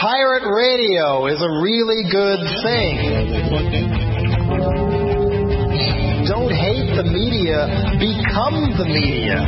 Pirate radio is a really good thing. Don't hate the media, become the media.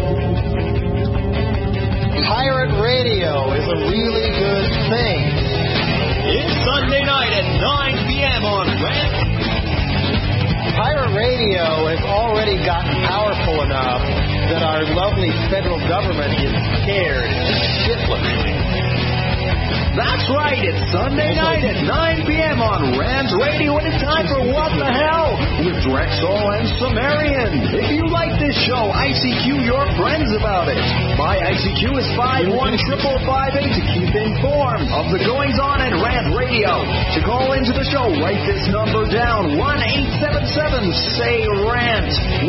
Pirate radio is a really good thing. It's Sunday night at 9 p.m. on Rant. Pirate radio has already gotten powerful enough that our lovely federal government is scared shitless. That's right, it's Sunday night at 9 p.m. on Rant Radio, and it's time for What the Hell with Drexel and Sumerian. If you like this show, ICQ your friends about it. My ICQ is 51558 to keep informed of the goings-on at Rant Radio. To call into the show, write this number down, 1-877-SAY-RANT,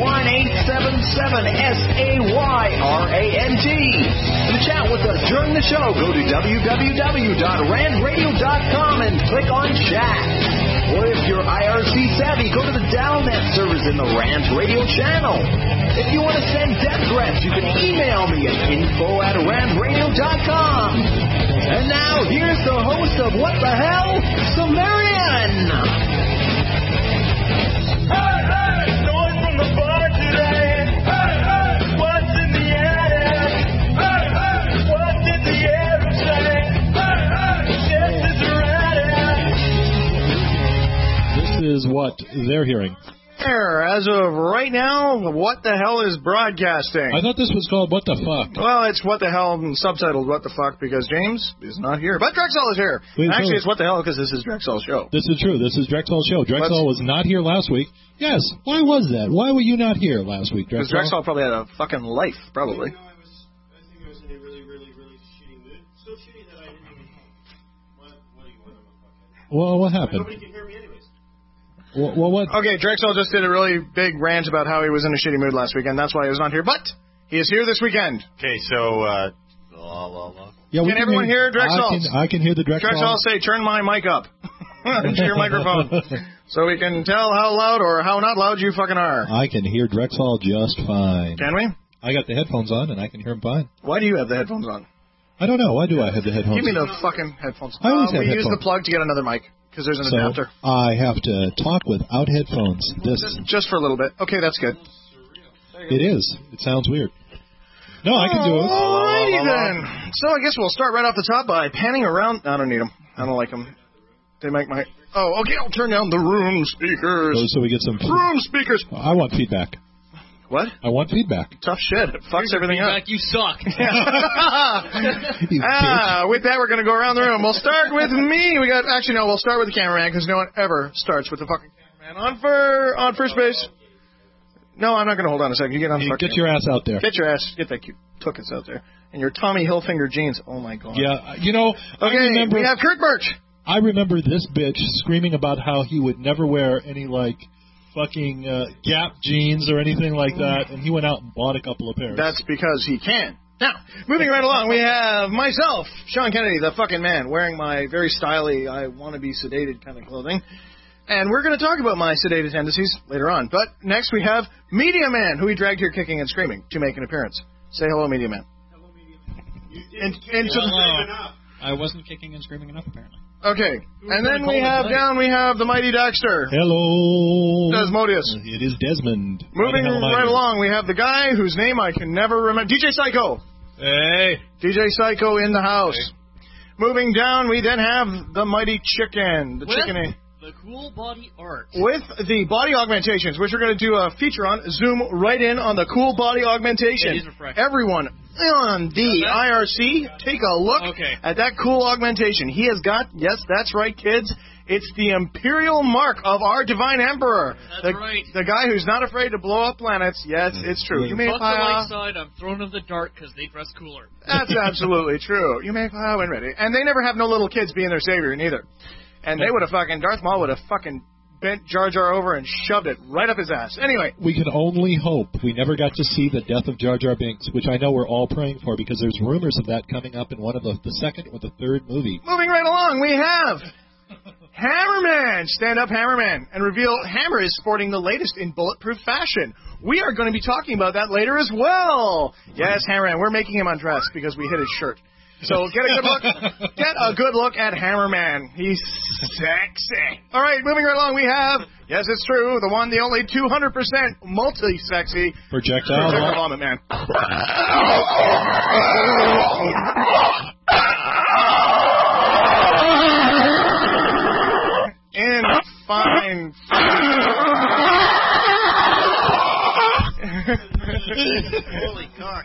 1-877-SAYRANT. To chat with us during the show, go to www.rantradio.com and click on chat. Or if you're IRC savvy, go to the Downnet servers in the Rant Radio channel. If you want to send death threats, you can email me at info@rantradio.com. And now, here's the host of What the Hell, Sumerian. Hey, hey, noise from the bar today. Hey, hey, what's in the attic? Hey, hey, what did the arrow say? Hey, hey, yes, it's a rat. This is what they're hearing. There, as of right now, What the Hell is broadcasting. I thought this was called What the Fuck. Well, it's What the Hell, subtitled What the Fuck, because James is not here. But Drexel is here. Actually, it's What the Hell, because this is Drexel's show. This is true. This is Drexel's show. Drexel was not here last week. Yes. Why was that? Why were you not here last week, Drexel? Because Drexel probably had a fucking life, probably. I think I was in a really, really, really shitty mood. So shitty that I didn't even... What do you want? Well, what happened? Nobody can hear me anyways. Well, what? Okay, Drexel just did a really big rant about how he was in a shitty mood last weekend. That's why he was not here. But he is here this weekend. Okay, so... Yeah, can everyone hear Drexel? I can hear the Drexel. Drexel, say, turn my mic up to your microphone so we can tell how loud or how not loud you fucking are. I can hear Drexel just fine. Can we? I got the headphones on, and I can hear him fine. Why do you have the headphones on? I don't know. Why do I have the headphones on? Give me the fucking headphones. I always have we headphones. use the plug to get another mic, because there's an adapter. I have to talk without headphones. Just for a little bit. Okay, that's good. It is. It sounds weird. No, I can do it. Alrighty then. So I guess we'll start right off the top by panning around. I don't need them. I don't like them. They make my... Oh, okay, I'll turn down the room speakers. So we get some... Room speakers. I want feedback. What? I want feedback. Tough shit. It fucks everything up. You suck. With that, we're going to go around the room. We'll start with me. We'll start with the cameraman, because no one ever starts with the fucking cameraman on first base. No, I'm not going to hold on a second. You get on the fucking... Get your ass out there. Get your ass. Get that cute tuchus out there. And your Tommy Hilfiger jeans. Oh, my God. Yeah, Okay, we have Kurt Birch. I remember this bitch screaming about how he would never wear any, fucking Gap jeans or anything like that, and he went out and bought a couple of pairs. That's because he can. Now, moving right along, we have myself, Sean Kennedy, the fucking man, wearing my very stylish, I want to be sedated kind of clothing. And we're going to talk about my sedated tendencies later on. But next we have Media Man, who we dragged here kicking and screaming to make an appearance. Say hello, Media Man. Hello, Media Man. You didn't I wasn't kicking and screaming enough, apparently. Okay, and then we have the Mighty Dexter. Hello. Desmodius. It is Desmond. Moving right along, we have the guy whose name I can never remember. DJ Psycho. Hey. DJ Psycho in the house. Hey. Moving down, we then have the Mighty Chicken. The cool body art. With the body augmentations, which we're going to do a feature on. Zoom right in on the cool body augmentation. Everyone on the IRC, take a look at that cool augmentation. He has got, yes, that's right, kids. It's the Imperial Mark of our Divine Emperor. That's right. The guy who's not afraid to blow up planets. Yes, it's true. You may fuck the light side, I'm thrown in the dark because they dress cooler. That's absolutely true. You may fly when ready. And they never have no little kids being their savior, neither. And they would have Darth Maul would have fucking bent Jar Jar over and shoved it right up his ass. Anyway. We can only hope we never got to see the death of Jar Jar Binks, which I know we're all praying for, because there's rumors of that coming up in one of the second or the third movie. Moving right along, we have Hammerman, stand-up Hammerman, and reveal Hammer is sporting the latest in bulletproof fashion. We are going to be talking about that later as well. Yes, Hammerman, we're making him undressed because we hit his shirt. So get a good look at Hammerman. He's sexy. All right, moving right along, we have, yes, it's true, the one, the only 200% multi-sexy Projectile Vomit Man. In fine. Holy cock.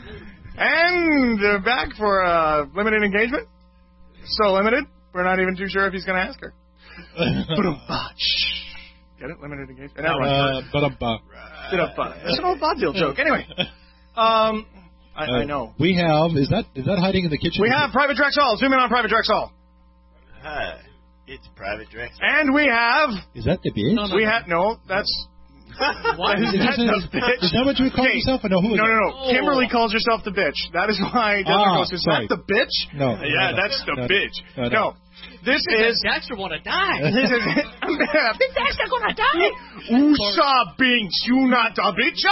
And back for limited engagement. So limited, we're not even too sure if he's going to ask her. Get it? Limited engagement. That's an old vaudeville joke. Anyway, I know. We have. Is that hiding in the kitchen? We have Private Drexall. Zoom in on Private Drexall. Hi, it's Private Drexall. And we have. Is that the bitch? We have that's. What? Is that what you would call yourself? No, Kimberly calls herself the bitch. That is why Desmond goes, is that the bitch? No. Yeah, that's the bitch. No. This is... Dexter want to die. This is... Big Dexter gonna die. Usa Binks, you not a bitch.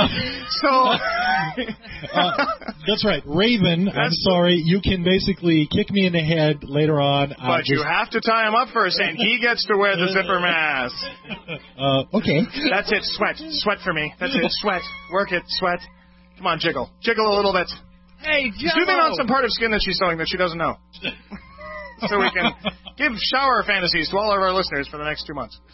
So... that's right. Raven, I'm sorry, you can basically kick me in the head later on. But you have to tie him up first, and he gets to wear the zipper mask. Okay. That's it. Sweat. Sweat for me. That's it. Sweat. Work it. Sweat. Come on, jiggle. Jiggle a little bit. Hey, Joe. Zoom in on some part of skin that she's sewing that she doesn't know. So we can give shower fantasies to all of our listeners for the next 2 months.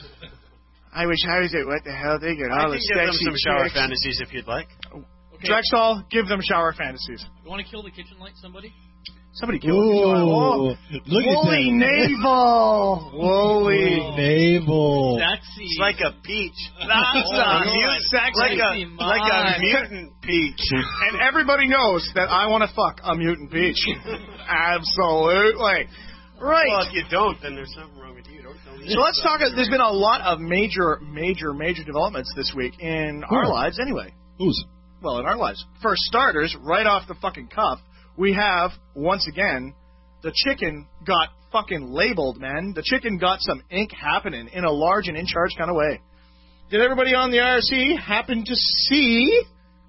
I wish I was it. What the hell? They get all the sexy give them some shower chicks. fantasies if you'd like. Okay. Drexall, give them shower fantasies. You want to kill the kitchen light, somebody? Somebody kill him. Ooh, look at Woolly that. navel. Woolly navel. Sexy. It's like a peach. That's Like a mutant peach. And everybody knows that I want to fuck a mutant peach. Absolutely. Right. Well, if you don't, then there's something wrong with you. Don't tell me. So let's talk. There's been a lot of major developments this week in our lives anyway. Whose? Well, in our lives. For starters, right off the fucking cuff, we have, once again, the chicken got fucking labeled, man. The chicken got some ink happening in a large and in-charge kind of way. Did everybody on the IRC happen to see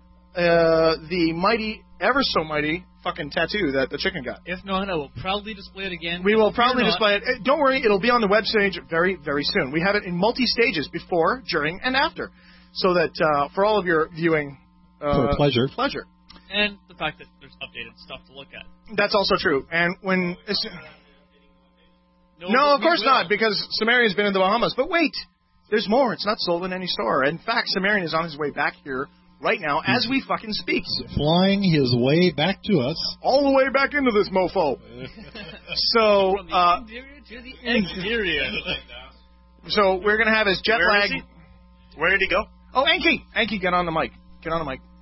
the mighty, ever so mighty, fucking tattoo that the chicken got? If not, I will proudly display it again. We will proudly display it. Don't worry, it'll be on the website very, very soon. We have it in multi-stages before, during, and after. So that for all of your viewing... for pleasure. And the fact that there's updated stuff to look at. That's also true. And when... No, of course not, because Sumerian's been in the Bahamas. But wait, there's more. It's not sold in any store. In fact, Sumerian is on his way back here right now as we fucking speak. Flying his way back to us. All the way back into this mofo. So, From the interior to the exterior. So we're going to have his jet lag. Where did he go? Oh, Enki! Enki, get on the mic. Get on the mic.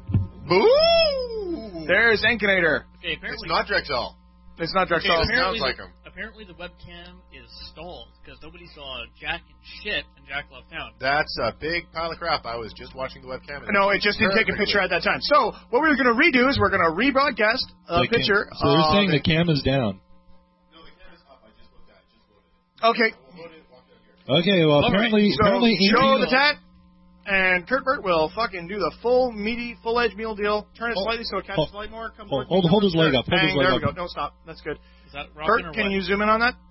Boo! There's Enkinator. Okay, apparently, It's not Drexall. It's not Drexall. It sounds like him. Apparently the webcam is stalled because nobody saw Jack and shit and Jack left town. That's a big pile of crap. I was just watching the webcam. No, it just didn't take a picture at that time. So what we're going to redo is we're going to rebroadcast a picture. So they're saying the cam is down. No, the camera's up. I just looked at it. Just loaded it. Okay. We'll load it. Walk out here. Okay, well, All right. apparently... So show the Inky- tat, and Kurt Burt will fucking do the full, meaty, full-edge meal deal. Turn it slightly so it catches light more. Come forward. Hold his leg up. Hold his leg there up. we go. Don't stop. That's good. Is that rocking Kurt, or can what? you zoom in on that?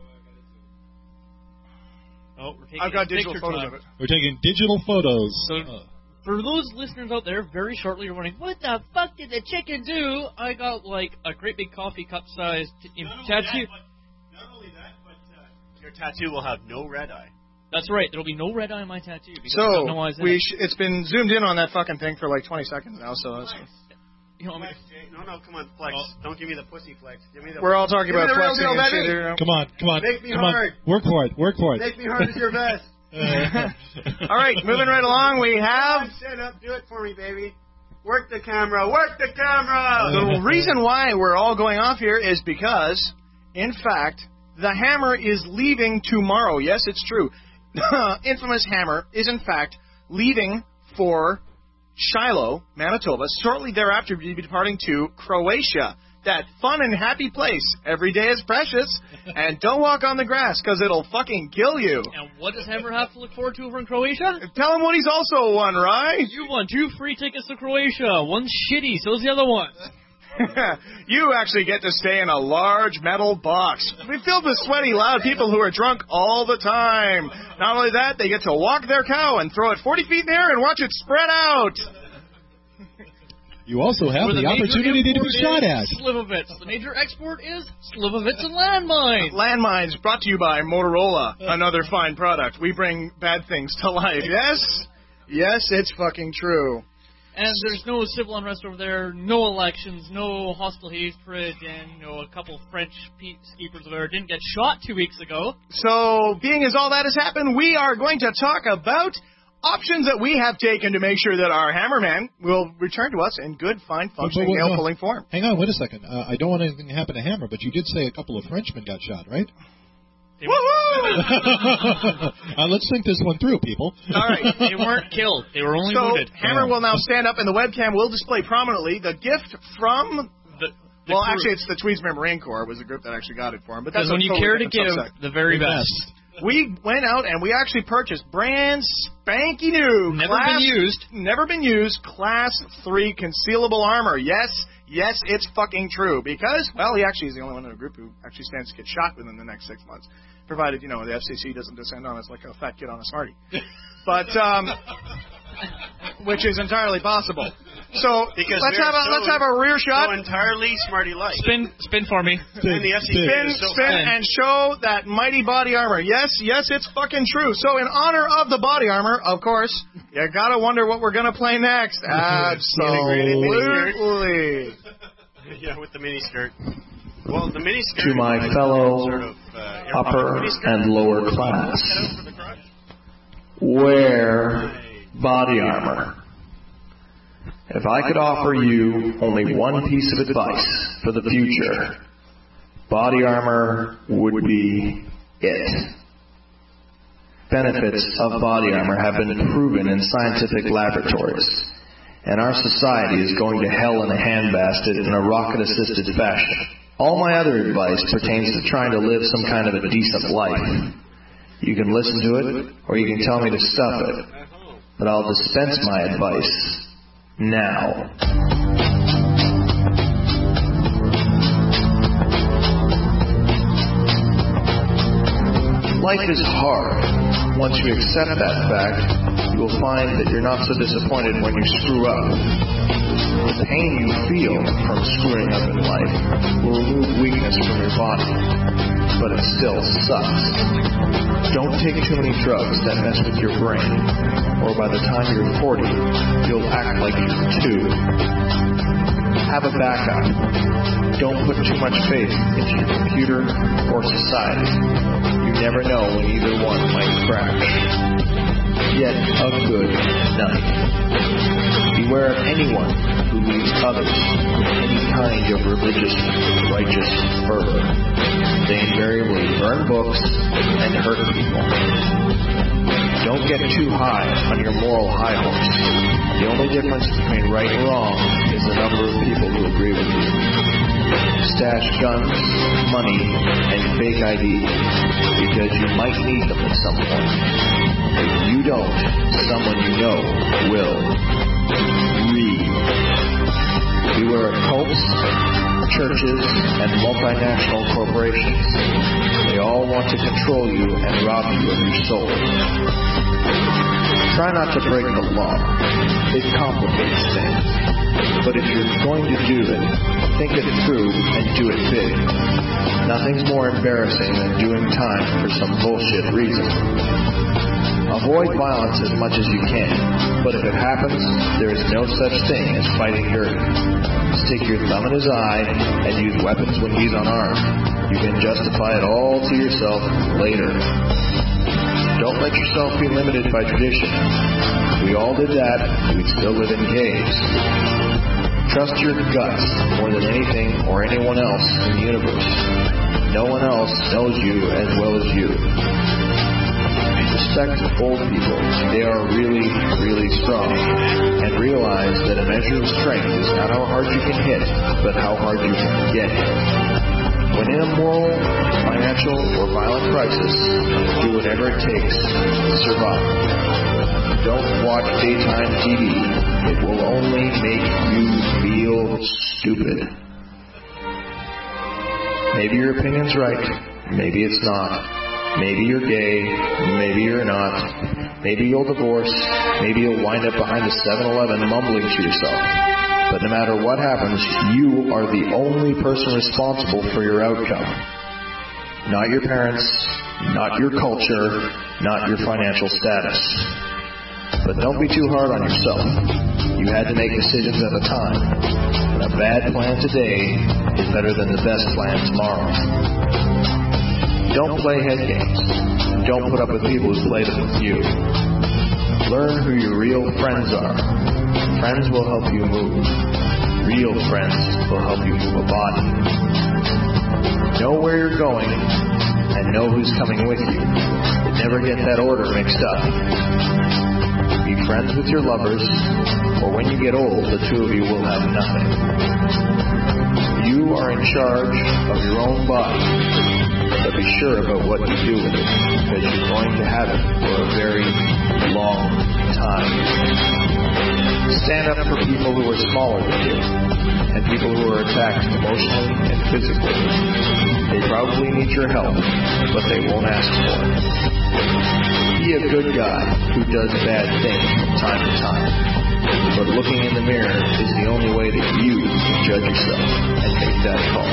Oh, we're taking I've got a digital picture photos time. of it. We're taking digital photos. So, for those listeners out there, very shortly you're wondering, what the fuck did the chicken do? I got like a great big coffee cup sized tattoo. Not only that, but your tattoo will have no red eye. That's right. There'll be no red eye on my tattoo because So there's no eyes in it. it's been zoomed in on that fucking thing for like 20 seconds now. So that's, You know, I mean, No, come on, flex. Don't give me the pussy flex. Give me the. we're all talking Give me about the real flexing deal, and shit baby. here. Come on. Make me come hard. on. Work for it. Make me hard as your best. All right, moving right along, we have... Shut up. Do it for me, baby. Work the camera. Work the camera. The reason why we're all going off here is because, in fact, the Hammer is leaving tomorrow. Yes, it's true. Infamous Hammer is, in fact, leaving for Shiloh, Manitoba. Shortly thereafter, we'll be departing to Croatia. That fun and happy place. Every day is precious. And don't walk on the grass, because it'll fucking kill you. and what does Hammer have to look forward to over in Croatia? Tell him what he's also won, right? You won 2 free tickets to Croatia. One's shitty, so's the other one. You actually get to stay in a large metal box. We filled with sweaty, loud people who are drunk all the time. Not only that, they get to walk their cow and throw it 40 feet in the air and watch it spread out. You also have the opportunity to be shot at. Slivovitz. The major export is Slivovitz and landmines. Landmines brought to you by Motorola, another fine product. We bring bad things to life. Yes, it's fucking true. And there's no civil unrest over there, no elections, no hostile hatred, and a couple French peacekeepers over there didn't get shot 2 weeks ago. So, being as all that has happened, we are going to talk about options that we have taken to make sure that our Hammerman will return to us in good, fine, functioning, nail-pulling form. Hang on, wait a second. I don't want anything to happen to Hammer, but you did say a couple of Frenchmen got shot, right? Woohoo! Let's think this one through, people. All right. They weren't killed. They were only wounded. Hammer will now stand up, and the webcam will display prominently the gift from... Well, actually, it's the Tweedsmuir Marine Corps was the group that actually got it for him. But that's when you care to give the very best. We went out and we actually purchased brand spanky new, never been used, Class 3 concealable armor. Yes, it's fucking true. Because, well, he actually is the only one in the group who actually stands to get shot within the next 6 months. Provided, the FCC doesn't descend on us like a fat kid on a Smartie. But, which is entirely possible. So, let's have a rear shot. So entirely Smartie-like. Spin for me. Spin, and show that mighty body armor. Yes, it's fucking true. So, in honor of the body armor, of course, you gotta wonder what we're gonna play next. Absolutely. Yeah, with the miniskirt. Well, the miniskirt. To my fellow upper and lower class, wear body armor. If I could offer you only one piece of advice for the future, body armor would be it. Benefits of body armor have been proven in scientific laboratories, and our society is going to hell in a handbasket in a rocket-assisted fashion. All my other advice pertains to trying to live some kind of a decent life. You can listen to it, or you can tell me to stuff it, but I'll dispense my advice now. Life is hard. Once you accept that fact, you will find that you're not so disappointed when you screw up. The pain you feel from screwing up in life will remove weakness from your body, but it still sucks. Don't take too many drugs that mess with your brain, or by the time you're 40, you'll act like you're 2. Have a backup. Don't put too much faith into your computer or society. You never know when either one might crash. Yet a good night. Beware of anyone who leads others in any kind of religious, righteous fervor. They invariably burn books and hurt people. Don't get too high on your moral high horse. The only difference between right and wrong is the number of people who agree with you. Stash guns, money, and fake IDs because you might need them at some point. If you don't, someone you know will. Read. Beware of cults, churches, and multinational corporations. They all want to control you and rob you of your soul. Try not to break the law. It complicates things. But if you're going to do it, think it through and do it big. Nothing's more embarrassing than doing time for some bullshit reason. Avoid violence as much as you can, but if it happens, there is no such thing as fighting dirty. Stick your thumb in his eye and use weapons when he's unarmed. You can justify it all to yourself later. Don't let yourself be limited by tradition. If we all did that, we'd still live in caves. Trust your guts more than anything or anyone else in the universe. No one else knows you as well as you. Respect old people. They are really, really strong. And realize that a measure of strength is not how hard you can hit, but how hard you can get hit. When in a moral, financial, or violent crisis, do whatever it takes to survive. Don't watch daytime TV. It will only make you feel stupid. Maybe your opinion's right. Maybe it's not. Maybe you're gay. Maybe you're not. Maybe you'll divorce. Maybe you'll wind up behind a 7-Eleven mumbling to yourself. But no matter what happens, you are the only person responsible for your outcome. Not your parents, not your culture, not your financial status. But don't be too hard on yourself. You had to make decisions at a time. And a bad plan today is better than the best plan tomorrow. Don't play head games. Don't put up with people who play them with you. Learn who your real friends are. Friends will help you move. Real friends will help you move a body. Know where you're going and know who's coming with you. But never get that order mixed up. Be friends with your lovers, or when you get old, the two of you will have nothing. You are in charge of your own body, but be sure about what you do with it, because you're going to have it for a very long time. Stand up for people who are smaller than you, and people who are attacked emotionally and physically. They probably need your help, but they won't ask for it. Be a good guy who does bad things from time to time. But looking in the mirror is the only way that you can judge yourself and make that call.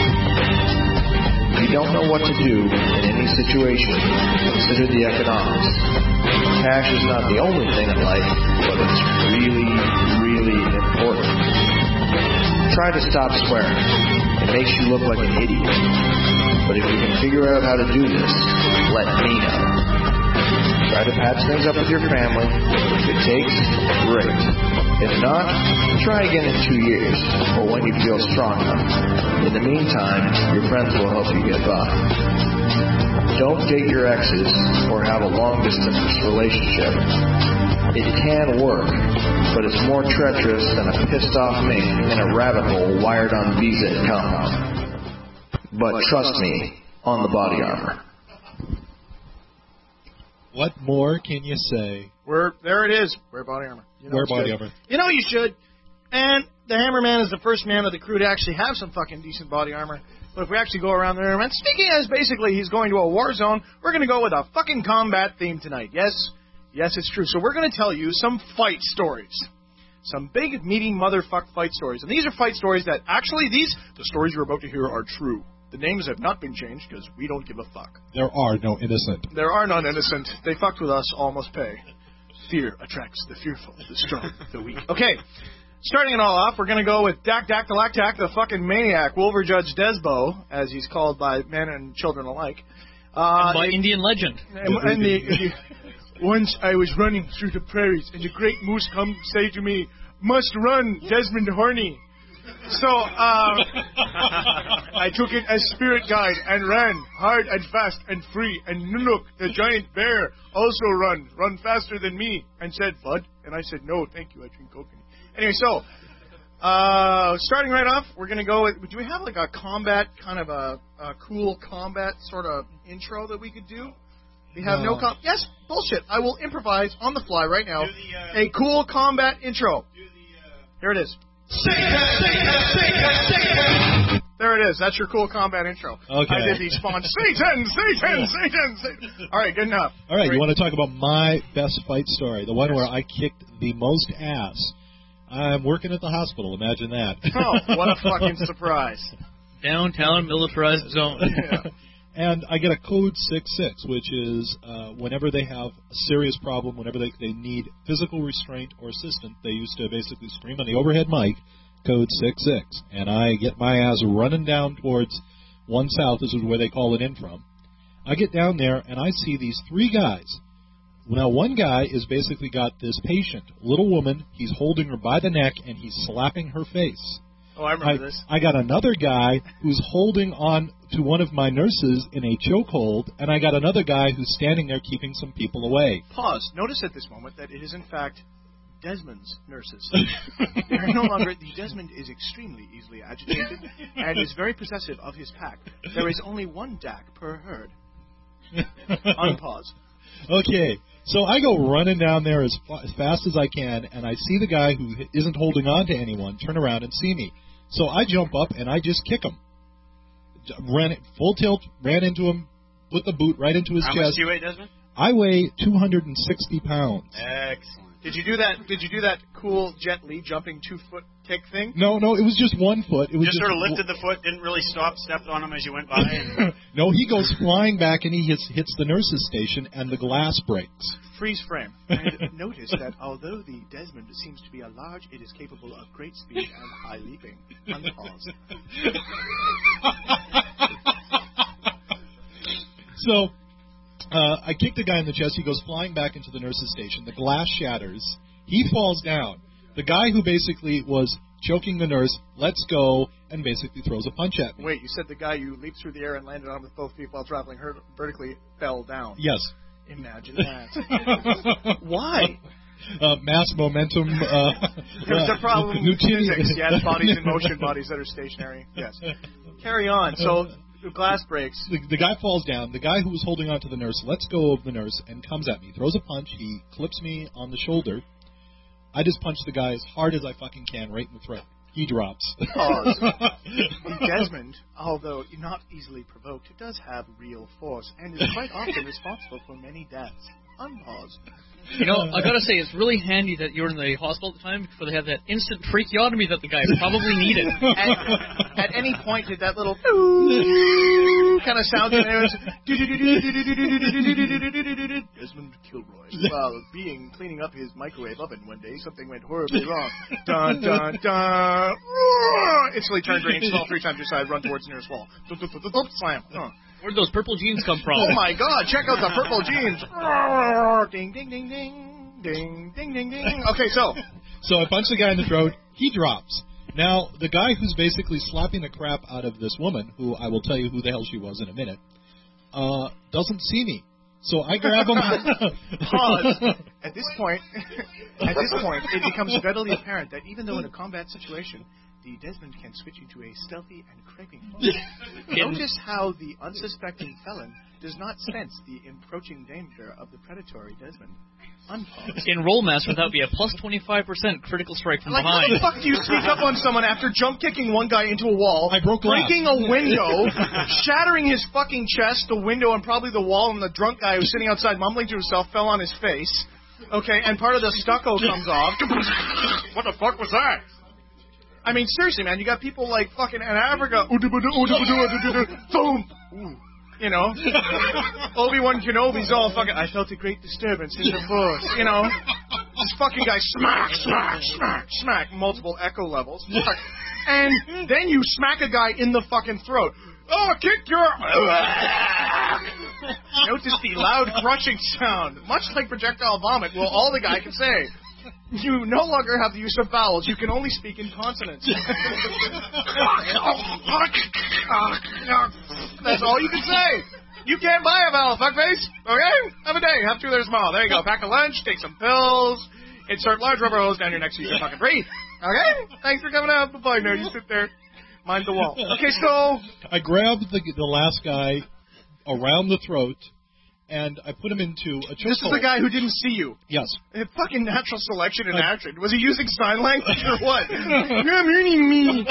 If you don't know what to do in any situation, consider the economics. Cash is not the only thing in life, but it's really, really important. Try to stop swearing. It makes you look like an idiot. But if you can figure out how to do this, let me know. Try to patch things up with your family. If it takes, great. If not, try again in 2 years, or when you feel strong enough. In the meantime, your friends will help you get by. Don't date your exes or have a long-distance relationship. It can work, but it's more treacherous than a pissed-off mate in a rabbit hole wired on VZ compound. But trust me, on the body armor. What more can you say? There it is. Wear body armor. Wear body armor. You know you should. And the Hammerman is the first man of the crew to actually have some fucking decent body armor. But if we actually go around there, and speaking as basically he's going to a war zone, we're going to go with a fucking combat theme tonight. Yes, it's true. So we're going to tell you some fight stories. Some big, meaty motherfuck fight stories. And these are fight stories that actually the stories you're about to hear are true. The names have not been changed because we don't give a fuck. There are no innocent. There are none innocent. They fucked with us, all must pay. Fear attracts the fearful, the strong, the weak. Okay, starting it all off, we're going to go with Dak Daktalactak, the fucking maniac, Wolver Judge Desbo, as he's called by men and children alike. And by Indian legend. Once I was running through the prairies, and a great moose come say to me, "Must run, Desmond Horney." So, I took it as spirit guide and ran hard and fast and free. And Nunuk, the giant bear, also run faster than me, and said, "Bud?" And I said, "No, thank you, I drink coconut." Anyway, so, starting right off, we're going to go with, do we have like a combat, kind of a cool combat sort of intro that we could do? We have no yes, bullshit. I will improvise on the fly right now a cool combat intro. Here it is. Satan. There it is. That's your cool combat intro. Okay. I did the spawn. Satan. All right, good enough. All right, you want to talk about my best fight story, the one where I kicked the most ass. I'm working at the hospital. Imagine that. Oh, what a fucking surprise. Downtown militarized zone. Yeah. And I get a code 66, which is whenever they have a serious problem, whenever they need physical restraint or assistance, they used to basically scream on the overhead mic, code 66. And I get my ass running down towards 1 South, this is where they call it in from. I get down there, and I see these 3 guys. Now, one guy is basically got this patient, little woman, he's holding her by the neck, and he's slapping her face. Oh, I remember this. I got another guy who's holding on to one of my nurses in a chokehold, and I got another guy who's standing there keeping some people away. Pause. Notice at this moment that it is, in fact, Desmond's nurses. They are no longer... Desmond is extremely easily agitated and is very possessive of his pack. There is only 1 DAC per herd. Unpause. Okay. So I go running down there as fast as I can, and I see the guy who isn't holding on to anyone turn around and see me. So I jump up and I just kick him. ran full tilt, ran into him, put the boot right into his How chest. much do you weigh, Desmond? I weigh 260 pounds. Excellent. Did you do that cool Jet Li jumping 2-foot kick thing? No, it was just 1 foot. It was Just sort of lifted the foot, didn't really stop, stepped on him as you went by. And... No, he goes flying back and he hits the nurse's station and the glass breaks. Freeze frame. And notice that although the Desmond seems to be a large, it is capable of great speed and high leaping. Unpause. So, I kick the guy in the chest. He goes flying back into the nurse's station. The glass shatters. He falls down. The guy who basically was choking the nurse lets go and basically throws a punch at me. Wait, you said the guy you leaped through the air and landed on with both feet while traveling vertically fell down. Yes. Imagine that. Why? Mass momentum. There's a problem with physics. Yes, bodies in motion, bodies that are stationary. Yes. Carry on. So the glass breaks. The guy falls down. The guy who was holding on to the nurse lets go of the nurse and comes at me. Throws a punch. He clips me on the shoulder. I just punch the guy as hard as I fucking can right in the throat. He drops. Pause. Desmond, although not easily provoked, does have real force and is quite often responsible for many deaths. Unpause. You know, I gotta say, it's really handy that you were in the hospital at the time because they have that instant tracheotomy that the guy probably needed. At any point, did that little kind of sound in there? Desmond Kilroy. While cleaning up his microwave oven one day, something went horribly wrong. Dun, dun, dun. Instantly turn green, stall 3 times your side, run towards the nearest wall. Slam. Where'd those purple jeans come from? Oh my God! Check out the purple jeans. Ding, ding, ding, ding, ding, ding, ding, ding. Okay, so I punch the guy in the throat. He drops. Now, the guy who's basically slapping the crap out of this woman, who I will tell you who the hell she was in a minute, doesn't see me. So I grab him. Pause. At this point, it becomes readily apparent that even though in a combat situation, the Desmond can switch into a stealthy and creeping form. Notice how the unsuspecting felon does not sense the approaching danger of the predatory Desmond. Unpause. In Rollmaster, that would be a plus 25% critical strike from behind. How the fuck do you sneak up on someone after jump kicking one guy into a wall, breaking a window, shattering his fucking chest, the window, and probably the wall, and the drunk guy who's sitting outside mumbling to himself fell on his face. Okay, and part of the stucco comes off. What the fuck was that? I mean, seriously, man, you got people like fucking in Africa, boom, you know, Obi-Wan Kenobi's all fucking, I felt a great disturbance in the force, you know, this fucking guy smack, smack, smack, smack, multiple echo levels, and then you smack a guy in the fucking throat. Oh, kick your... Notice the loud crushing sound, much like projectile vomit. Well, all the guy can say. You no longer have the use of vowels. You can only speak in consonants. That's all you can say. You can't buy a vowel, fuckface. Okay? Have a day. Have 2 letters small. There you go. Pack a lunch. Take some pills. Insert large rubber hose down your neck so you can fucking breathe. Okay? Thanks for coming out. Bye-bye. Now you sit there. Mind the wall. Okay, so... I grabbed the last guy around the throat, and I put him into a chokehold. This is the guy who didn't see you. Yes. Fucking natural selection in action. Was he using sign language or what? You're meaning me.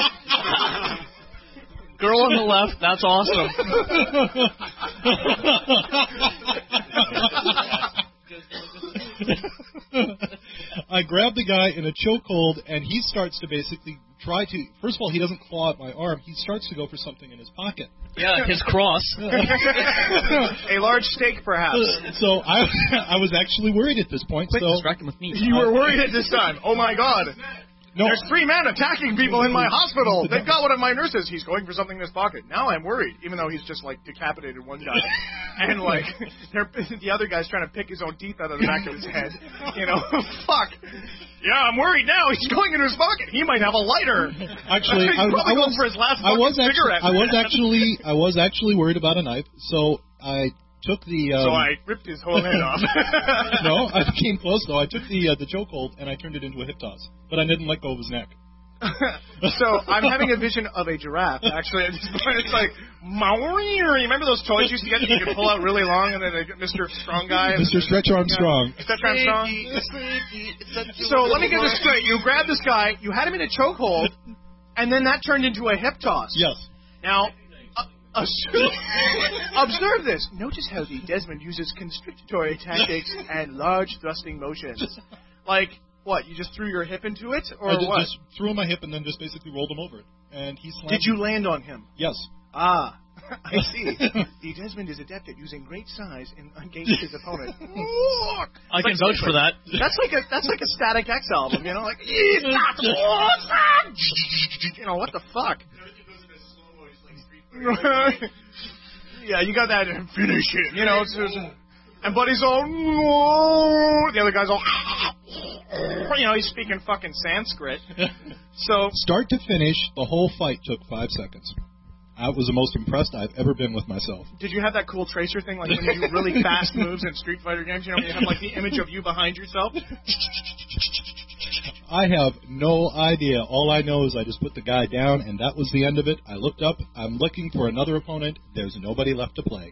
Girl on the left, that's awesome. I grab the guy in a chokehold, and he starts to basically try to... First of all, he doesn't claw at my arm. He starts to go for something in his pocket. Yeah, his cross. A large steak, perhaps. So I was actually worried at this point. Quick, distract him with me. You were worried at this time. Oh, my God. No. There's 3 men attacking people in my hospital. They've got one of my nurses. He's going for something in his pocket. Now I'm worried, even though he's just, like, decapitated one guy. And, like, the other guy's trying to pick his own teeth out of the back of his head. You know, fuck. Yeah, I'm worried now. He's going into his pocket. He might have a lighter. Actually, I was for his last cigarette. I was actually worried about a knife, so I took the... so I ripped his whole head off. No, I came close, though. I took the chokehold, and I turned it into a hip toss. But I didn't let go of his neck. So I'm having a vision of a giraffe, actually. At this point, it's like, remember those toys you used to get that you could pull out really long, and then Mr. Strong Guy? Mr. Stretch Armstrong. Stretch Armstrong? So let me get this straight. You grabbed this guy, you had him in a chokehold, and then that turned into a hip toss. Yes. Now... Observe this. Notice how the Desmond uses constrictory tactics and large thrusting motions. Like, what, you just threw your hip into it? Or what? Just threw my hip and then just basically rolled him over it. And he slammed. Did you land on him? Yes. Ah, I see. The Desmond is adept at using great size against his opponent. I can vouch for that. That's like a Static X album, you know, like you know, what the fuck? Yeah, you got that finish it, you know. And Buddy's all, the other guy's all, you know, he's speaking fucking Sanskrit. So start to finish, the whole fight took 5 seconds. I was the most impressed I've ever been with myself. Did you have that cool tracer thing, like when you do really fast moves in Street Fighter games? You know, you have like the image of you behind yourself. I have no idea. All I know is I just put the guy down, and that was the end of it. I looked up. I'm looking for another opponent. There's nobody left to play.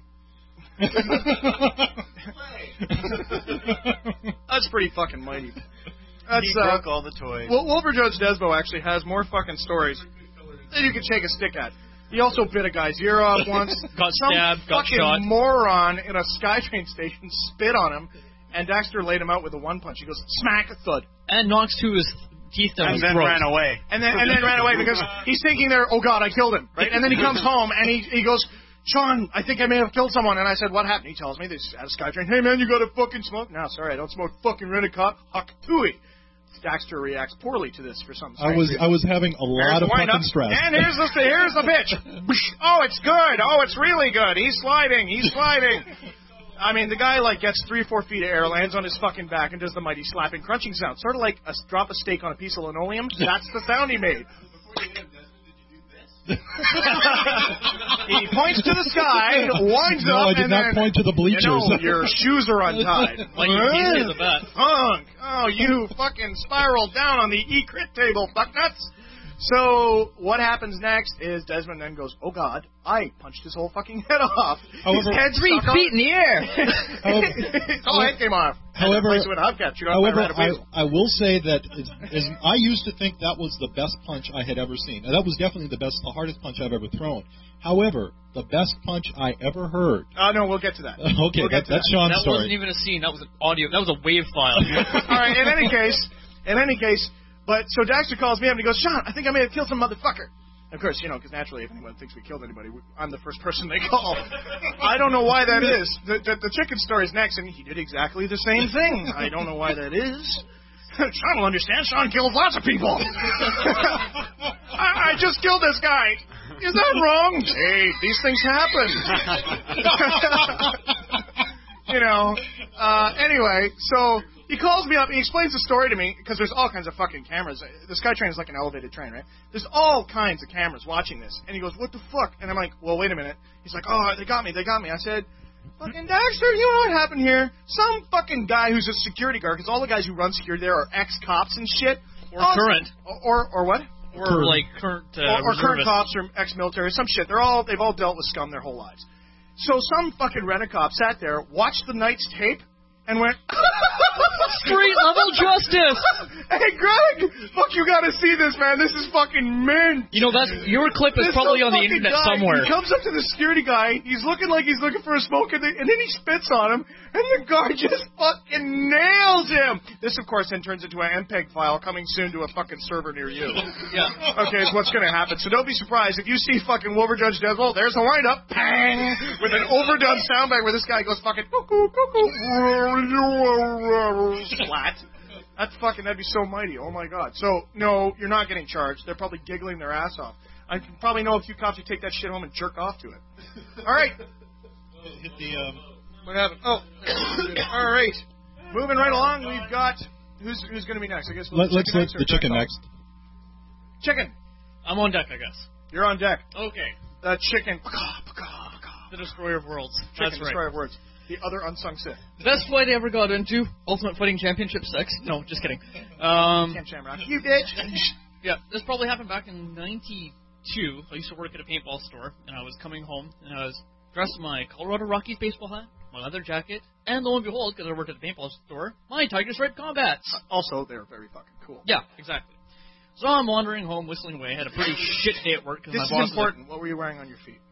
That's pretty fucking mighty. He broke all the toys. Well, Wolver Judge Desbo actually has more fucking stories that you could shake a stick at. He also bit a guy's ear off once. Got stabbed, got fucking shot. Moron in a SkyTrain station spit on him, and Daxter laid him out with a one punch. He goes, smack, thud. And knocks to his teeth down his And then throat. ran away. And then ran away because he's thinking there, oh God, I killed him, right? And then he comes home and he goes, Sean, I think I may have killed someone. And I said, what happened? He tells me, this at a SkyTrain, hey man, you got a fucking smoke? No, sorry, I don't smoke fucking rent-a-cop. Huck tooey. Daxter reacts poorly to this for some strange reason. I was having a lot of fucking stress. And here's the bitch. Oh, it's good. Oh, it's really good. He's sliding. I mean, the guy like gets 3 or 4 feet of air, lands on his fucking back, and does the mighty slapping, crunching sound. Sort of like a drop a steak on a piece of linoleum. That's the sound he made. He points to the sky, winds No, up, I did and not then, point to the bleachers. You know, your shoes are untied. Like you teased in the bat. Punk. Oh, you fucking spiraled down on the E-crit table, fucknuts. So what happens next is Desmond then goes, oh God, I punched his whole fucking head off. His head's 3 feet in the air. His whole head came off. However, With a hubcap, you know, I will say that I used to think that was the best punch I had ever seen. And that was definitely the hardest punch I've ever thrown. However, the best punch I ever heard. No, we'll get to that. Okay, that's Sean's That story. wasn't even a scene. That was an audio. That was a wave file. All right. In any case, but so Daxter calls me up and he goes, Sean, I think I may have killed some motherfucker. Of course, you know, because naturally, if anyone thinks we killed anybody, I'm the first person they call. I don't know why that is. The chicken story's next, and he did exactly the same thing. I don't know why that is. Sean will understand. Sean kills lots of people. I just killed this guy. Is that wrong? Hey, these things happen. You know. Anyway, so he calls me up and he explains the story to me because there's all kinds of fucking cameras. The SkyTrain is like an elevated train, right? There's all kinds of cameras watching this. And he goes, what the fuck? And I'm like, well, wait a minute. He's like, oh, they got me. I said, fucking Daxter, you know what happened here? Some fucking guy who's a security guard, because all the guys who run security there are ex-cops and shit. Or current. Or what? Or like current or current cops or ex-military, some shit. They've all dealt with scum their whole lives. So some fucking rent-a-cop sat there, watched the night's tape, and went, street level justice. Hey, Greg, fuck, you gotta see this, man. This is fucking mint. You know, your clip is probably on the internet somewhere. He comes up to the security guy. He's looking like he's looking for a smoke, and then he spits on him, and the guard just fucking nails him. This, of course, then turns into an MPEG file coming soon to a fucking server near you. Yeah. Okay, is what's gonna happen. So don't be surprised if you see fucking Wolver Judge Desmond. There's a windup, bang, with an overdone soundbite where this guy goes fucking cuckoo, cuckoo. Flat. That'd be so mighty. Oh my God. So no, you're not getting charged. They're probably giggling their ass off. I probably know a few cops who take that shit home and jerk off to it. All right. Hit the. What happened? Oh. All right. Moving right along, we've got who's going to be next? I guess Let's let the chicken next. Chicken. I'm on deck, I guess. You're on deck. Okay. Chicken. The Destroyer of Worlds. Chicken, That's right. Destroyer of Worlds. The other unsung Sith. The best fight I ever got into, Ultimate Fighting Championship 6. No, just kidding. Camp Shamrock. You bitch. Yeah, this probably happened back in 92. I used to work at a paintball store, and I was coming home, and I was dressed in my Colorado Rockies baseball hat, my leather jacket, and lo and behold, because I worked at a paintball store, my Tiger Stripe Combats. Also, they're very fucking cool. Yeah, exactly. So I'm wandering home, whistling away. I had a pretty shit day at work. This is important. What were you wearing on your feet?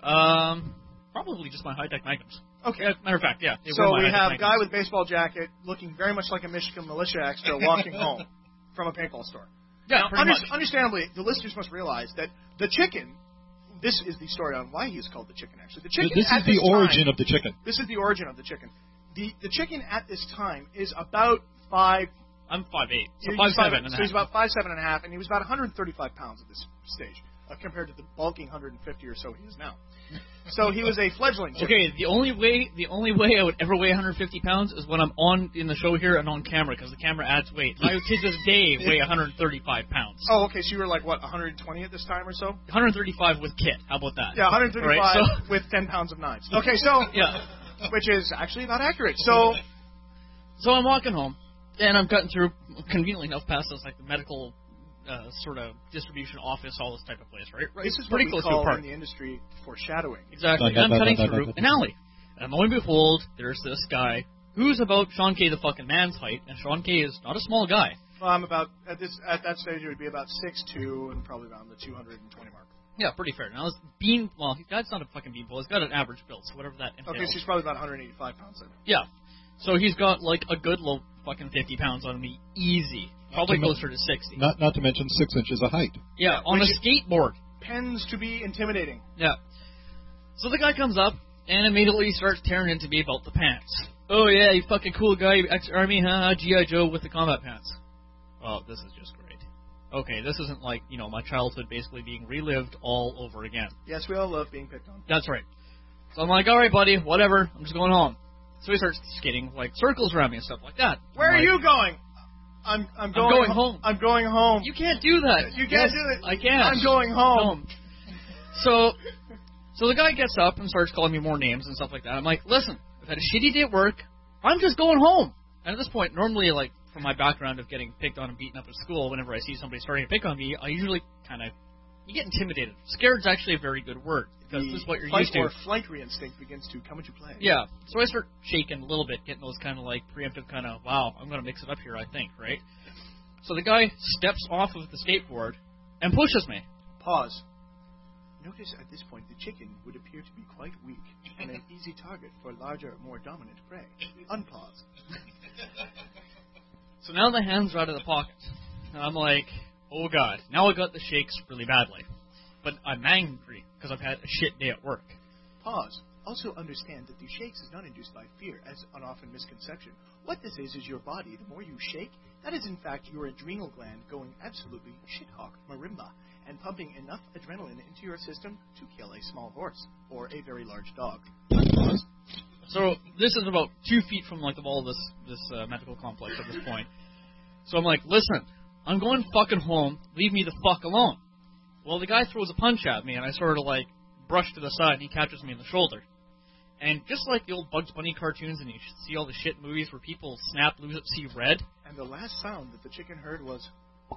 Probably just my high-tech Magnums. Okay. Yeah, matter of fact, yeah. So we have a guy with baseball jacket looking very much like a Michigan militia extra walking home from a paintball store. Yeah, now, pretty much. Understandably, the listeners must realize that the chicken, this is the story on why he is called the chicken, actually. The chicken this is the origin of the chicken. This is the origin of the chicken. The chicken at this time is about 5... I'm 5'8", so 5'7 and a half. So he's about 5'7 and a half, and he was about 135 pounds at this stage, compared to the bulking 150 or so he is now. So he was a fledgling chicken. Okay, the only way I would ever weigh 150 pounds is when I'm on in the show here and on camera, because the camera adds weight. I to this day weigh 135 pounds. Oh, okay, so you were like, what, 120 at this time or so? 135 with kit. How about that? Yeah, 135 right, so, with 10 pounds of knives. Okay, so... yeah. Which is actually about accurate. So I'm walking home, and I'm cutting through, conveniently enough, past this, like, the medical... sort of distribution office, all this type of place, right? This is pretty what we close call to a park. in the industry foreshadowing. Exactly. And I'm cutting through an alley. And lo and behold, there's this guy who's about Sean K. the fucking man's height, and Sean K. is not a small guy. Well, I'm about, at that stage, it would be about 6'2", and probably around the 220 mark. Yeah, pretty fair. Now, that's not a fucking beanpole. He's got an average build, so whatever that entails. Okay, so he's probably about 185 pounds then. Yeah. So he's got, like, a good low fucking 50 pounds on me, easy. Probably closer to 60. Not to mention 6 inches of height. Yeah, on a skateboard. Tends to be intimidating. Yeah. So the guy comes up and immediately starts tearing into me about the pants. Oh yeah, you fucking cool guy, ex-army, huh? G.I. Joe with the combat pants. Oh, this is just great. Okay, this isn't like, my childhood basically being relived all over again. Yes, we all love being picked on. That's right. So I'm like, alright buddy, whatever, I'm just going home. So he starts skating, like, circles around me and stuff like that. Where are you going? I'm going home. I'm going home. You can't do that. You can't do it. I can't. I'm going home. So the guy gets up and starts calling me more names and stuff like that. I'm like, listen, I've had a shitty day at work. I'm just going home. And at this point, normally, like, from my background of getting picked on and beaten up at school, whenever I see somebody starting to pick on me, I usually you get intimidated. Scared's actually a very good word, because this is what you're used to. Fight or flight instinct begins to come into play. Yeah. So I start shaking a little bit, getting those kind of, like, preemptive kind of, wow, I'm going to mix it up here, I think, right? So the guy steps off of the skateboard and pushes me. Pause. Notice at this point the chicken would appear to be quite weak and an easy target for larger, more dominant prey. Unpause. So now the hands are out of the pockets. And I'm like, oh God, now I got the shakes really badly. But I'm angry because I've had a shit day at work. Pause. Also understand that the shakes is not induced by fear, as an often misconception. What this is your body. The more you shake, that is in fact your adrenal gland going absolutely shithawk marimba and pumping enough adrenaline into your system to kill a small horse or a very large dog. Unpause. So this is about 2 feet from like the wall of this medical complex at this point. So I'm like, listen, I'm going fucking home. Leave me the fuck alone. Well, the guy throws a punch at me, and I sort of like brush to the side, and he catches me in the shoulder. And just like the old Bugs Bunny cartoons, and you see all the shit movies where people snap, lose it, see red. And the last sound that the chicken heard was.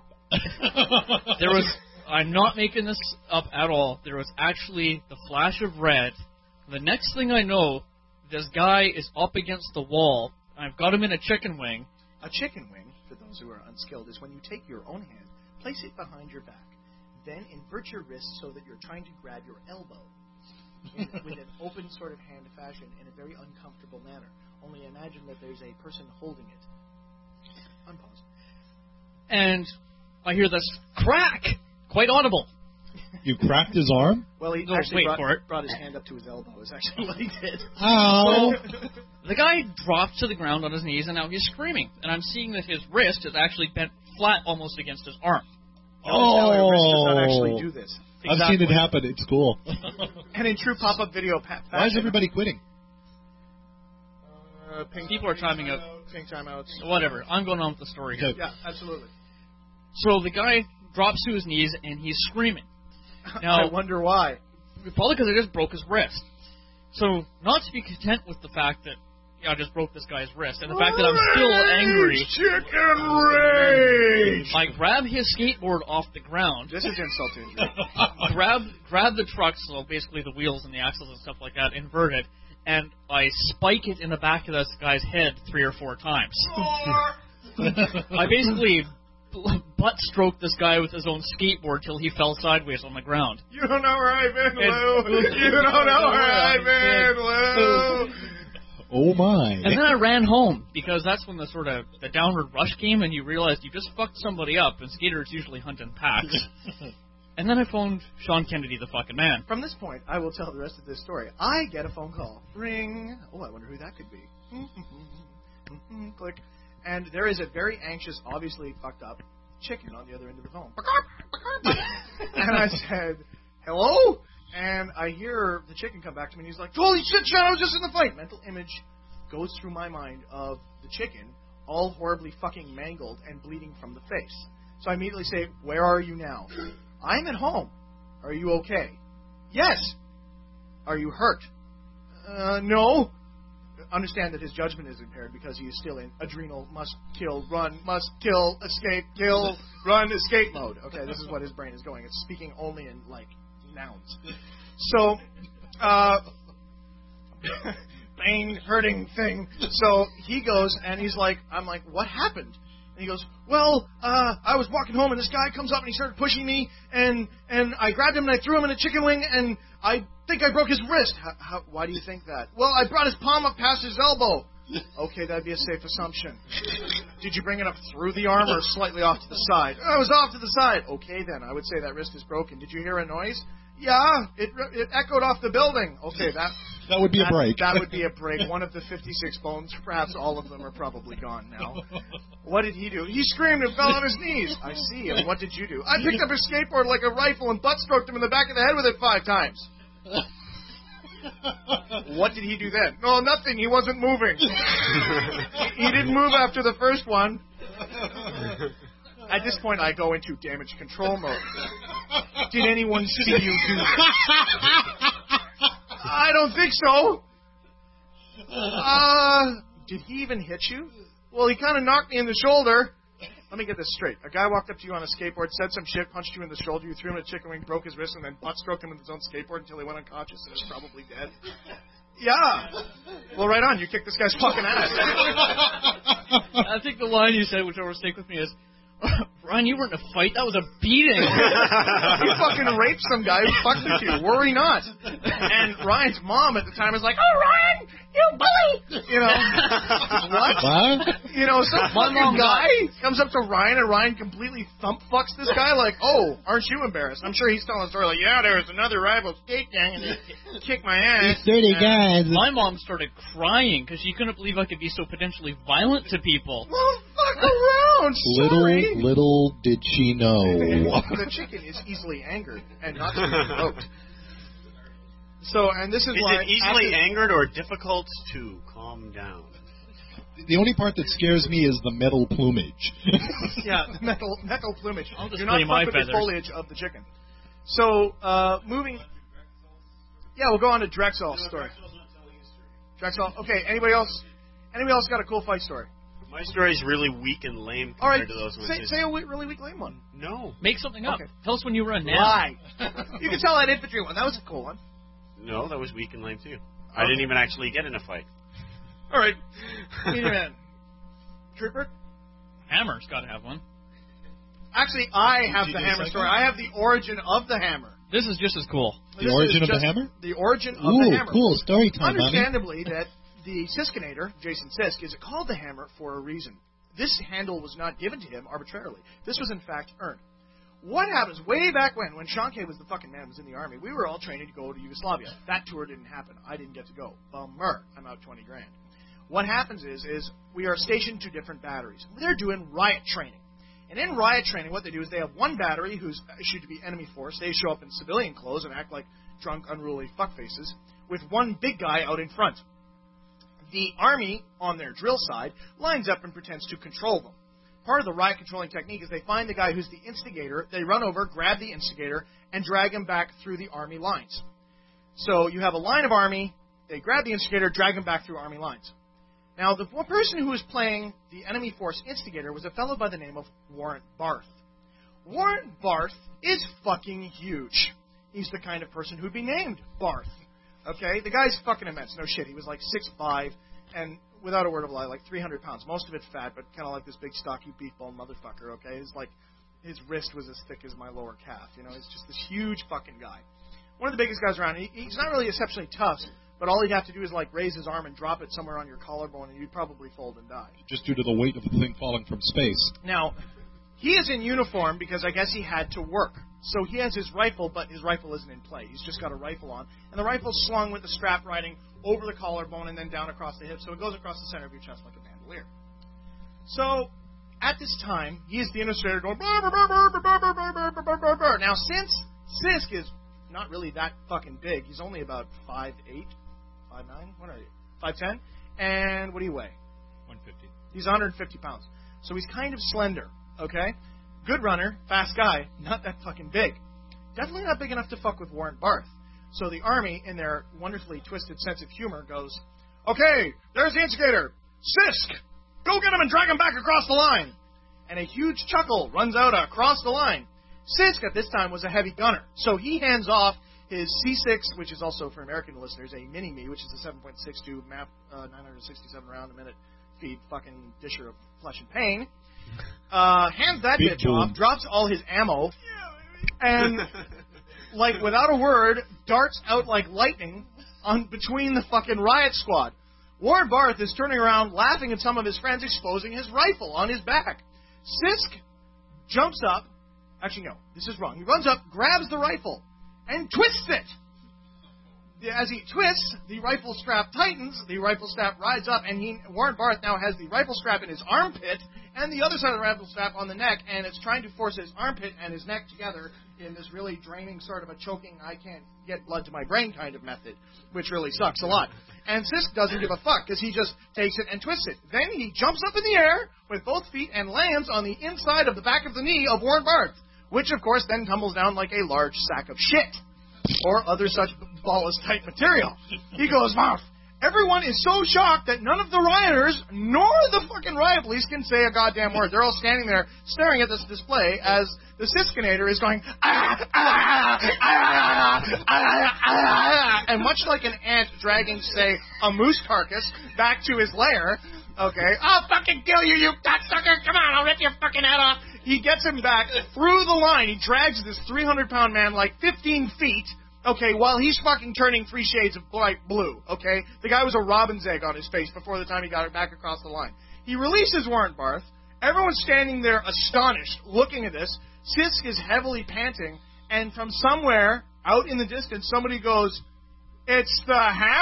There was. I'm not making this up at all. There was actually the flash of red. The next thing I know, this guy is up against the wall. I've got him in a chicken wing. A chicken wing, for those who are unskilled, is when you take your own hand, place it behind your back, then invert your wrist so that you're trying to grab your elbow with an open sort of hand fashion in a very uncomfortable manner. Only imagine that there's a person holding it. Unpause. And I hear this crack, quite audible. You cracked his arm? Well, he actually brought his hand up to his elbow, is actually what he did. Oh. The guy dropped to the ground on his knees, and now he's screaming. And I'm seeing that his wrist is actually bent flat almost against his arm. Your wrist does not actually do this. Exactly. I've seen it happen. It's cool. And in true pop-up video fashion. Why is everybody quitting? People are timing out. Pink timeouts. Whatever. I'm going on with the story here. Yeah, absolutely. So the guy drops to his knees, and he's screaming. Now, I wonder why. Probably because I just broke his wrist. So, not to be content with the fact that I just broke this guy's wrist, and the fact that I'm still angry. Chicken rage! I grab his skateboard off the ground. This is insult to injury. grab the truck, so basically the wheels and the axles and stuff like that, invert it, and I spike it in the back of this guy's head 3 or 4 times. I basically butt stroked this guy with his own skateboard till he fell sideways on the ground. You don't know where I've been, Lou. You don't know where I've been, Lou. Oh, my. And then I ran home, because that's when the downward rush came, and you realized you just fucked somebody up, and skaters usually hunt in packs. And then I phoned Sean Kennedy, the fucking man. From this point, I will tell the rest of this story. I get a phone call. Ring. Oh, I wonder who that could be. Click. And there is a very anxious, obviously fucked up chicken on the other end of the phone. And I said, hello? And I hear the chicken come back to me, and he's like, holy shit, Sean, I was just in the fight. Mental image goes through my mind of the chicken, all horribly fucking mangled and bleeding from the face. So I immediately say, where are you now? I'm at home. Are you okay? Yes. Are you hurt? No. Understand that his judgment is impaired because he is still in adrenal must kill, run, must kill, escape, kill, run, escape mode. Okay, this is what his brain is going. It's speaking only in, like, nouns. So, pain, hurting thing. So he goes and he's like, I'm like, what happened? And he goes, well, I was walking home and this guy comes up and he started pushing me and I grabbed him and I threw him in a chicken wing and I think I broke his wrist. Why do you think that? Well, I brought his palm up past his elbow. Okay, that'd be a safe assumption. Did you bring it up through the arm or slightly off to the side? I was off to the side. Okay, then. I would say that wrist is broken. Did you hear a noise? Yeah, it echoed off the building. Okay, that would be a break. That would be a break. One of the 56 bones, perhaps all of them are probably gone now. What did he do? He screamed and fell on his knees. I see. And what did you do? I picked up his skateboard like a rifle and butt stroked him in the back of the head with it 5 times. What did he do then? No, nothing. He wasn't moving. He didn't move after the first one. At this point, I go into damage control mode. Did anyone see you do that? I don't think so. Did he even hit you? Well, he kind of knocked me in the shoulder. Let me get this straight. A guy walked up to you on a skateboard, said some shit, punched you in the shoulder, you threw him a chicken wing, broke his wrist, and then butt-stroked him with his own skateboard until he went unconscious and is probably dead. Yeah. Well, right on. You kicked this guy's fucking ass. I think the line you said, which will stick with me, is, Ryan, you weren't in a fight. That was a beating. You fucking raped some guy who fucked with you. Worry not. And Ryan's mom at the time was like, oh, Ryan, you bully. You know. What? You know, some fucking guy comes up to Ryan and Ryan completely thump-fucks this guy like, oh, aren't you embarrassed? I'm sure he's telling a story like, yeah, there was another rival skate gang and they kicked my ass. These dirty guys. My mom started crying because she couldn't believe I could be so potentially violent to people. Well, fuck around. Little did she know. The chicken is easily angered and not to be provoked. So, and this is why... Is it easily angered or difficult to calm down? The only part that scares me is the metal plumage. Yeah, the metal plumage. I'll just Do not my fuck with feathers. the foliage of the chicken. So, moving... Yeah, we'll go on to Drexel's story. Drexel. Okay, anybody else? Anybody else got a cool fight story? My story is really weak and lame All right, compared to those ones. say a really weak lame one. No. Make something up. Okay. Tell us when you were a nan. Lie. You can tell that infantry one. That was a cool one. No, that was weak and lame too. I didn't even actually get in a fight. All right. Meteor Man. Trooper? Hammer's got to have one. Actually, I have you the do a hammer second? story. I have the origin of the hammer. This is just as cool. The origin of the hammer? The origin of Ooh, the hammer. cool. Story time, mommy. Understandably, that the Siskinator, Jason Sisk, is called the hammer for a reason. This handle was not given to him arbitrarily. This was, in fact, earned. What happens way back when Sean K. was the fucking man, was in the Army, we were all training to go to Yugoslavia. That tour didn't happen. I didn't get to go. Bummer. I'm out $20,000. What happens is we are stationed to different batteries. They're doing riot training. And in riot training, what they do is they have one battery who's issued to be enemy force. They show up in civilian clothes and act like drunk, unruly fuckfaces, with one big guy out in front. The Army, on their drill side, lines up and pretends to control them. Part of the riot controlling technique is they find the guy who's the instigator, they run over, grab the instigator, and drag him back through the Army lines. So you have a line of Army, they grab the instigator, drag him back through Army lines. Now, the one person who was playing the enemy force instigator was a fellow by the name of Warrant Barth. Warrant Barth is fucking huge. He's the kind of person who'd be named Barth. Okay? The guy's fucking immense. No shit. He was like 6'5", and without a word of a lie, like 300 pounds. Most of it fat, but kind of like this big, stocky, beef-boned motherfucker, okay? His wrist was as thick as my lower calf. You know, he's just this huge fucking guy. One of the biggest guys around. He's not really exceptionally tough, but all he'd have to do is, like, raise his arm and drop it somewhere on your collarbone, and you'd probably fold and die. Just due to the weight of the thing falling from space. Now, he is in uniform because I guess he had to work. So he has his rifle, but his rifle isn't in play. He's just got a rifle on. And the rifle's slung with the strap riding over the collarbone and then down across the hip, so it goes across the center of your chest like a bandolier. So, at this time, he is the administrator going, burr, burr, burr, burr, burr, burr, burr, burr, burr, burr. Now, since Sisk is not really that fucking big, he's only about 5'8", 5'9", what are you, 5'10", and what do you weigh? 150. He's 150 pounds. So he's kind of slender, okay? Good runner, fast guy, not that fucking big. Definitely not big enough to fuck with Warren Barth. So the Army, in their wonderfully twisted sense of humor, goes, okay, there's the instigator, Sisk! Go get him and drag him back across the line! And a huge chuckle runs out across the line. Sisk, at this time, was a heavy gunner. So he hands off his C6, which is also, for American listeners, a Mini-Me, which is a 7.62 MAP 967 round a minute feed fucking disher of flesh and pain. Hands that bitch off, drops all his ammo, and, like, without a word, darts out like lightning between the fucking riot squad. Warren Barth is turning around, laughing at some of his friends, exposing his rifle on his back. Sisk jumps up. Actually, no, this is wrong. He runs up, grabs the rifle, and twists it. As he twists, the rifle strap tightens, the rifle strap rides up, and Warren Barth now has the rifle strap in his armpit and the other side of the rifle strap on the neck, and it's trying to force his armpit and his neck together in this really draining sort of a choking, I can't get blood to my brain kind of method, which really sucks a lot. And Sisk doesn't give a fuck, because he just takes it and twists it. Then he jumps up in the air with both feet and lands on the inside of the back of the knee of Warren Barth, which, of course, then tumbles down like a large sack of shit. Or other such ballast-type material. He goes, Marf, everyone is so shocked that none of the rioters, nor the fucking riot police, can say a goddamn word. They're all standing there staring at this display as the Siskinator is going, and much like an ant dragging, say, a moose carcass back to his lair, okay, I'll fucking kill you, you cocksucker, come on, I'll rip your fucking head off. He gets him back through the line. He drags this 300-pound man like 15 feet, okay, while he's fucking turning 3 shades of bright blue, okay? The guy was a robin's egg on his face before the time he got it back across the line. He releases Warren Barth. Everyone's standing there astonished, looking at this. Sisk is heavily panting, and from somewhere out in the distance, somebody goes, it's the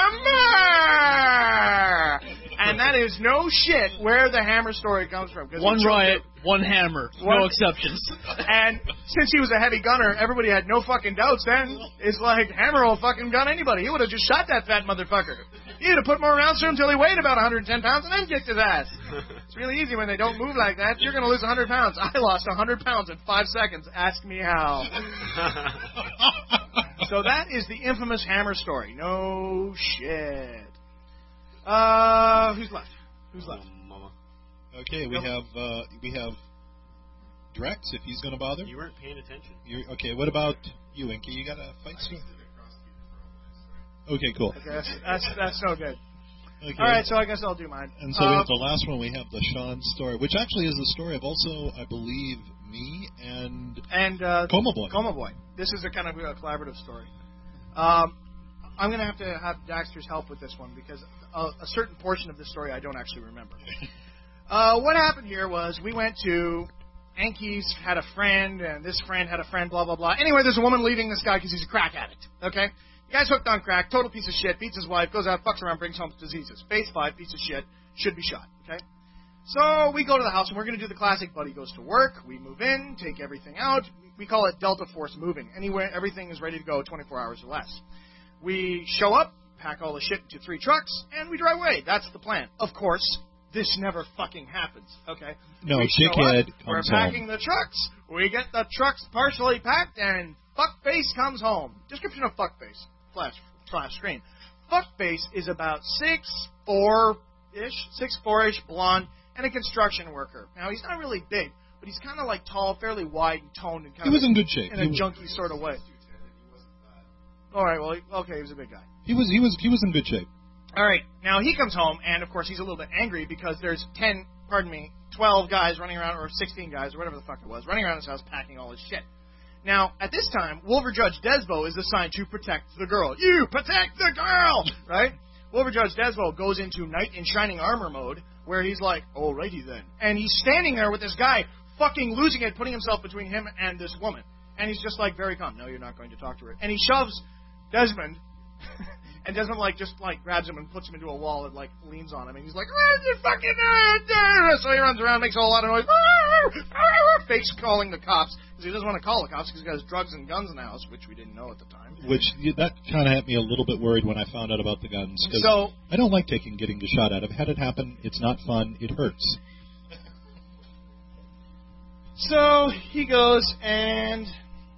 Hammer! And that is no shit where the Hammer story comes from. One riot, one hammer, no exceptions. And since he was a heavy gunner, everybody had no fucking doubts then. It's like, Hammer will fucking gun anybody. He would have just shot that fat motherfucker. He'd have put more rounds to him until he weighed about 110 pounds and then kicked his ass. It's really easy when they don't move like that. You're going to lose 100 pounds. I lost 100 pounds in 5 seconds. Ask me how. So that is the infamous Hammer story. No shit. Who's left? Mama. Okay, we have Drex, if he's going to bother. You weren't paying attention. Okay, what about you, Inky? You got a fight soon? Okay, cool. Okay, that's no good. Okay. All right, so I guess I'll do mine. And so we have the last one. We have the Sean story, which actually is the story of also, I believe, me and Coma Boy. Coma Boy. This is a kind of a collaborative story. I'm going to have Daxter's help with this one because a certain portion of this story I don't actually remember. What happened here was we went to Anki's, had a friend, and this friend had a friend, blah, blah, blah. Anyway, there's a woman leaving this guy because he's a crack addict, okay? The guy's hooked on crack, total piece of shit, beats his wife, goes out, fucks around, brings home diseases. Phase 5, piece of shit, should be shot, okay? So we go to the house, and we're going to do the classic buddy goes to work, we move in, take everything out. We call it Delta Force moving. Anywhere, everything is ready to go 24 hours or less. We show up, pack all the shit into 3 trucks, and we drive away. That's the plan. Of course, this never fucking happens, okay? No, dickhead comes We're packing the trucks. We get the trucks partially packed, and Fuckface comes home. Description of Fuckface. Flash screen. Fuckface is about 6'4"-ish, blonde, and a construction worker. Now, he's not really big, but he's kind of like tall, fairly wide and toned, and kind he was in good shape. In a junky sort of way. All right, well, okay, he was a big guy. He was in good shape. All right, now he comes home, and of course he's a little bit angry because there's 12 guys running around, or 16 guys, or whatever the fuck it was, running around his house packing all his shit. Now, at this time, Wolver Judge Desbo is assigned to protect the girl. You protect the girl! Right? Wolver Judge Desbo goes into knight in shining armor mode, where he's like, alrighty then. And he's standing there with this guy fucking losing it, putting himself between him and this woman. And he's just like very calm. No, you're not going to talk to her. And he shoves Desmond, and Desmond just grabs him and puts him into a wall and leans on him. And he's like, you fucking... So he runs around, makes a whole lot of noise. Fakes calling the cops, because he doesn't want to call the cops because he's got his drugs and guns in the house, which we didn't know at the time. That kind of had me a little bit worried when I found out about the guns. So I don't like getting the shot out of. Had it happen, it's not fun. It hurts. So he goes and...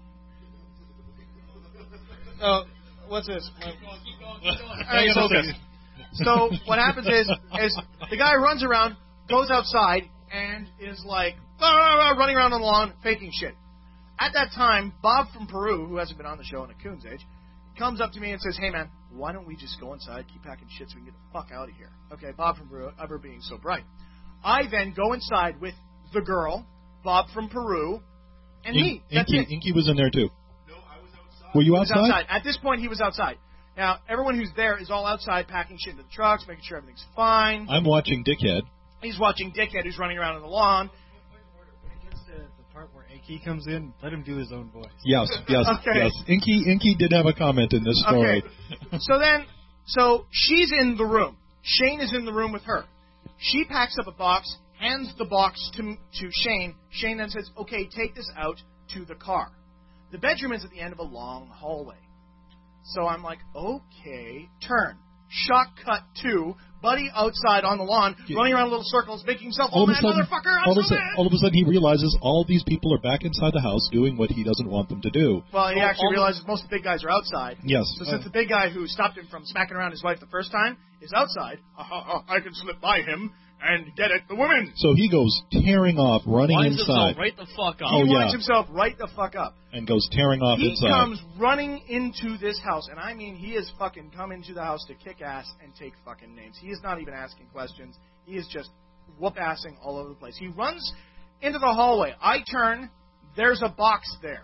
Oh, what's this? Keep going. All right, so what happens is the guy runs around, goes outside, and is running around on the lawn, faking shit. At that time, Bob from Peru, who hasn't been on the show in a coon's age, comes up to me and says, hey man, why don't we just go inside, keep packing shit so we can get the fuck out of here? Okay, Bob from Peru, ever being so bright. I then go inside with the girl, Bob from Peru, and me. That's it. Inky was in there too. No, I was outside. Were you He was outside? outside. At this point, he was outside. Now, everyone who's there is all outside packing shit into the trucks, making sure everything's fine. I'm watching Dickhead. He's watching Dickhead, who's running around on the lawn. When it gets to the part where Inky comes in, let him do his own voice. Yes. Okay. Yes. Inky did have a comment in this story. Okay. So she's in the room. Shane is in the room with her. She packs up a box, hands the box to Shane. Shane then says, okay, take this out to the car. The bedroom is at the end of a long hallway. So I'm like, okay, turn. Shot cut to Buddy outside on the lawn, running around in little circles, making himself, motherfucker, I'm so mad. All of a sudden he realizes all these people are back inside the house doing what he doesn't want them to do. Well, he actually realizes most of the big guys are outside. Yes. So since the big guy who stopped him from smacking around his wife the first time is outside, I can slip by him and get at the woman. So he goes tearing off, running Winds inside. himself right the fuck up. Oh, he yeah. winds himself right the fuck up. And goes tearing off He inside. comes running into this house, and I mean he has fucking come into the house to kick ass and take fucking names. He is not even asking questions. He is just whoop-assing all over the place. He runs into the hallway. I turn. There's a box there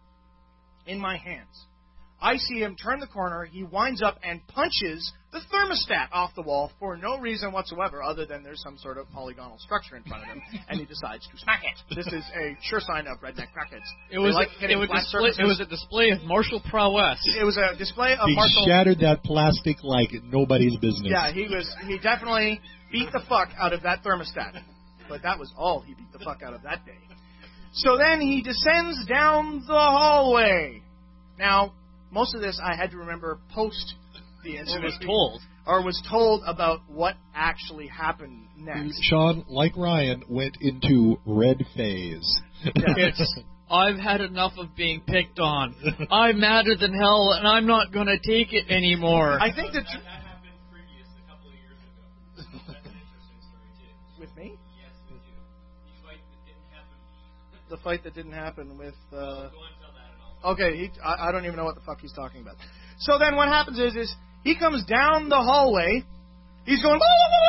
in my hands. I see him turn the corner. He winds up and punches the thermostat off the wall for no reason whatsoever other than there's some sort of polygonal structure in front of him, and he decides to smack it. This is a sure sign of redneck crackheads. It was a display of martial prowess. It was a display of He martial... shattered that plastic like nobody's business. Yeah, he definitely beat the fuck out of that thermostat. But that was all he beat the fuck out of that day. So then he descends down the hallway. Now, most of this I had to remember post the incident. Or was told about what actually happened next. Sean, like Ryan, went into red phase. Yeah. I've had enough of being picked on. I'm madder than hell, and I'm not going to take it anymore. I think that happened previous a couple of years ago. That's an interesting story, too. With me? Yes, with you. The fight that didn't happen. The fight that didn't happen with... Go on, tell that at all. Okay, I don't even know what the fuck he's talking about. So then what happens is he comes down the hallway. He's going...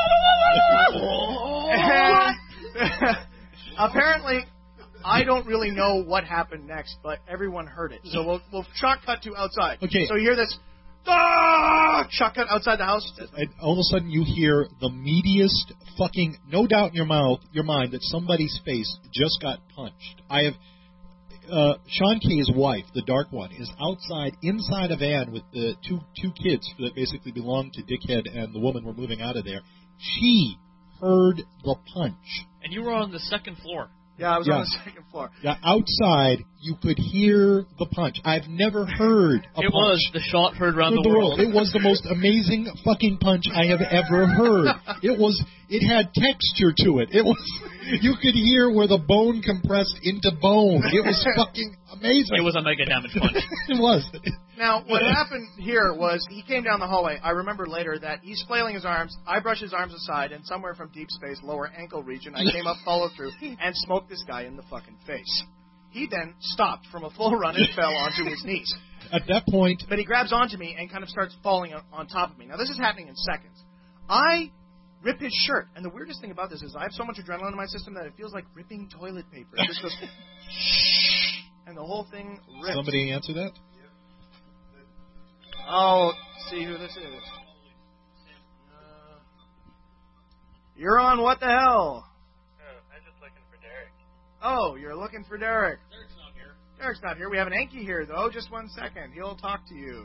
and apparently, I don't really know what happened next, but everyone heard it. So we'll shot cut to outside. Okay. So you hear this... shot cut outside the house. And all of a sudden you hear the meatiest fucking, no doubt in your mind that somebody's face just got punched. I have... Sean K's wife, the dark one, is outside inside a van with the two kids that basically belong to Dickhead, and the woman were moving out of there. She heard the punch. And you were on the second floor. Yeah, I was on the second floor. Yeah, outside you could hear the punch. I've never heard a punch. It was the shot heard around the world. It was the most amazing fucking punch I have ever heard. It had texture to it. You could hear where the bone compressed into bone. It was fucking amazing. It was a mega damage punch. It was. Now, what happened here was he came down the hallway. I remember later that he's flailing his arms. I brush his arms aside, and somewhere from deep space, lower ankle region, I came up, follow through, and smoked this guy in the fucking face. He then stopped from a full run and fell onto his knees. At that point, But he grabs onto me and kind of starts falling on top of me. Now, this is happening in seconds. I rip his shirt, and the weirdest thing about this is I have so much adrenaline in my system that it feels like ripping toilet paper. It just goes, and the whole thing rips. somebody answer that? I'll see who this is. You're on What the Hell? I'm just looking for Derek. Oh, you're looking for Derek. Derek's not here. Derek's not here. We have an Anki here, though. Just 1 second. He'll talk to you.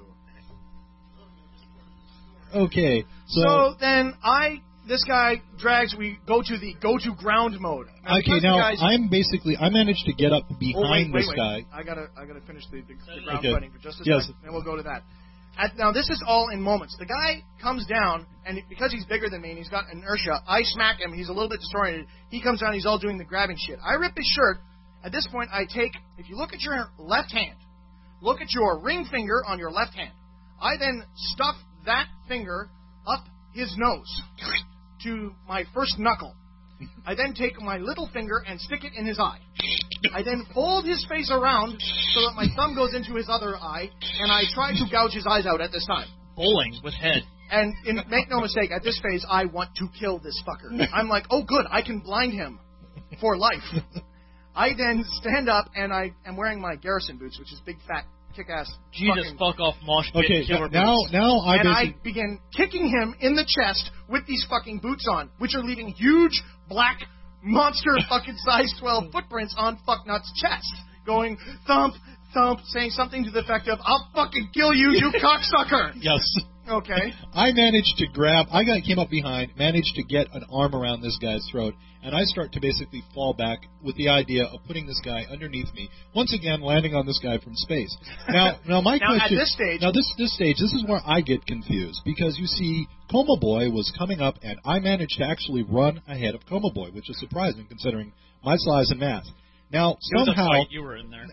Okay, So then this guy drags, we go to the go-to ground mode. okay, because the now guys- I managed to get up behind wait, this guy. I gotta finish the ground Okay. fighting for just a Yes. second, then we'll go to that. Now, this is all in moments. The guy comes down, and because he's bigger than me and he's got inertia, I smack him. He's a little bit disoriented. He comes down, he's all doing the grabbing shit. I rip his shirt. At this point, if you look at your left hand, look at your ring finger on your left hand. I then stuff that finger up his nose to my first knuckle. I then take my little finger and stick it in his eye. I then fold his face around so that my thumb goes into his other eye, and I try to gouge his eyes out at this time. Bowling with head. And make no mistake, at this phase, I want to kill this fucker. I'm like, oh good, I can blind him for life. I then stand up, and I am wearing my Garrison boots, which is big, fat, kick-ass Jesus, fuck off, mosh pit, Okay, killer now boots. I begin kicking him in the chest with these fucking boots on, which are leaving huge, black, monster fucking size 12 footprints on Fucknut's chest. Going thump, thump, saying something to the effect of, I'll fucking kill you, you cocksucker! Yes. Okay. I came up behind, managed to get an arm around this guy's throat, and I start to basically fall back with the idea of putting this guy underneath me, once again landing on this guy from space. Now my Now, question. at this stage. Now, this stage, this is where I get confused, because you see, Coma Boy was coming up, and I managed to actually run ahead of Coma Boy, which is surprising considering my size and mass. Now, It was a somehow, fight, you were in there.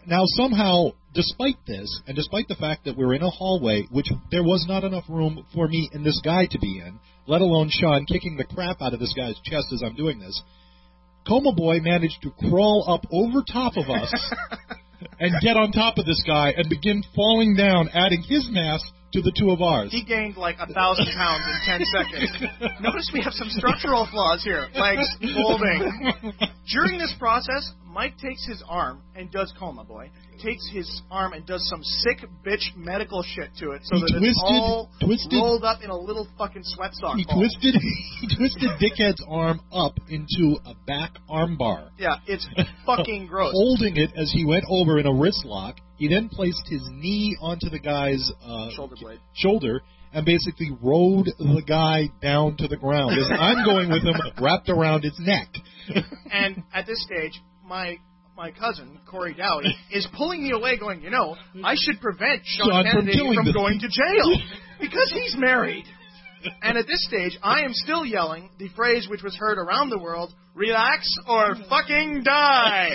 despite this, and despite the fact that we're in a hallway, which there was not enough room for me and this guy to be in, let alone Sean kicking the crap out of this guy's chest as I'm doing this, Coma Boy managed to crawl up over top of us and get on top of this guy and begin falling down, adding his mass to the two of ours. He gained like 1,000 pounds in 10 seconds. Notice we have some structural flaws here. Legs folding. During this process, Mike takes his arm and does Coma Boy. Takes his arm and does some sick bitch medical shit to it so that it's all rolled up in a little fucking sweat sock He ball. twisted Dickhead's arm up into a back arm bar. Yeah, it's fucking gross. Holding it as he went over in a wrist lock. He then placed his knee onto the guy's shoulder and basically rode the guy down to the ground as I'm going with him wrapped around his neck. And at this stage, my cousin, Corey Dowie, is pulling me away going, I should prevent Sean Kennedy from going to jail because he's married. And at this stage, I am still yelling the phrase which was heard around the world, relax or fucking die.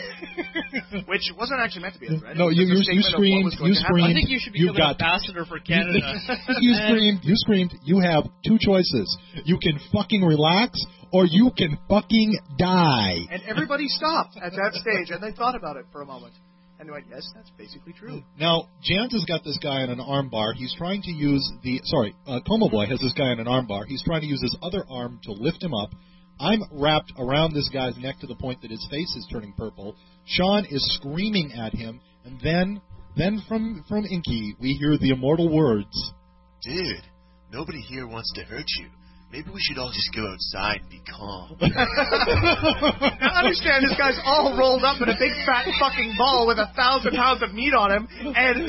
Which wasn't actually meant to be a threat. No, you screamed. I think you should become an ambassador for Canada. You screamed. You have two choices. You can fucking relax or you can fucking die. And everybody stopped at that stage and they thought about it for a moment. And they went, yes, that's basically true. Now, Jans has got this guy on an arm bar. He's trying to use Coma Boy has this guy on an arm bar. He's trying to use his other arm to lift him up. I'm wrapped around this guy's neck to the point that his face is turning purple. Sean is screaming at him, and then from Inky, we hear the immortal words. Dude, nobody here wants to hurt you. Maybe we should all just go outside and be calm. Now, understand, this guy's all rolled up in a big fat fucking ball with 1,000 pounds of meat on him,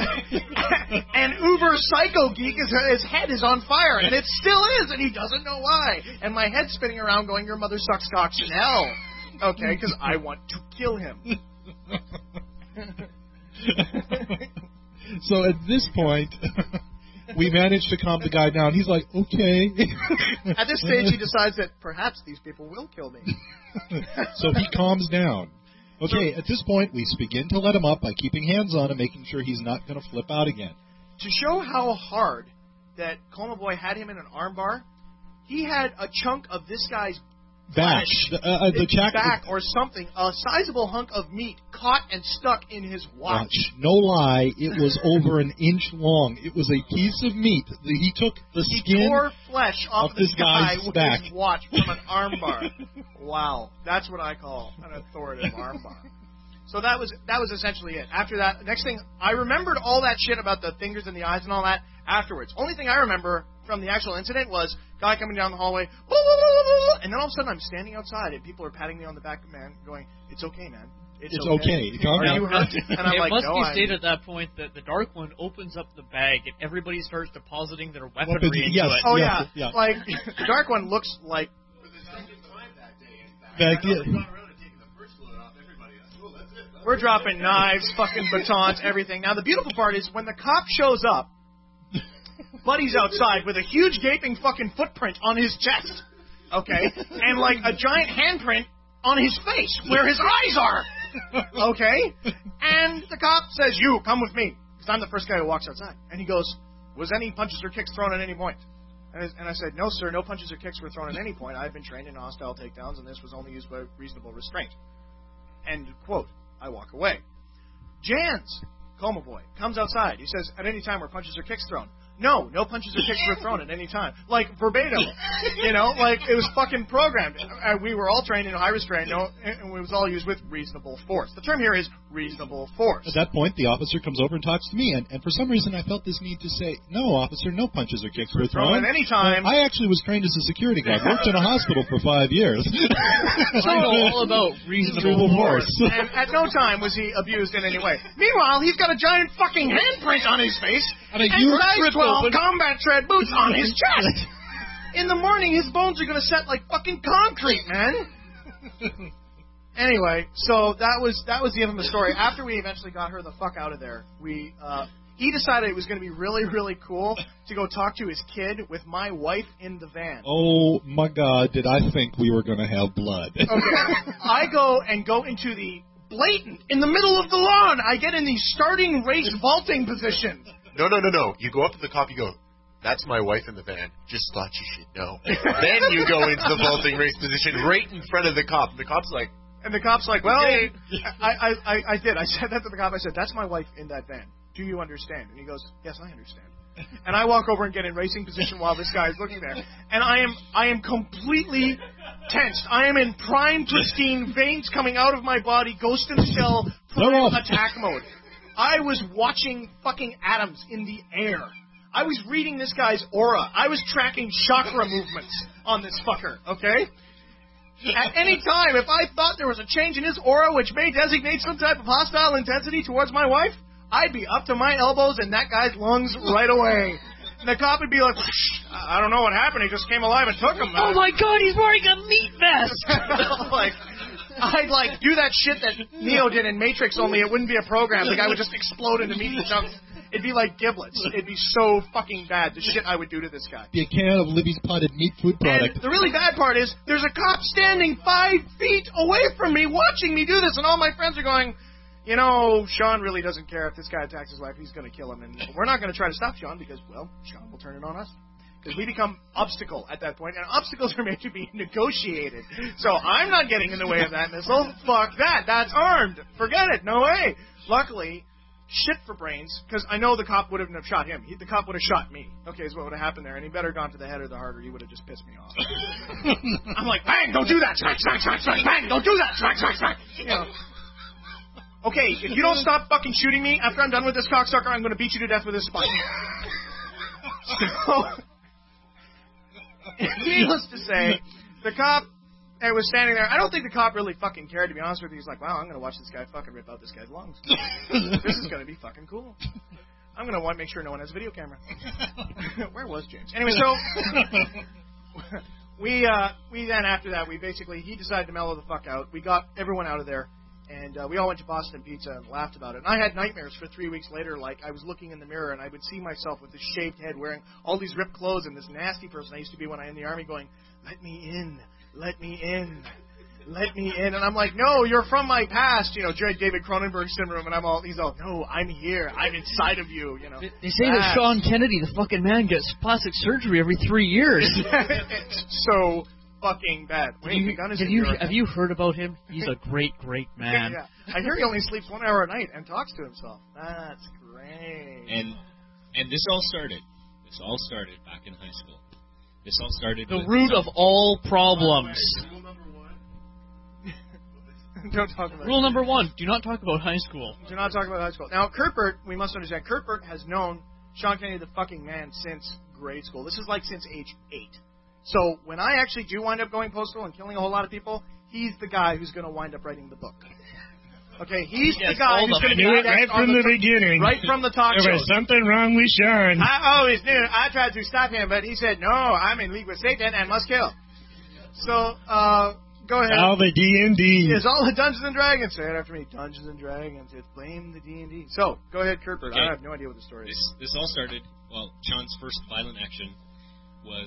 and Uber Psycho Geek, his head is on fire, and it still is, and he doesn't know why. And my head's spinning around going, your mother sucks cocks in hell. Okay, because I want to kill him. So at this point... we managed to calm the guy down. He's like, okay. At this stage, he decides that perhaps these people will kill me. So he calms down. Okay, at this point, we begin to let him up by keeping hands on him, making sure he's not going to flip out again. To show how hard that Coma Boy had him in an armbar, he had a chunk of this guy's back, the jacket back or something, a sizable hunk of meat caught and stuck in his watch. No lie, it was over an inch long. It was a piece of meat. He took the skin. He tore flesh off this guy guy's with back. his watch from an armbar. Wow, that's what I call an authoritative armbar. So that was essentially it. After that, next thing, I remembered all that shit about the fingers and the eyes and all that afterwards. Only thing I remember from the actual incident was guy coming down the hallway, and then all of a sudden I'm standing outside and people are patting me on the back, man, going, "It's okay, man. It's okay. Are you hurt?" And I'm like, must "No, be stated at that point that the Dark One opens up the bag and everybody starts depositing their weaponry into it. Oh yeah. Like the Dark One looks like. We're dropping knives, fucking batons, everything. Now, the beautiful part is when the cop shows up, Buddy's outside with a huge gaping fucking footprint on his chest, okay? And, like, a giant handprint on his face where his eyes are, okay? And the cop says, "You, come with me," because I'm the first guy who walks outside. And he goes, "Was any punches or kicks thrown at any point?" And I said, "No, sir, no punches or kicks were thrown at any point. I've been trained in hostile takedowns, and this was only used by reasonable restraint." End quote. I walk away. Jans, Coma Boy, comes outside. He says, "At any time were punches or kicks thrown?" No punches or kicks were thrown at any time. Like, verbatim. You know, like, it was fucking programmed. We were all trained in high restraint, and it was all used with reasonable force. The term here is reasonable force. At that point, the officer comes over and talks to me, and for some reason I felt this need to say, "No, officer, no punches or kicks were thrown. At any time. I actually was trained as a security guard. Worked in a hospital for 5 years. So all about reasonable force. And at no time was he abused in any way. Meanwhile, he's got a giant fucking handprint on his face and a huge size 12 combat tread boots on his chest. In the morning, his bones are going to set like fucking concrete, man. Anyway, so that was the end of the story. After we eventually got her the fuck out of there, he decided it was going to be really, really cool to go talk to his kid with my wife in the van. Oh, my God, did I think we were going to have blood. Okay. I go into the blatant, in the middle of the lawn, I get in the starting race vaulting position. No. You go up to the cop, you go, "That's my wife in the van. Just thought you should know." Then you go into the vaulting race position right in front of the cop. The cop's like... And the cop's like, "Well, I did. I said that to the cop. I said, 'That's my wife in that van. Do you understand?' And he goes, 'Yes, I understand.' And I walk over and get in racing position while this guy is looking there. And I am completely tensed. I am in prime, pristine, veins coming out of my body, Ghost in the Shell, prime attack mode. I was watching fucking atoms in the air. I was reading this guy's aura. I was tracking chakra movements on this fucker, okay? At any time, if I thought there was a change in his aura which may designate some type of hostile intensity towards my wife, I'd be up to my elbows in that guy's lungs right away. And the cop would be like, "I don't know what happened. He just came alive and took him." Oh my God, he's wearing a meat vest! I'd do that shit that Neo did in Matrix, only it wouldn't be a program. The guy would just explode into meat chunks. It'd be like giblets. It'd be so fucking bad, the shit I would do to this guy. Be a can of Libby's potted meat food product. And the really bad part is, there's a cop standing 5 feet away from me watching me do this, and all my friends are going, "You know, Sean really doesn't care if this guy attacks his wife. He's going to kill him, and we're not going to try to stop Sean because, well, Sean will turn it on us." Because we become obstacle at that point, and obstacles are made to be negotiated. So I'm not getting in the way of that missile. Fuck that. That's armed. Forget it. No way. Luckily, shit for brains, because I know the cop wouldn't have shot him. The cop would have shot me. Okay, is what would have happened there, and he better gone to the head or the heart, or he would have just pissed me off. I'm like, "Bang, don't do that. Smack, smack, smack, smack, bang, don't do that. Smack, smack, smack." You know. Okay, if you don't stop fucking shooting me after I'm done with this cocksucker, I'm going to beat you to death with this spike. So, needless to say, the cop was standing there. I don't think the cop really fucking cared, to be honest with you. He's like, "Wow, I'm going to watch this guy fucking rip out this guy's lungs. This is going to be fucking cool. I'm going to want to make sure no one has a video camera." Where was James? Anyway, so we then, after that, he decided to mellow the fuck out. We got everyone out of there. And we all went to Boston Pizza and laughed about it. And I had nightmares for 3 weeks later. Like, I was looking in the mirror, and I would see myself with this shaved head wearing all these ripped clothes and this nasty person I used to be when I was in the Army going, "Let me in, let me in, let me in." And I'm like, "No, you're from my past." You know, David Cronenberg syndrome. And he's all, "No, I'm here. I'm inside of you." You know. They say that Sean Kennedy, the fucking man, gets plastic surgery every 3 years. So fucking bed. Wait, the gun is in your have you heard about him? He's a great, great man. Yeah. I hear he only sleeps 1 hour a night and talks to himself. That's great. And this all started back in high school. This all started The with root of all problems. Rule number 1. Don't talk about Rule number 1, do not talk about high school. Do not talk about high school. Now, Kurt, we must understand, Kurt has known Sean Kennedy the fucking man since grade school. This is like since age 8. So when I actually do wind up going postal and killing a whole lot of people, he's the guy who's going to wind up writing the book. Okay, he's the guy who's going to do it right from the beginning. Right from the talk show. There was something wrong with Sean. I always knew. I tried to stop him, but he said, no, I'm in league with Satan and must kill. So, go ahead. All the D&D. Yes, all the Dungeons and Dragons. Say it after me. Dungeons and Dragons. It's blame the D&D. So, go ahead, Kurt. Okay. I have no idea what the story is. This all started, Sean's first violent action was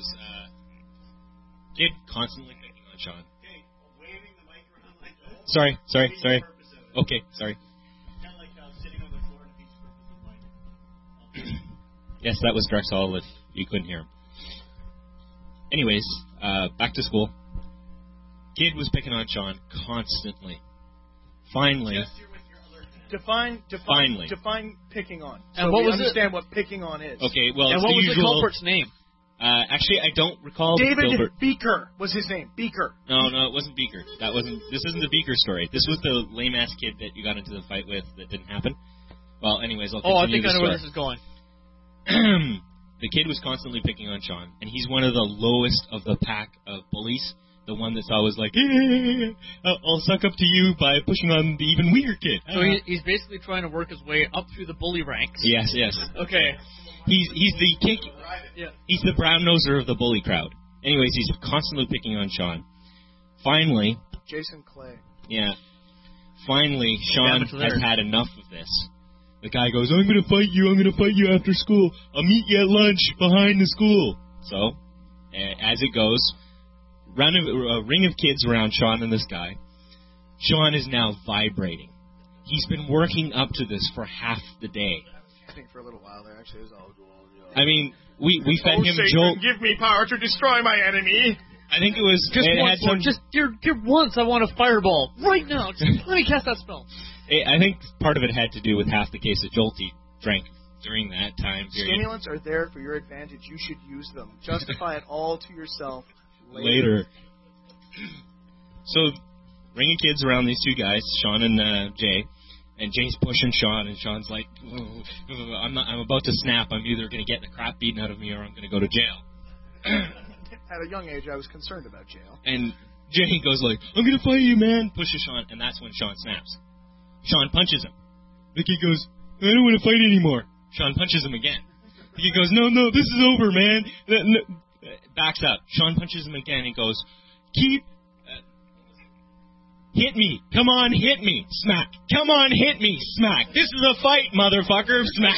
kid constantly picking on Sean. Okay, waving the mic around like that. Sorry. Okay, sorry. Kind of like sitting on the floor and being with the mic. Yes, that was Drexel if you couldn't hear him. Anyways, back to school. Kid was picking on Sean constantly. Finally. Define picking on. And so what we was understand what picking on is. Okay, well, and it's what the was usual. the culprit's name? Actually, I don't recall. David Gilbert. Beaker was his name. Beaker. No, it wasn't Beaker. This isn't the Beaker story. This was the lame ass kid that you got into the fight with that didn't happen. Well, anyways, I'll continue I think I know where this is going. The kid was constantly picking on Sean, and he's one of the lowest of the pack of bullies. The one that's always like, I'll suck up to you by pushing on the even weaker kid. So he's basically trying to work his way up through the bully ranks. Yes. Okay. He's the kick. Yeah. He's the brown noser of the bully crowd. Anyways, he's constantly picking on Sean. Finally, Jason Clay. Yeah. Finally, Sean has had enough of this. The guy goes, I'm going to fight you after school. I'll meet you at lunch behind the school. So, as it goes, a ring of kids around Sean and this guy. Sean is now vibrating. He's been working up to this for half the day. I think for a little while there, actually, it was all going on. I mean, we fed him Satan, Jolt. give me power to destroy my enemy. I think it was just once. I want a fireball right now. Just let me cast that spell. I think part of it had to do with half the case of Jolt he drank during that time period. Stimulants are there for your advantage. You should use them. Justify it all to yourself later. So, ring of kids around these two guys, Sean and Jay. And Jay's pushing Sean, and Sean's like, I'm about to snap. I'm either going to get the crap beaten out of me or I'm going to go to jail. At a young age, I was concerned about jail. And Jay goes like, I'm going to fight you, man. Pushes Sean, and that's when Sean snaps. Sean punches him. The kid goes, I don't want to fight anymore. Sean punches him again. The kid goes, no, this is over, man. Backs up. Sean punches him again and goes, hit me. Come on, hit me. Smack. Come on, hit me. Smack. This is a fight, motherfucker. Smack.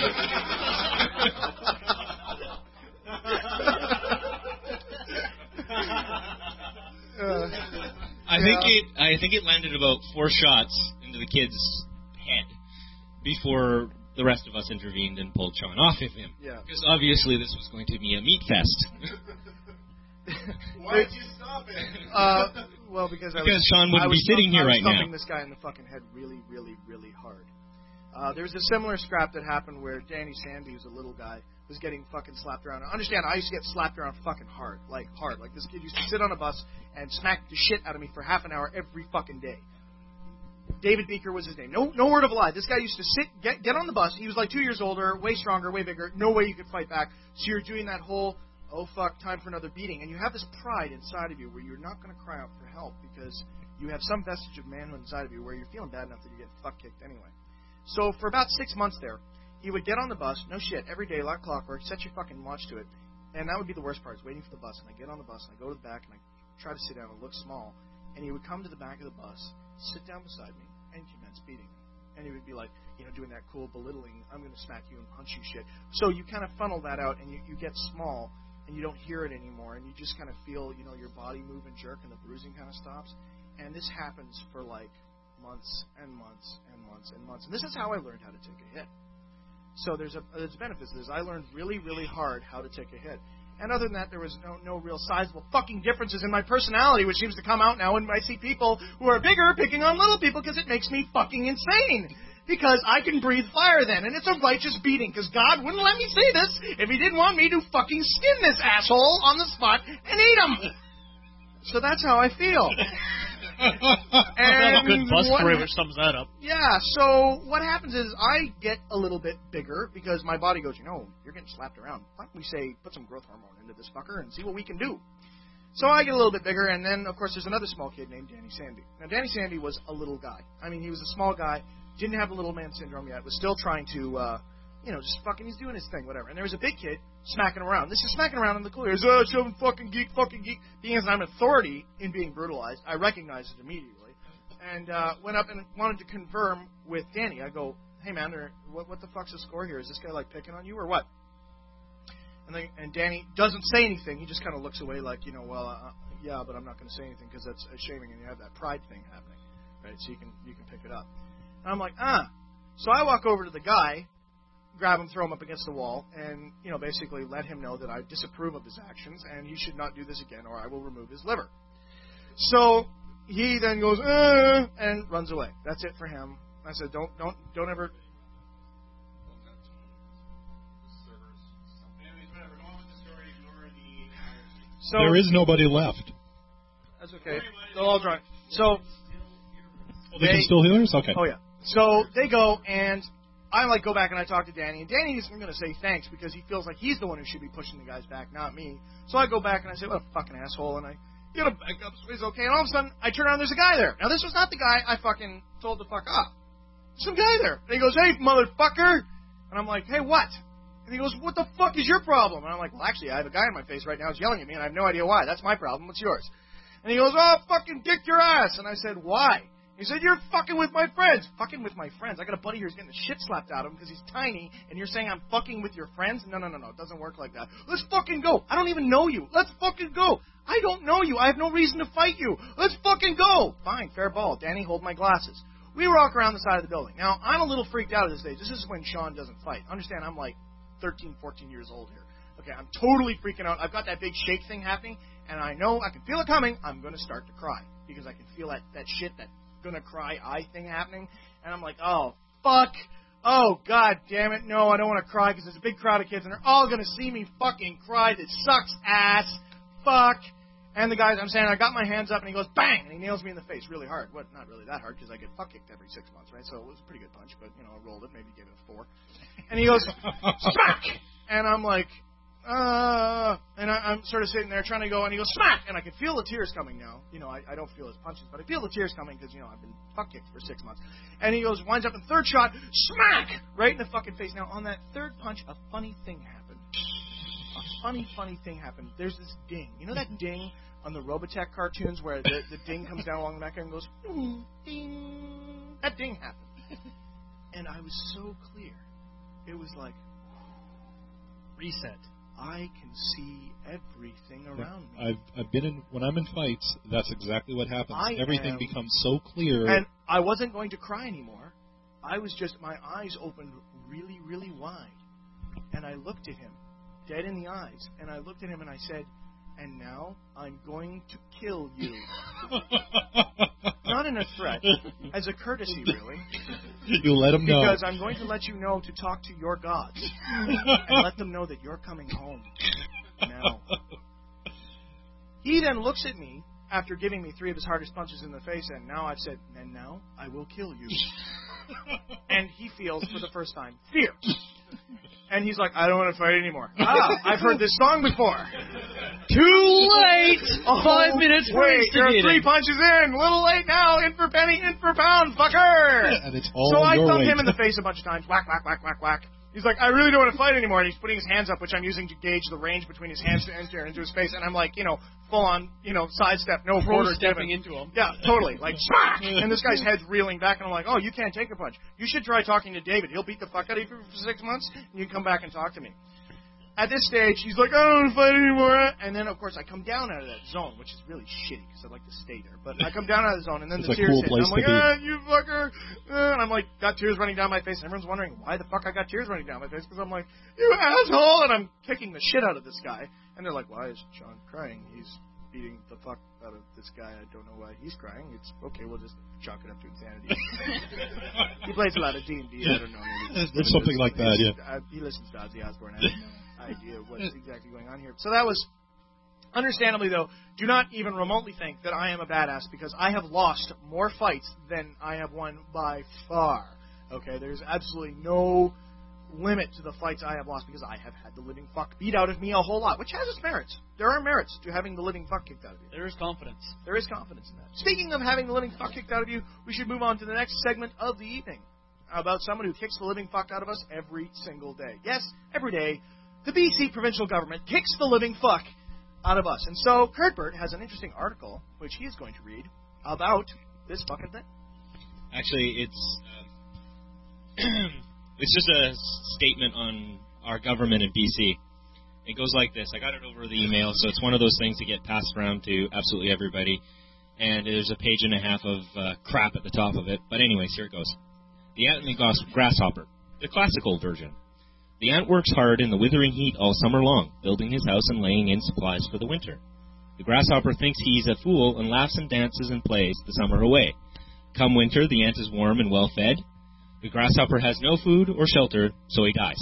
I think it landed about 4 shots into the kid's head before the rest of us intervened and pulled Sean off of him. Yeah. Because obviously this was going to be a meat fest. Why did you stop it? Well, because Sean wouldn't be sitting here right now. I was thumping this guy in the fucking head really, really, really hard. There was a similar scrap that happened where Danny Sandy, who's a little guy, was getting fucking slapped around. Now, understand, I used to get slapped around fucking hard. Like, this kid used to sit on a bus and smack the shit out of me for half an hour every fucking day. David Beaker was his name. No word of a lie. This guy used to get on the bus. He was like 2 years older, way stronger, way bigger. No way you could fight back. So you're doing that whole, oh fuck, time for another beating. And you have this pride inside of you where you're not going to cry out for help because you have some vestige of manhood inside of you where you're feeling bad enough that you get fuck kicked anyway. So for about 6 months there, he would get on the bus, no shit, every day, like clockwork, set your fucking watch to it. And that would be the worst part, is waiting for the bus. And I get on the bus, and I go to the back, and I try to sit down and look small. And he would come to the back of the bus, sit down beside me, and commence beating me. And he would be like, doing that cool belittling, I'm going to smack you and punch you shit. So you kind of funnel that out, and you get small, and you don't hear it anymore, and you just kind of feel, your body move and jerk, and the bruising kind of stops. And this happens for, like, months and months and months and months. And this is how I learned how to take a hit. So there's benefits to this. I learned really, really hard how to take a hit. And other than that, there was no real sizable fucking differences in my personality, which seems to come out now when I see people who are bigger picking on little people because it makes me fucking insane. Because I can breathe fire then, and it's a righteous beating, because God wouldn't let me say this if he didn't want me to fucking skin this asshole on the spot and eat him. So that's how I feel. And a good bus story which sums that up. Yeah, so what happens is I get a little bit bigger because my body goes, you're getting slapped around. Why don't we say, put some growth hormone into this fucker and see what we can do? So I get a little bit bigger, and then, of course, there's another small kid named Danny Sandy. Now, Danny Sandy was a little guy. I mean, he was a small guy, didn't have the little man syndrome yet, was still trying to, just fucking, he's doing his thing, whatever. And there was a big kid smacking around. This is smacking around in the cooler. He's, shoving fucking geek. Being as I'm an authority in being brutalized, I recognized it immediately. And went up and wanted to confirm with Danny. I go, hey, man, what the fuck's the score here? Is this guy, picking on you or what? And Danny doesn't say anything. He just kind of looks away like, yeah, but I'm not going to say anything because that's shaming and you have that pride thing happening, right? So you can pick it up. And I'm like, So I walk over to the guy, grab him, throw him up against the wall, and, basically let him know that I disapprove of his actions and he should not do this again or I will remove his liver. So he then goes, and runs away. That's it for him. I said, don't ever... So, there is nobody left. That's okay. They'll all join. So they can still hear us? Okay. Oh, yeah. So they go, and I go back and I talk to Danny, and Danny isn't going to say thanks because he feels like he's the one who should be pushing the guys back, not me. So I go back and I say, what a fucking asshole, and I get him back up so he's okay. And all of a sudden, I turn around, there's a guy there. Now, this was not the guy I fucking told to fuck up. Some guy there. And he goes, hey, motherfucker. And I'm like, hey, what? And he goes, what the fuck is your problem? And I'm like, well, actually, I have a guy in my face right now who's yelling at me, and I have no idea why. That's my problem. What's yours? And he goes, oh, fucking dick your ass. And I said, why? He said, you're fucking with my friends. Fucking with my friends? I got a buddy here who's getting the shit slapped out of him because he's tiny, and you're saying I'm fucking with your friends? No. It doesn't work like that. Let's fucking go. I don't even know you. Let's fucking go. I don't know you. I have no reason to fight you. Let's fucking go. Fine, fair ball. Danny, hold my glasses. We walk around the side of the building. Now, I'm a little freaked out at this stage. This is when Sean doesn't fight. Understand, I'm 13, 14 years old here. Okay, I'm totally freaking out. I've got that big shake thing happening, and I know I can feel it coming. I'm going to start to cry because I can feel that shit, that going to cry eye thing happening. And I'm like, oh, fuck. Oh, god damn it. No, I don't want to cry because there's a big crowd of kids, and they're all going to see me fucking cry. This sucks ass. Fuck. And the guy, I'm saying, I got my hands up, and he goes, bang, and he nails me in the face really hard. Well, not really that hard, because I get fuck kicked every 6 months, right? So it was a pretty good punch, but, I rolled it, maybe gave it a 4. And he goes, smack! And I'm like, and I'm sort of sitting there trying to go, and he goes, smack! And I can feel the tears coming now. I don't feel his punches, but I feel the tears coming because, I've been fuck kicked for 6 months. And he goes, winds up in third shot, smack! Right in the fucking face. Now, on that third punch, a funny thing happened. A funny thing happened. There's this ding. You know that ding on the Robotech cartoons where the ding comes down along the back and goes, ding. That ding happened. And I was so clear. It was like, reset. I can see everything around me. I've been in, when I'm in fights, that's exactly what happens. Everything becomes so clear. And I wasn't going to cry anymore. I was just, my eyes opened really, really wide. And I looked at him, dead in the eyes. And I looked at him and I said, and now I'm going to kill you. Not in a threat, as a courtesy, really. You let them know. Because I'm going to let you know to talk to your gods. And let them know that you're coming home now. He then looks at me after giving me 3 of his hardest punches in the face, and now I've said, and now I will kill you. And he feels, for the first time, fear. And he's like, I don't want to fight anymore. I've heard this song before. Too late! 5 minutes for wait, there are 3 punches in. A little late now. In for penny, in for pound, fucker. And it's all so I your thumped weight. him in the face a bunch of times. Whack, whack, whack, whack, whack. He's like, I really don't want to fight anymore. And he's putting his hands up, which I'm using to gauge the range between his hands to enter into his face. And I'm like, full on, sidestep, no quarter stepping into him. Yeah, totally. Like, smack! And this guy's head's reeling back, and I'm like, oh, you can't take a punch. You should try talking to David. He'll beat the fuck out of you for 6 months, and you can come back and talk to me. At this stage, he's like, I don't want to fight anymore. And then, of course, I come down out of that zone, which is really shitty because I'd like to stay there. But I come down out of the zone, and then the tears hit. I'm like, you fucker. And I'm like, got tears running down my face. And everyone's wondering why the fuck I got tears running down my face because I'm like, you asshole. And I'm kicking the shit out of this guy. And they're like, why is Sean crying? He's beating the fuck out of this guy. I don't know why he's crying. It's okay, we'll just chalk it up to insanity. He plays a lot of D&D. I don't know. It's something like that, yeah. He listens to Ozzy Osbourne. I have no idea what's exactly going on here. So that was, understandably though, do not even remotely think that I am a badass because I have lost more fights than I have won by far. Okay, there's absolutely no limit to the fights I have lost because I have had the living fuck beat out of me a whole lot, which has its merits. There are merits to having the living fuck kicked out of you. There is confidence. There is confidence in that. Speaking of having the living fuck kicked out of you, we should move on to the next segment of the evening about someone who kicks the living fuck out of us every single day. Yes, every day, the BC provincial government kicks the living fuck out of us. And so, Kurt Burt has an interesting article, which he is going to read, about this fucking thing. Actually, it's just a statement on our government in BC. It goes like this. I got it over the email, so it's one of those things that get passed around to absolutely everybody. And there's a page and a half of crap at the top of it. But anyways, here it goes. The ant and the grasshopper, the classical version. The ant works hard in the withering heat all summer long, building his house and laying in supplies for the winter. The grasshopper thinks he's a fool and laughs and dances and plays the summer away. Come winter, the ant is warm and well fed. The grasshopper has no food or shelter, so he dies.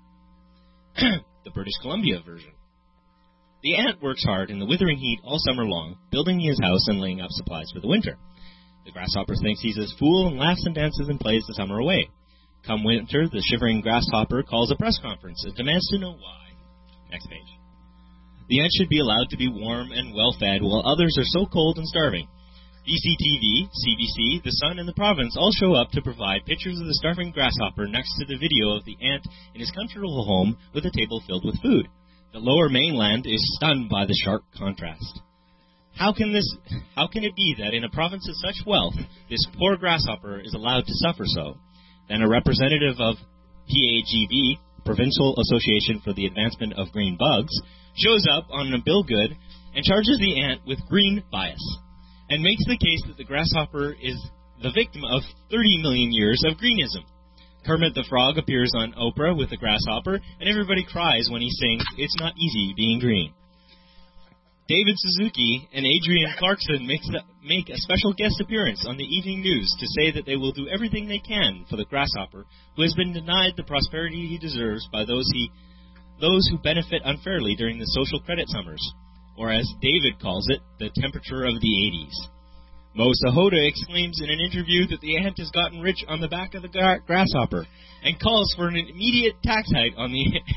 The British Columbia version. The ant works hard in the withering heat all summer long, building his house and laying up supplies for the winter. The grasshopper thinks he's a fool and laughs and dances and plays the summer away. Come winter, the shivering grasshopper calls a press conference and demands to know why. Next page. The ant should be allowed to be warm and well-fed while others are so cold and starving. BCTV, CBC, The Sun, and the province all show up to provide pictures of the starving grasshopper next to the video of the ant in his comfortable home with a table filled with food. The lower mainland is stunned by the sharp contrast. How can it be that in a province of such wealth, this poor grasshopper is allowed to suffer so? Then a representative of PAGB, Provincial Association for the Advancement of Green Bugs, shows up on a bill good and charges the ant with green bias, and makes the case that the grasshopper is the victim of 30 million years of greenism. Kermit the Frog appears on Oprah with the grasshopper, and everybody cries when he sings, "It's Not Easy Being Green." David Suzuki and Adrian Clarkson make a special guest appearance on the evening news to say that they will do everything they can for the grasshopper, who has been denied the prosperity he deserves by those who benefit unfairly during the social credit summers, or as David calls it, the temperature of the 80s. Mo Sahoda exclaims in an interview that the ant has gotten rich on the back of the grasshopper and calls for an immediate tax hike on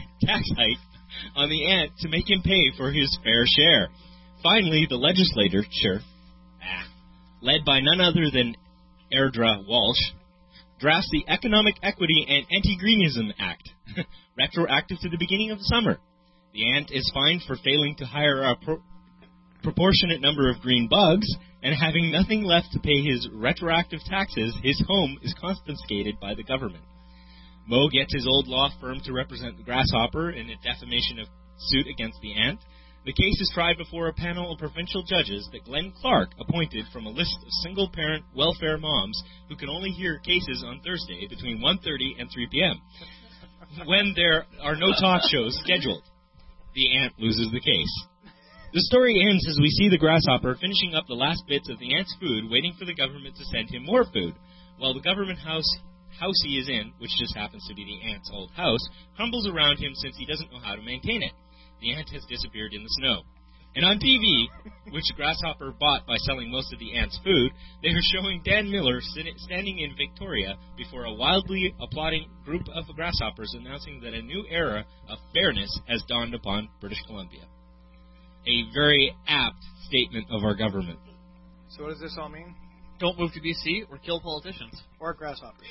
the ant to make him pay for his fair share. Finally, the legislature, led by none other than Airdra Walsh, drafts the Economic Equity and Anti-Greenism Act, retroactive to the beginning of the summer. The ant is fined for failing to hire a proportionate number of green bugs, and having nothing left to pay his retroactive taxes, his home is confiscated by the government. Mo gets his old law firm to represent the grasshopper in a defamation of suit against the ant. The case is tried before a panel of provincial judges that Glenn Clark appointed from a list of single-parent welfare moms who can only hear cases on Thursday between 1:30 and 3 p.m. when there are no talk shows scheduled. The ant loses the case. The story ends as we see the grasshopper finishing up the last bits of the ant's food, waiting for the government to send him more food, while the government house he is in, which just happens to be the ant's old house, crumbles around him since he doesn't know how to maintain it. The ant has disappeared in the snow. And on TV, which Grasshopper bought by selling most of the ant's food, they are showing Dan Miller standing in Victoria before a wildly applauding group of grasshoppers announcing that a new era of fairness has dawned upon British Columbia. A very apt statement of our government. So what does this all mean? Don't move to BC or kill politicians. Or grasshoppers.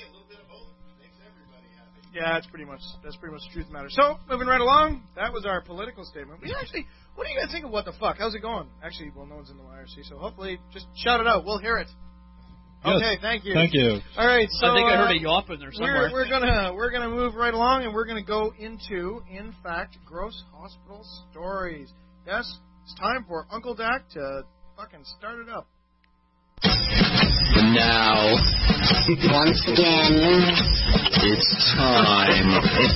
Yeah, that's pretty much the truth of the matter. So, moving right along, that was our political statement. What do you guys think of What the Fuck? How's it going? Actually, well, no one's in the IRC, so hopefully, just shout it out. We'll hear it. Yes. Okay, thank you. Thank you. All right, so I think I heard a yawp in there somewhere. We're gonna move right along, and we're gonna go into, in fact, gross hospital stories. Yes, it's time for Uncle Dak to fucking start it up. And now, once again, it's time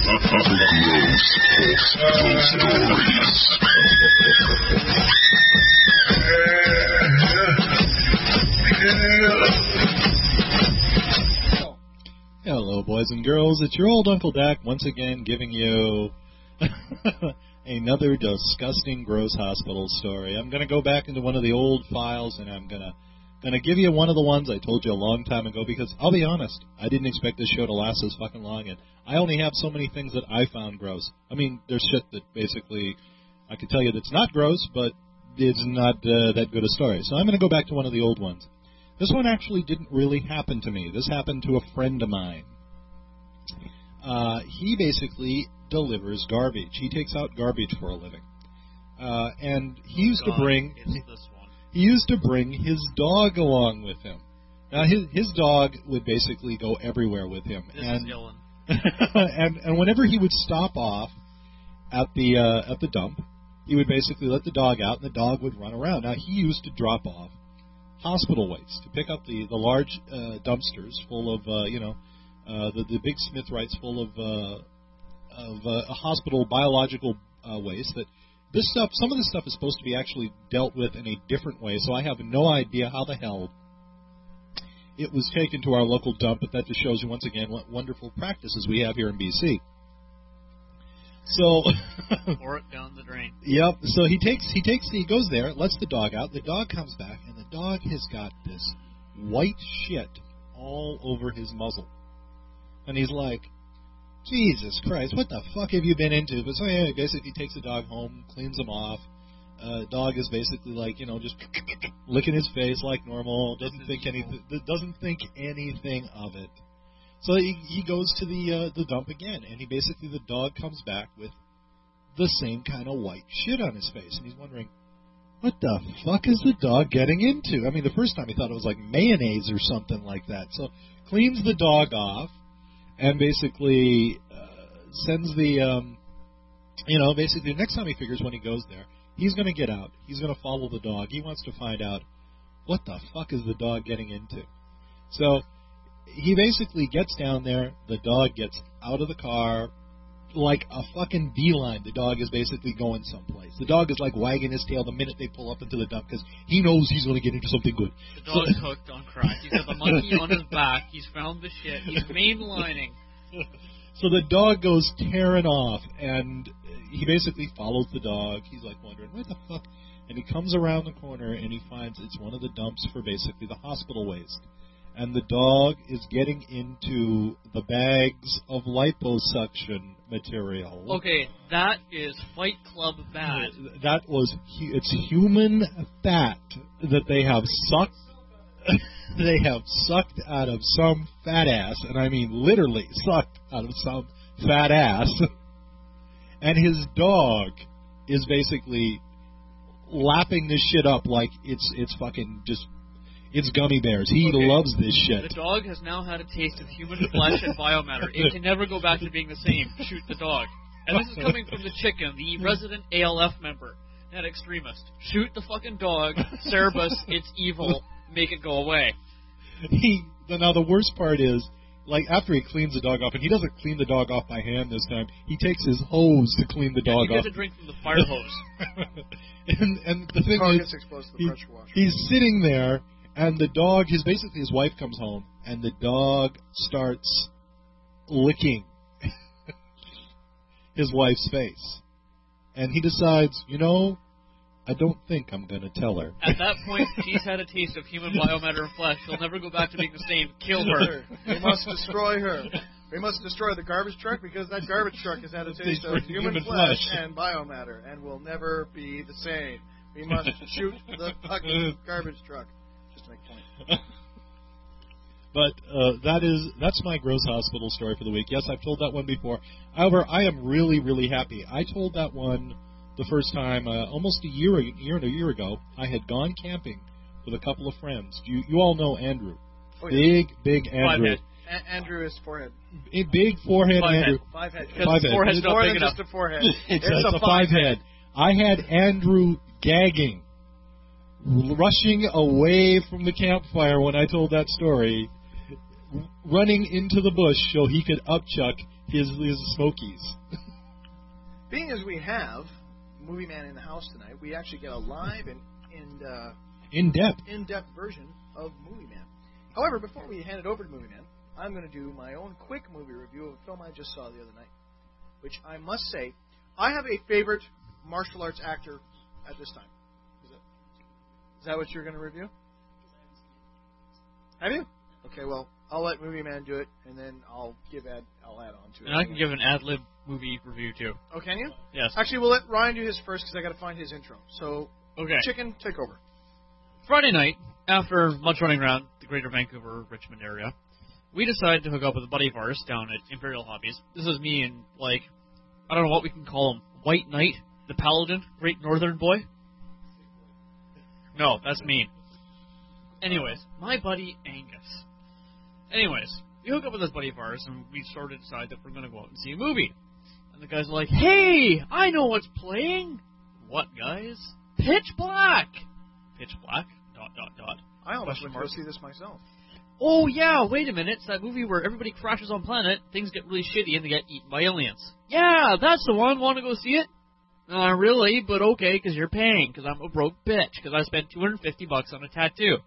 Hello, boys and girls. It's your old Uncle Dak once again giving you another disgusting, gross hospital story. I'm going to go back into one of the old files, and I'm going to give you one of the ones I told you a long time ago, because I'll be honest, I didn't expect this show to last this fucking long, and I only have so many things that I found gross. I mean, there's shit that basically I could tell you that's not gross, but it's not that good a story. So I'm going to go back to one of the old ones. This one actually didn't really happen to me. This happened to a friend of mine. He basically delivers garbage. He takes out garbage for a living. And he used to bring his dog along with him. Now his dog would basically go everywhere with him. This is Dylan. and whenever he would stop off at the dump, he would basically let the dog out, and the dog would run around. Now he used to drop off hospital waste, to pick up the large dumpsters full of the big Smith Rights full of hospital biological waste. That this stuff, some of this stuff is supposed to be actually dealt with in a different way. So I have no idea how the hell it was taken to our local dump, but that just shows you once again what wonderful practices we have here in BC. So pour it down the drain. Yep. So he goes there, lets the dog out. The dog comes back, and the dog has got this white shit all over his muzzle. And he's like, Jesus Christ, what the fuck have you been into? But so yeah, basically he takes the dog home, cleans him off. Dog is basically like, just licking his face like normal, doesn't think anything of it. So he goes to the dump again, and the dog comes back with the same kind of white shit on his face, and he's wondering, what the fuck is the dog getting into? I mean, the first time he thought it was like mayonnaise or something like that. So cleans the dog off, and basically sends the, basically next time he figures when he goes there, he's going to get out. He's going to follow the dog. He wants to find out what the fuck is the dog getting into. So he basically gets down there. The dog gets out of the car like a fucking beeline. The dog is basically going someplace. The dog is like wagging his tail the minute they pull up into the dump because he knows he's going to get into something good. The dog's hooked on crack. He's got the monkey on his back. He's found the shit. He's mainlining. So the dog goes tearing off, and he basically follows the dog. He's like wondering, what the fuck? And he comes around the corner, and he finds it's one of the dumps for basically the hospital waste. And the dog is getting into the bags of liposuction material. Okay, that is Fight Club bad. It's human fat that they have sucked. They have sucked out of some fat ass, and I mean literally sucked out of some fat ass. And his dog is basically lapping this shit up like it's fucking just. It's gummy bears. He loves this shit. The dog has now had a taste of human flesh and biomatter. It can never go back to being the same. Shoot the dog. And this is coming from the chicken, the resident ALF member, that extremist. Shoot the fucking dog. Cerebus, it's evil. Make it go away. Now the worst part is, like after he cleans the dog off, and he doesn't clean the dog off by hand this time. He takes his hose to clean the dog off. He gets a drink from the fire hose. and the thing is, exposed to the pressure washer. He's sitting there. And the dog, his wife comes home, and the dog starts licking his wife's face. And he decides, I don't think I'm going to tell her. At that point, she's had a taste of human biomatter and flesh. She'll never go back to being the same. Kill her. We must destroy her. We must destroy the garbage truck because that garbage truck has had a taste of human flesh and biomatter and will never be the same. We must shoot the fucking garbage truck. Just to make a point. But that's my gross hospital story for the week. Yes, I've told that one before. However, I am really, really happy. I told that one the first time almost a year ago. I had gone camping with a couple of friends. You all know Andrew. Oh, yeah. Big Andrew. Andrew is forehead. A big forehead Andrew. Five head. Forehead's not more big than enough. just a forehead. It's a five head. I had Andrew gagging rushing away from the campfire when I told that story, running into the bush so he could upchuck his Smokies. Being as we have Movie Man in the house tonight, we actually get a live and in-depth version of Movie Man. However, before we hand it over to Movie Man, I'm going to do my own quick movie review of a film I just saw the other night, which I must say, I have a favorite martial arts actor at this time. Is that what you're going to review? Have you? Okay, well, I'll let Movie Man do it, and then I'll add on to it. And I can give an ad-lib movie review, too. Oh, can you? Yes. Actually, we'll let Ryan do his first, because I got to find his intro. So, okay. Chicken, take over. Friday night, after much running around the greater Vancouver, Richmond area, we decided to hook up with a buddy of ours down at Imperial Hobbies. This was me and, I don't know what we can call him. White Knight, the Paladin, Great Northern Boy? No, that's mean. Anyways, my buddy Angus. Anyways, we hook up with this buddy of ours, and we sort of decide that we're going to go out and see a movie. And the guys are like, hey, I know what's playing. What, guys? Pitch Black. Pitch Black, ... I almost went to go see this myself. Oh, yeah, wait a minute. It's that movie where everybody crashes on planet, things get really shitty, and they get eaten by aliens. Yeah, that's the one. Want to go see it? Not really, but okay, because you're paying, because I'm a broke bitch, because I spent $250 on a tattoo.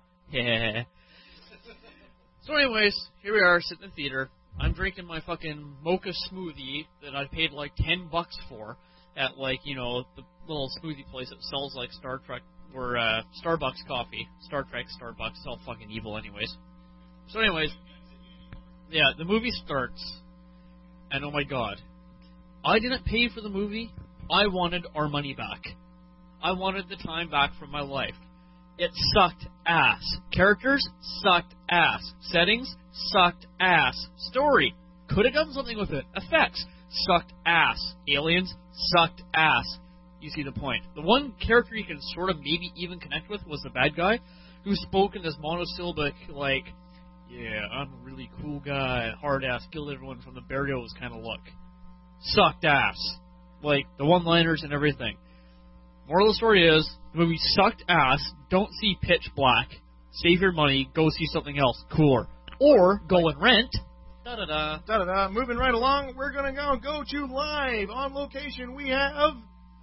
So anyways, here we are, sitting in the theater. I'm drinking my fucking mocha smoothie that I paid like $10 for at, the little smoothie place that sells, Star Trek, or Starbucks coffee. Star Trek, Starbucks, it's all fucking evil anyways. So anyways, yeah, the movie starts, and oh my god, I didn't pay for the movie. I wanted our money back. I wanted the time back from my life. It sucked ass. Characters sucked ass. Settings sucked ass. Story, could have done something with it. Effects sucked ass. Aliens sucked ass. You see the point. The one character you can sort of maybe even connect with was the bad guy, who spoke in this monosyllabic, yeah, I'm a really cool guy, hard ass, killed everyone from the Barrios kind of look. Sucked ass. The one-liners and everything. Moral of the story is, the movie sucked ass. Don't see Pitch Black. Save your money. Go see something else cooler. Or go and rent. Da-da-da. Da-da-da. Moving right along, we're going to go to live. On location, we have...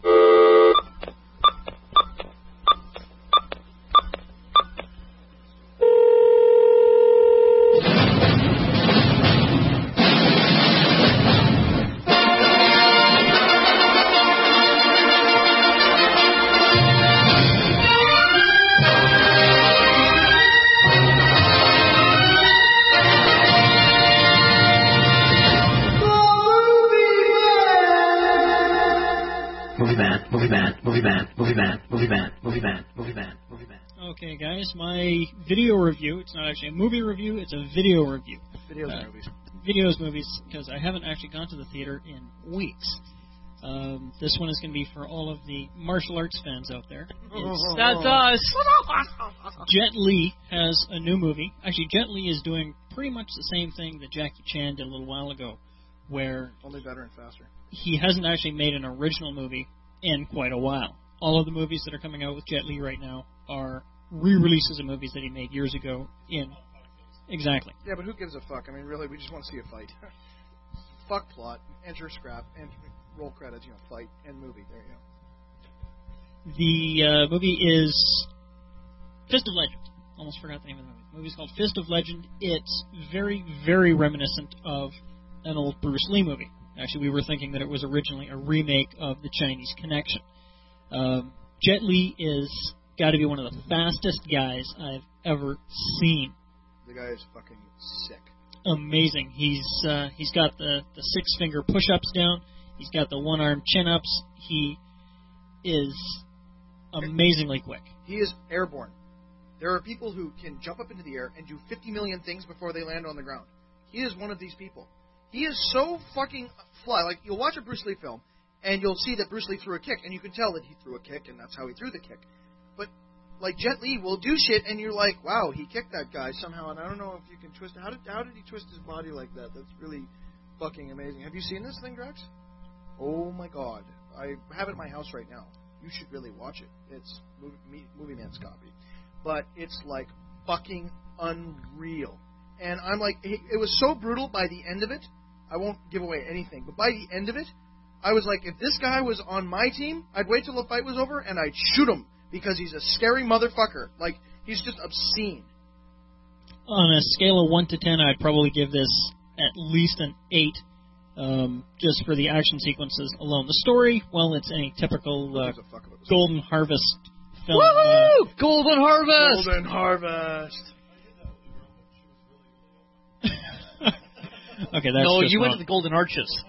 Okay, guys, my video review, it's not actually a movie review, it's a video review. Videos, movies, because I haven't actually gone to the theater in weeks. This one is going to be for all of the martial arts fans out there. That's us! Jet Li has a new movie. Actually, Jet Li is doing pretty much the same thing that Jackie Chan did a little while ago, where... Only better and faster. He hasn't actually made an original movie in quite a while. All of the movies that are coming out with Jet Li right now are re-releases of movies that he made years ago in... Exactly. Yeah, but who gives a fuck? I mean, really, we just want to see a fight. Fuck plot, enter scrap, and roll credits, fight, and movie. There you go. The movie is Fist of Legend. Almost forgot the name of the movie. The movie's called Fist of Legend. It's very, very reminiscent of an old Bruce Lee movie. Actually, we were thinking that it was originally a remake of The Chinese Connection. Jet Li is got to be one of the fastest guys I've ever seen. The guy is fucking sick. Amazing. He's got the 6-finger push-ups down. He's got the one-arm chin-ups. He is amazingly quick. He is airborne. There are people who can jump up into the air and do 50 million things before they land on the ground. He is one of these people. He is so fucking fly. You'll watch a Bruce Lee film, and you'll see that Bruce Lee threw a kick, and you can tell that he threw a kick, and that's how he threw the kick. But, Jet Li will do shit, and you're like, wow, he kicked that guy somehow, and I don't know if you can twist it. How did he twist his body like that? That's really fucking amazing. Have you seen this thing, Drax? Oh, my God. I have it at my house right now. You should really watch it. It's Movie Man's copy. But it's like fucking unreal. And I'm like, it was so brutal by the end of it. I won't give away anything. But by the end of it, I was like, if this guy was on my team, I'd wait till the fight was over and I'd shoot him because he's a scary motherfucker. Like, he's just obscene. On a scale of 1 to 10, I'd probably give this at least an 8, just for the action sequences alone. The story, well, it's a typical Golden Harvest film. Woohoo! Golden Harvest! Golden Harvest! Okay, that's no, just you wrong. went to the Golden Arches.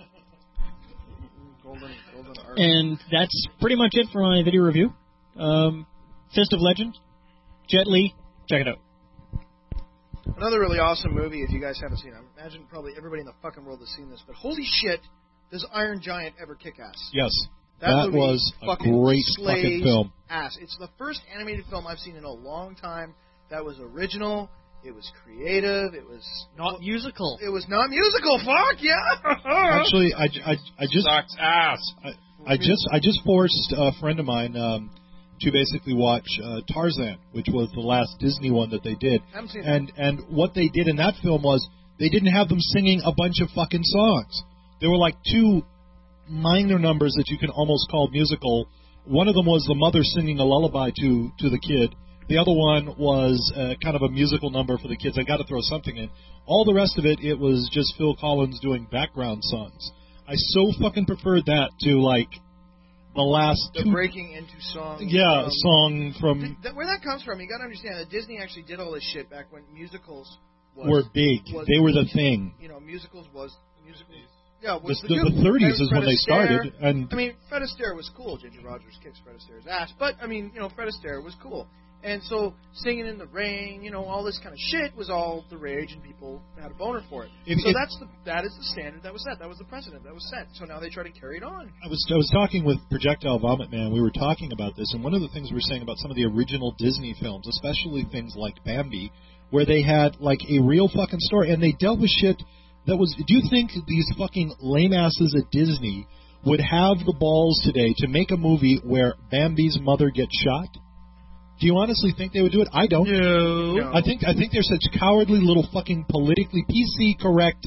Golden Arches. And that's pretty much it for my video review. Fist of Legend, Jet Li, check it out. Another really awesome movie, if you guys haven't seen it. I imagine probably everybody in the fucking world has seen this, but holy shit, does Iron Giant ever kick ass? Yes. That That was a great fucking film. Ass. It's the first animated film I've seen in a long time that was original. It was creative. It was not musical. It was not musical. Fuck yeah! Actually, I just sucks ass. I just forced a friend of mine to basically watch Tarzan, which was the last Disney one that they did. Haven't seen And what they did in that film was they didn't have them singing a bunch of fucking songs. There were like two minor numbers that you can almost call musical. One of them was the mother singing a lullaby to the kid. The other one was kind of a musical number for the kids. I got to throw something in. All the rest of it, it was just Phil Collins doing background songs. I so fucking preferred that to like the last the two. breaking into song. Yeah, song from. Where that comes from, you got to understand that Disney actually did all this shit back when musicals were big. They were the thing. You know, musicals. Yeah, the 30s is when they started, and I mean, Fred Astaire was cool. Ginger Rogers kicks Fred Astaire's ass, but I mean, you know, Fred Astaire was cool, and so singing in the rain, you know, all this kind of shit was all the rage, and people had a boner for it. That is the standard that was set. That was the precedent that was set. So now they try to carry it on. I was talking with Projectile Vomit Man. We were talking about this, and one of the things we were saying about some of the original Disney films, especially things like Bambi, where they had like a real fucking story, and they dealt with shit. Do you think these fucking lame asses at Disney would have the balls today to make a movie where Bambi's mother gets shot? Do you honestly think they would do it? I don't. No. I think they're such cowardly little fucking politically PC correct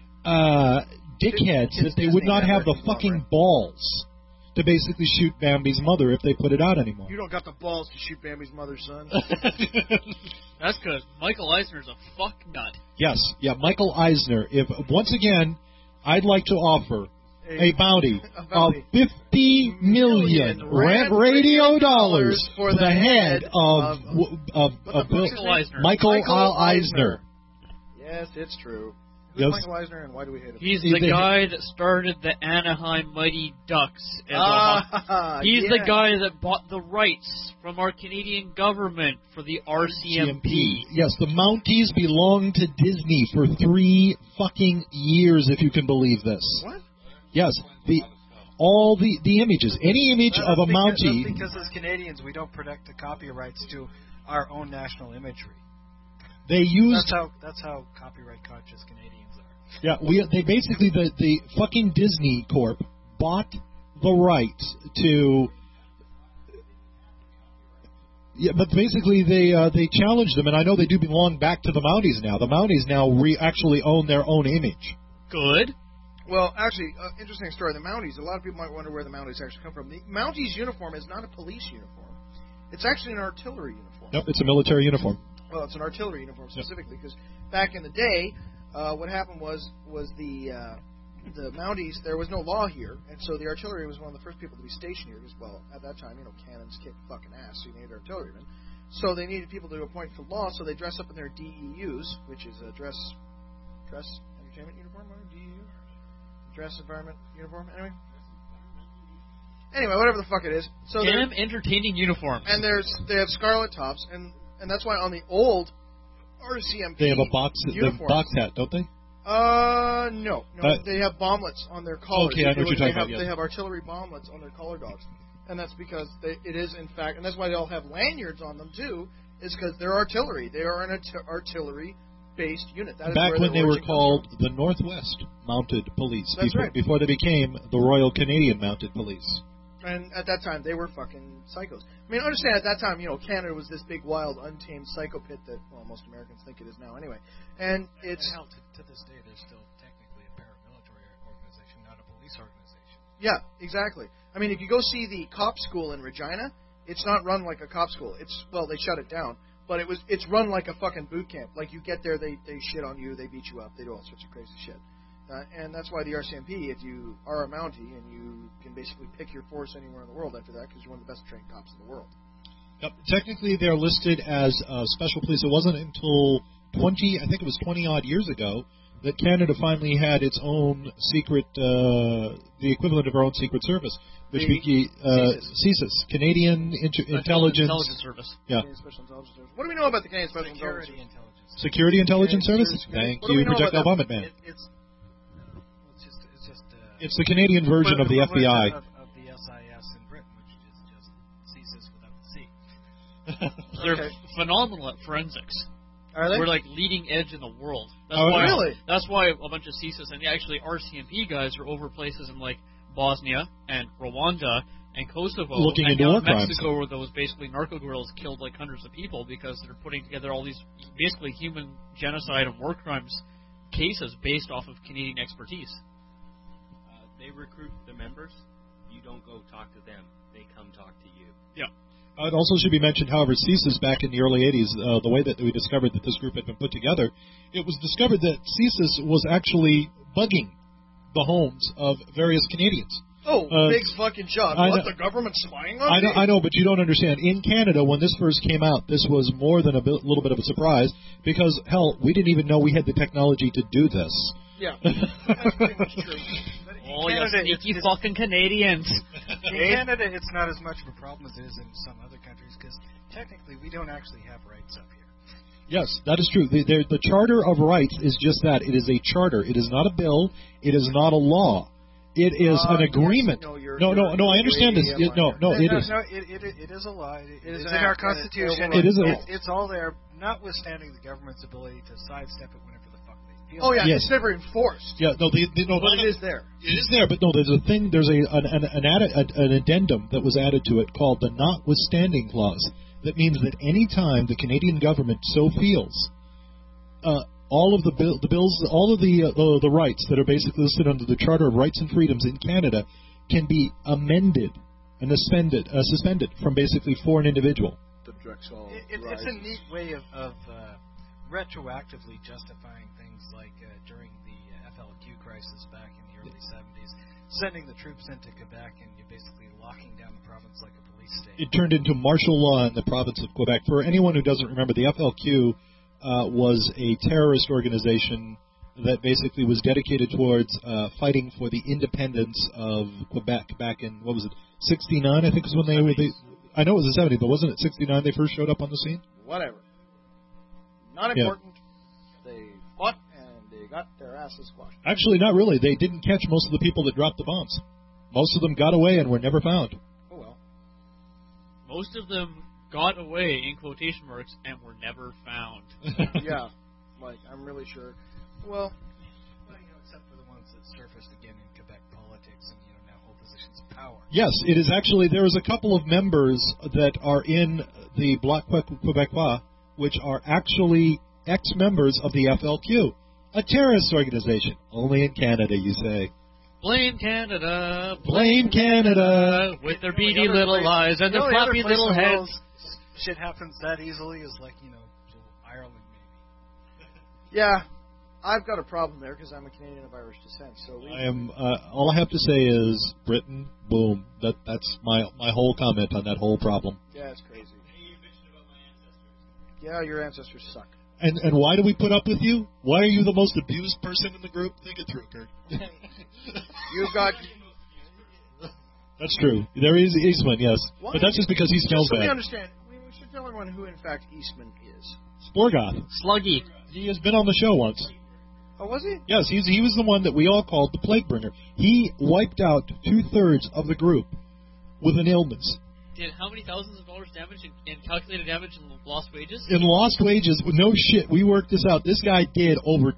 dickheads that they would not have the fucking balls to basically shoot Bambi's mother if they put it out anymore. You don't got the balls to shoot Bambi's mother, son. That's because Michael Eisner's a fuck nut. Yes, yeah, Michael Eisner. If once again, I'd like to offer a bounty of $50 million rant radio dollars for the head of Michael Eisner. Yes, it's true. Yes. Michael Eisner, and why do we hate him? He's the guy that started the Anaheim Mighty Ducks. He's the guy that bought the rights from our Canadian government for the RCMP. Yes, the Mounties belonged to Disney for 3 fucking years, if you can believe this. What? Yes, all the images, any image of a Mountie. That's because as Canadians, we don't protect the copyrights to our own national imagery. They used. That's how copyright conscious Canadians are. Yeah, they basically the fucking Disney Corp bought the rights to. Yeah, but basically they challenged them, and I know they do belong back to the Mounties now. The Mounties now actually own their own image. Good. Well, actually, interesting story. The Mounties. A lot of people might wonder where the Mounties actually come from. The Mounties uniform is not a police uniform. It's actually an artillery uniform. Nope, it's a military uniform. Well, it's an artillery uniform specifically because back in the day, what happened was the Mounties. There was no law here, and so the artillery was one of the first people to be stationed here. Because, well, at that time, you know, cannons kick fucking ass, so you needed artillerymen. So they needed people to appoint for law, so they dress up in their DEUs, which is a dress entertainment uniform, or DEU, dress environment uniform. Anyway, whatever the fuck it is. So damn entertaining uniforms. And they have scarlet tops, and that's why on the old RCMP they have a box hat, don't they? No. They have bomblets on their collars. Okay, I know what you're talking about. They have artillery bomblets on their collar dogs, and that's because it is in fact, and that's why they all have lanyards on them too. Is because they're artillery. They are an artillery-based unit. That is back where when they were called the Northwest Mounted Police. That's right. Before they became the Royal Canadian Mounted Police. And at that time, they were fucking psychos. I mean, understand, at that time, Canada was this big, wild, untamed psycho pit that, well, most Americans think it is now anyway. And it's... Hell, to this day, they're still technically a paramilitary organization, not a police organization. Yeah, exactly. I mean, if you go see the cop school in Regina, it's not run like a cop school. They shut it down. But it's run like a fucking boot camp. Like, you get there, they shit on you, they beat you up, they do all sorts of crazy shit. And that's why the RCMP, if you are a Mountie, and you can basically pick your force anywhere in the world after that, because you're one of the best trained cops in the world. Yep. Technically, they're listed as special police. It wasn't until 20-odd years ago that Canada finally had its own secret, the equivalent of our own secret service, which became CSIS, Canadian Intelligence Service. Yeah. Special Intelligence Service. What do we know about the Canadian Special Intelligence Service? Security Intelligence Service? Thank you, Projectile Vomit Man. It's the Canadian version of the FBI. Of the SIS in Britain, which is just CSIS without the C. They're phenomenal at forensics. Are they? We're like leading edge in the world. Really? That's why a bunch of CSIS and actually RCMP guys are over places in like Bosnia and Rwanda and Kosovo looking and into down war in crimes. Mexico, where those basically narco guerrillas killed like hundreds of people because they're putting together all these basically human genocide and war crimes cases based off of Canadian expertise. They recruit the members. You don't go talk to them. They come talk to you. Yeah. It also should be mentioned, however, CSIS back in the early 80s, the way that we discovered that this group had been put together, it was discovered that CSIS was actually bugging the homes of various Canadians. Oh, big fucking shot. What, the government's spying on me? I know, but you don't understand. In Canada, when this first came out, this was more than a little bit of a surprise because, hell, we didn't even know we had the technology to do this. Yeah. That's pretty much true. Oh, you sneaky fucking Canadians. In Canada, it's not as much of a problem as it is in some other countries because technically we don't actually have rights up here. Yes, that is true. The Charter of Rights is just that. It is a charter. It is not a bill. It is not a law. It is an agreement. Yes, no, I understand this. It is. It is a law. It is in our Constitution. It's all there, notwithstanding the government's ability to sidestep it whenever the fuck they feel. Oh yeah, yes. It's never enforced. Yeah, no, but it is there. It is there, but no, there's a thing. There's an addendum that was added to it called the notwithstanding clause. That means that any time the Canadian government so feels, all of the bills, all of the rights that are basically listed under the Charter of Rights and Freedoms in Canada can be amended and suspended from basically for an individual. It's a neat way of retroactively justifying things like during the FLQ crisis back in the early 70s, sending the troops into Quebec and you're basically locking down the province like a police state. It turned into martial law in the province of Quebec. For anyone who doesn't remember, the FLQ was a terrorist organization that basically was dedicated towards fighting for the independence of Quebec back in, 69, I think is when they were... I know it was the 70s, but wasn't it 69 they first showed up on the scene? Whatever. Not important. Yeah. They fought and they got their asses squashed. Actually, not really. They didn't catch most of the people that dropped the bombs. Most of them got away and were never found. Oh, well. Most of them got away, in quotation marks, and were never found. Yeah. Like, I'm really sure. Well, except for the ones that surfaced again in Quebec politics and, now hold positions of power. Yes, it is actually, there is a couple of members that are in the Bloc Québécois, which are actually ex-members of the FLQ, a terrorist organization. Only in Canada, you say. Blame Canada. Blame Canada. With their beady little eyes and their floppy little heads. Shit happens that easily is like, Ireland maybe. Yeah. I've got a problem there because I'm a Canadian of Irish descent. So I am. All I have to say is Britain. Boom. That's my whole comment on that whole problem. Yeah, it's crazy. Yeah, your ancestors suck. And why do we put up with you? Why are you the most abused person in the group? Think it through, Kurt. You've got. That's true. There is Eastman, yes, Why? But that's just because he smells bad. bad. We understand. We should tell everyone who, in fact, Eastman is. Sporgoth. Sluggy. He has been on the show once. Oh, was he? Yes, he was the one that we all called the Plague Bringer. He wiped out 2/3 of the group with an illness. Did how many thousands of dollars damage in calculated damage in lost wages? In lost wages, no shit, we worked this out. This guy did over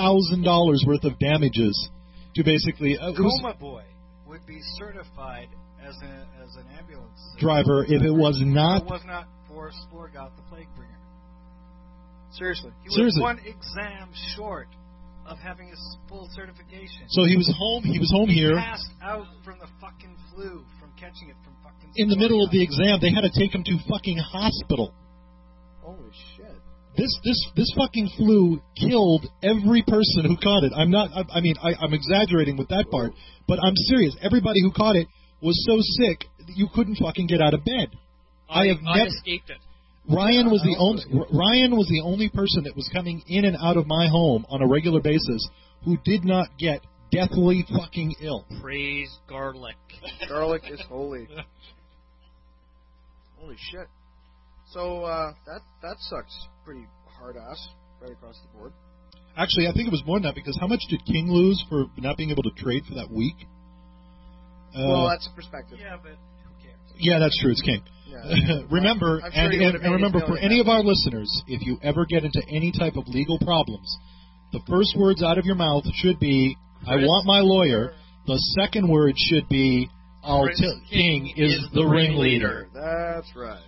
$10,000 worth of damages to basically... Coma Boy would be certified as an ambulance driver if it was not. It was not for Sporgot, the plague bringer. Seriously. He was one exam short of having his full certification. So he was home. He was home here. He passed out from the fucking flu, from catching it from fucking. In the middle of the exam, they had to take him to fucking hospital. Holy shit. This fucking flu killed every person who caught it. I'm exaggerating with that part, but I'm serious. Everybody who caught it was so sick that you couldn't fucking get out of bed. I escaped it. Ryan was the only person that was coming in and out of my home on a regular basis who did not get deathly fucking ill. Praise garlic. Garlic is holy. Holy shit. So that sucks pretty hard ass right across the board. Actually, I think it was more than that, because how much did King lose for not being able to trade for that week? Well, that's perspective. Yeah, but who cares? Yeah, that's true. It's King. Yeah. Remember, and remember, for any of our listeners, if you ever get into any type of legal problems, the first words out of your mouth should be, "I want my lawyer." The second word should be, "King is the ringleader." That's right.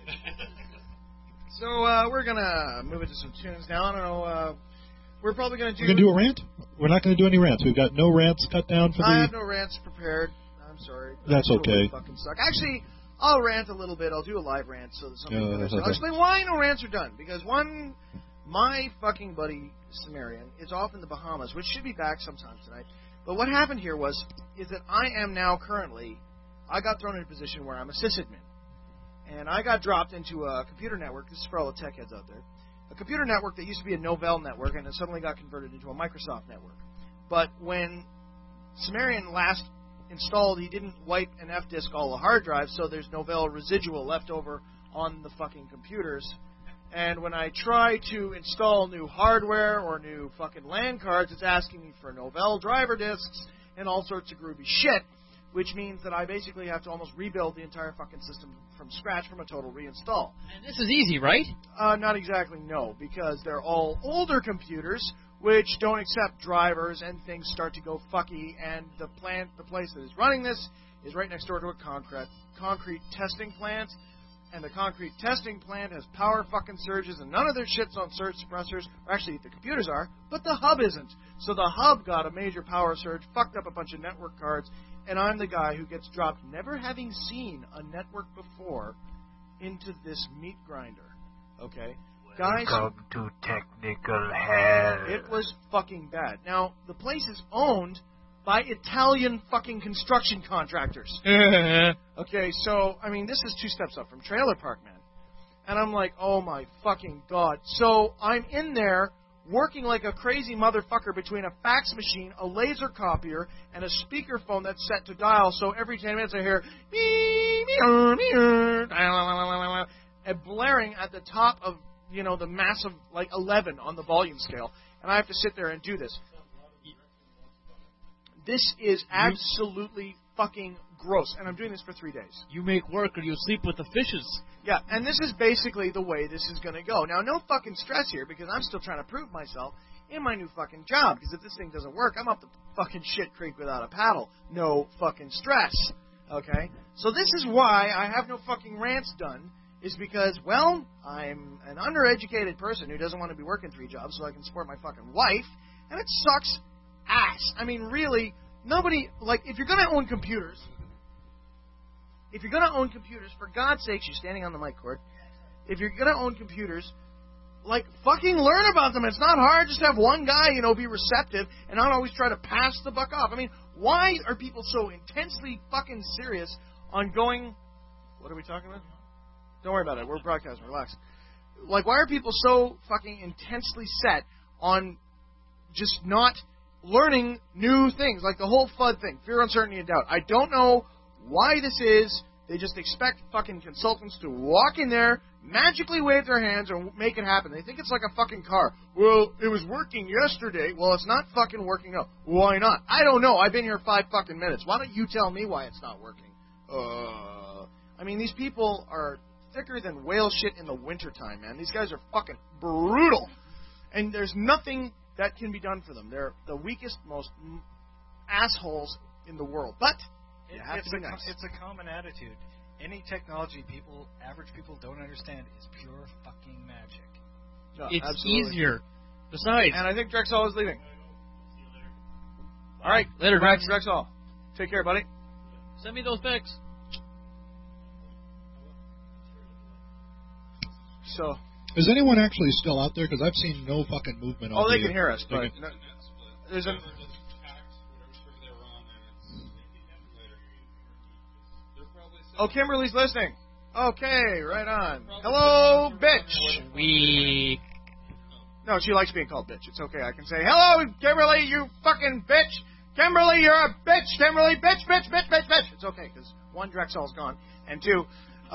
So we're gonna move into some tunes now. I don't know. We're probably gonna do. We're gonna do a rant. We're not gonna do any rants. We've got no rants cut down for I have no rants prepared. I'm sorry. That's okay. Fucking suck. Actually, I'll rant a little bit. I'll do a live rant so that somebody can understand. okay. I'll explain why no rants are done. Because one, my fucking buddy Sumerian is off in the Bahamas, which should be back sometime tonight. But what happened here is that I am now currently, I got thrown in a position where I'm a sysadmin. And I got dropped into a computer network. This is for all the tech heads out there. A computer network that used to be a Novell network, and it suddenly got converted into a Microsoft network. But when Sumerian last installed, he didn't wipe and F-disk all the hard drives, so there's Novell residual left over on the fucking computers. And when I try to install new hardware or new fucking LAN cards, it's asking me for Novell driver disks and all sorts of groovy shit, which means that I basically have to almost rebuild the entire fucking system from scratch from a total reinstall. And this is easy, right? Not exactly, no, because they're all older computers which don't accept drivers, and things start to go fucky, and the place that is running this is right next door to a concrete testing plant, and the concrete testing plant has power fucking surges, and none of their shit's on surge suppressors, or actually the computers are, but the hub isn't. So the hub got a major power surge, fucked up a bunch of network cards, and I'm the guy who gets dropped, never having seen a network before, into this meat grinder. Okay? Guys, welcome to technical hell. It was fucking bad. Now, the place is owned by Italian fucking construction contractors. Okay, so, I mean, this is 2 steps up from Trailer Park, man. And I'm like, oh my fucking God. So, I'm in there working like a crazy motherfucker between a fax machine, a laser copier, and a speakerphone that's set to dial, so every 10 minutes I hear and blaring at the top of, you know, the massive, like, 11 on the volume scale. And I have to sit there and do this. This is absolutely fucking gross. And I'm doing this for 3 days. You make work or you sleep with the fishes. Yeah, and this is basically the way this is going to go. Now, no fucking stress here, because I'm still trying to prove myself in my new fucking job. Because if this thing doesn't work, I'm up the fucking shit creek without a paddle. No fucking stress. Okay? So this is why I have no fucking rants done. Is because, well, I'm an undereducated person who doesn't want to be working 3 jobs so I can support my fucking wife, and it sucks ass. I mean, really, nobody, like, if you're going to own computers, for God's sakes, you're standing on the mic cord, if you're going to own computers, like, fucking learn about them. It's not hard. Just have one guy, you know, be receptive and not always try to pass the buck off. I mean, why are people so intensely fucking serious on going, what are we talking about? Don't worry about it. We're broadcasting. Relax. Like, why are people so fucking intensely set on just not learning new things? Like the whole FUD thing. Fear, uncertainty, and doubt. I don't know why this is. They just expect fucking consultants to walk in there, magically wave their hands, or make it happen. They think it's like a fucking car. Well, it was working yesterday. Well, it's not fucking working now. Why not? I don't know. I've been here 5 fucking minutes. Why don't you tell me why it's not working? I mean, these people are thicker than whale shit in the wintertime, man. These guys are fucking brutal. And there's nothing that can be done for them. They're the weakest, most assholes in the world. But It's a common attitude. Any technology average people don't understand is pure fucking magic. No, it's absolutely. easier. Besides, and I think Drexel is leaving. All right, later, Drex. Drexel. Take care, buddy. Send me those pics. So, is anyone actually still out there? Because I've seen no fucking movement. Oh, they can hear us, but there's a. Oh, Kimberly's listening. Okay, right on. Hello, bitch. No, she likes being called bitch. It's okay. I can say, hello, Kimberly, you fucking bitch. Kimberly, you're a bitch. Kimberly, bitch. It's okay, because one, Drexel's gone, and two,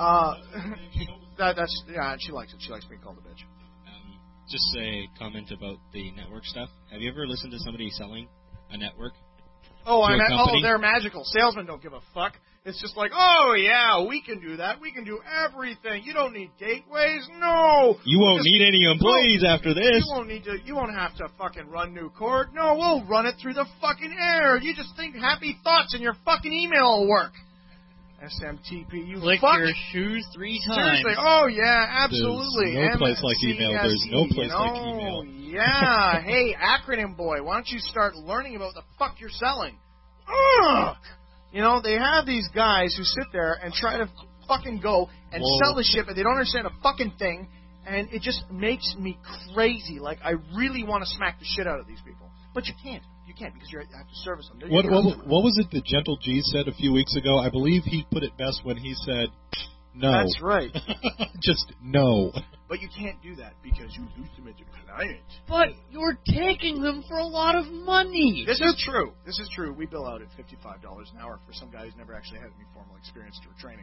that's she likes it. She likes being called a bitch. Just a comment about the network stuff. Have you ever listened to somebody selling a network? They're magical. Salesmen don't give a fuck. It's just like, oh yeah, we can do that. We can do everything. You don't need gateways. No. You won't need any employees after this. You won't have to fucking run new cord. No, we'll run it through the fucking air. You just think happy thoughts and your fucking email will work. SMTP, you Lick fuck. your shoes 3 times. Seriously, oh yeah, absolutely. There's no place like email. There's no place like email. Yeah, hey, acronym boy, why don't you start learning about what the fuck you're selling? Ugh! You know, they have these guys who sit there and try to fucking go and sell the shit, but they don't understand a fucking thing, and it just makes me crazy. Like, I really want to smack the shit out of these people. But you can't. You can't because you have to service them. What was it that Gentle G said a few weeks ago? I believe he put it best when he said, no. That's right. Just no. But you can't do that because you lose them as a client. But you're taking them for a lot of money. This is true. This is true. We bill out at $55 an hour for some guy who's never actually had any formal experience or training.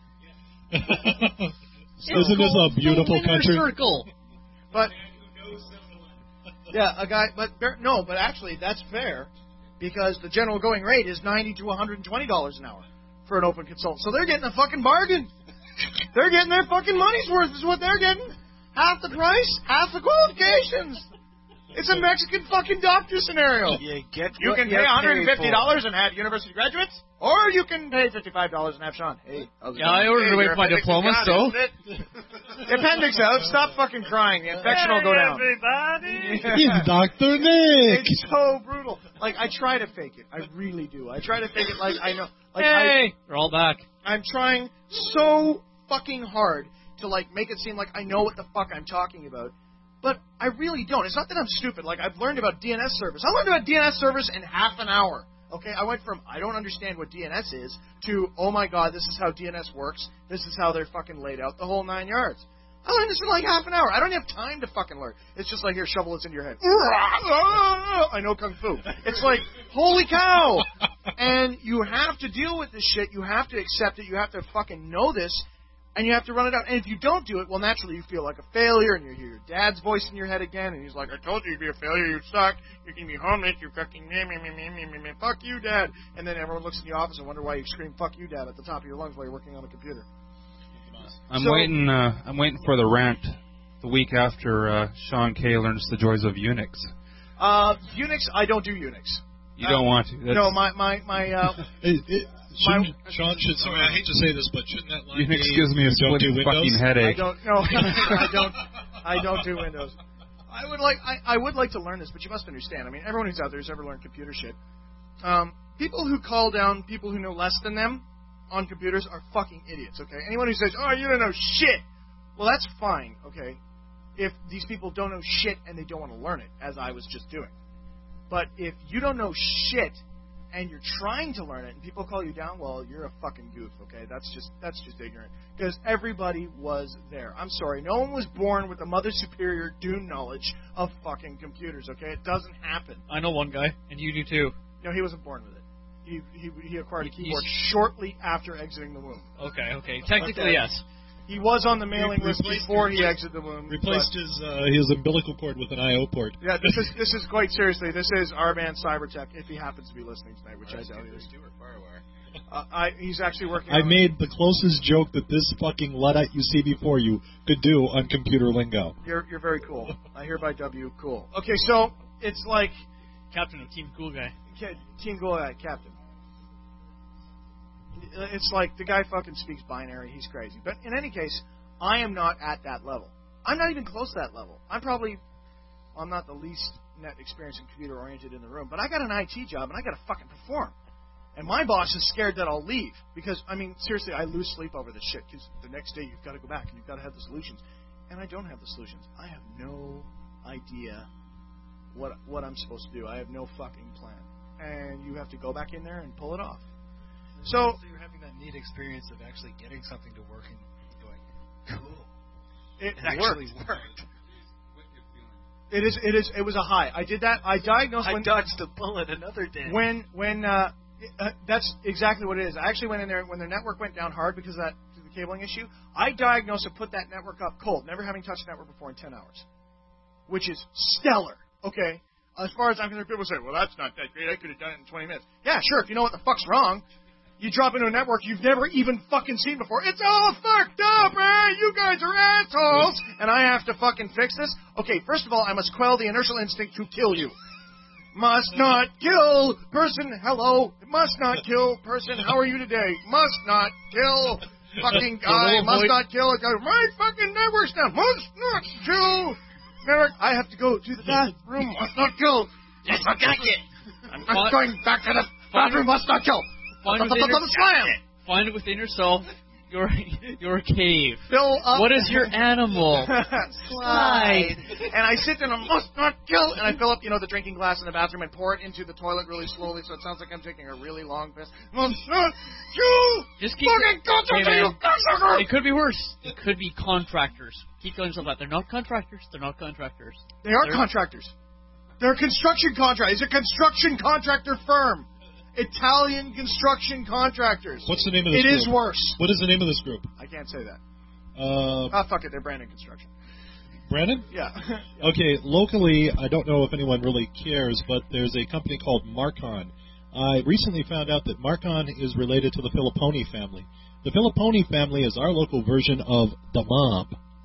Isn't this a beautiful country? Circle. But yeah, a guy. But actually, that's fair because the general going rate is $90 to $120 an hour for an open consultant. So they're getting a fucking bargain. They're getting their fucking money's worth is what they're getting. Half the price, half the qualifications. It's a Mexican fucking doctor scenario. You can pay $150 and have university graduates, or you can pay $55 and have Sean. Hey, I ordered away my diploma, so. The appendix out. Stop fucking crying. The infection will go down. He's Dr. Nick. It's so brutal. Like, I try to fake it. I really do. I try to fake it like I know. Like, hey, we're all back. I'm trying so fucking hard to, like, make it seem like I know what the fuck I'm talking about. But I really don't. It's not that I'm stupid. Like, I've learned about DNS servers. I learned about DNS servers in half an hour. Okay? I went from, I don't understand what DNS is, to, oh my god, this is how DNS works. This is how they're fucking laid out. The whole 9 yards. I learned this in like half an hour. I don't have time to fucking learn. It's just like, here, shovel this into your head. I know Kung Fu. It's like, holy cow. And you have to deal with this shit. You have to accept it. You have to fucking know this. And you have to run it out. And if you don't do it, well, naturally you feel like a failure, and you hear your dad's voice in your head again, and he's like, I told you you'd be a failure, you suck, you can be homeless, you fucking me, fuck you, Dad. And then everyone looks in the office and wonder why you scream, fuck you, Dad, at the top of your lungs while you're working on the computer. I'm waiting for the rant the week after Sean Kay learns the joys of Unix. Unix, I don't do Unix. You don't want to? No, my Sean should. Sorry, I hate to say this, but shouldn't that line Unix gives me a splitting fucking headache. I don't do Windows. I would like to learn this, but you must understand. I mean, everyone who's out there who's ever learned computer shit. People who call down people who know less than them on computers are fucking idiots. Okay, anyone who says, "Oh, you don't know shit," well, that's fine. Okay, if these people don't know shit and they don't want to learn it, as I was just doing. But if you don't know shit and you're trying to learn it, and people call you down, well, you're a fucking goof, okay? That's just ignorant. Because everybody was there. I'm sorry, no one was born with a Mother Superior doom knowledge of fucking computers, okay? It doesn't happen. I know one guy, and you do too. No, he wasn't born with it. He acquired a keyboard shortly after exiting the womb. Okay. Technically, yes. He was on the mailing list before he exited the womb. Replaced his umbilical cord with an I/O port. Yeah, this is quite seriously. This is our man Cybertech, if he happens to be listening tonight, which I doubt he is. He's actually working. I made the closest joke that this fucking Luddite you see before you could do on computer lingo. You're very cool. I hereby W cool. Okay, so it's like Captain of Team Cool Guy. Team Cool Guy, Captain. It's like the guy fucking speaks binary. He's crazy. But in any case, I am not at that level. I'm not even close to that level. I'm not the least net experienced and computer-oriented in the room, but I got an IT job, and I got to fucking perform. And my boss is scared that I'll leave. Because, I mean, seriously, I lose sleep over this shit. Because the next day you've got to go back, and you've got to have the solutions. And I don't have the solutions. I have no idea what I'm supposed to do. I have no fucking plan. And you have to go back in there and pull it off. So you're having that neat experience of actually getting something to work and going, cool. It actually worked. It was a high. I did that. I diagnosed. I dodged a bullet another day. When that's exactly what it is. I actually went in there when the network went down hard because of the cabling issue. I diagnosed and put that network up cold, never having touched the network before in 10 hours, which is stellar. Okay. As far as I'm concerned, people say, well, that's not that great. I could have done it in 20 minutes. Yeah, sure, if you know what the fuck's wrong. You drop into a network you've never even fucking seen before. It's all fucked up, man. You guys are assholes. And I have to fucking fix this? Okay, first of all, I must quell the inertial instinct to kill you. Must not kill person. Hello. Must not kill person. How are you today? Must not kill fucking guy. Must not kill a guy. My fucking network's down. Must not kill. I have to go to the bathroom. Must not kill. Must not kill. I'm going back to the bathroom. Must not kill. Find it within yourself. Your cave. Fill up. What is your animal? Slide. And I sit there and I must not kill. And I fill up, the drinking glass in the bathroom and pour it into the toilet really slowly, so it sounds like I'm taking a really long piss. Must not kill. Just keep. It could be worse. It could be contractors. Keep telling yourself that they're not contractors. They're not contractors. They are contractors. They're construction contractors. It's a construction contractor firm. Italian construction contractors. What's the name of this group? It is worse. What is the name of this group? I can't say that. Fuck it. They're Brandon Construction. Brandon? Yeah. Okay, locally, I don't know if anyone really cares, but there's a company called Marcon. I recently found out that Marcon is related to the Filipponi family. The Filipponi family is our local version of the mob.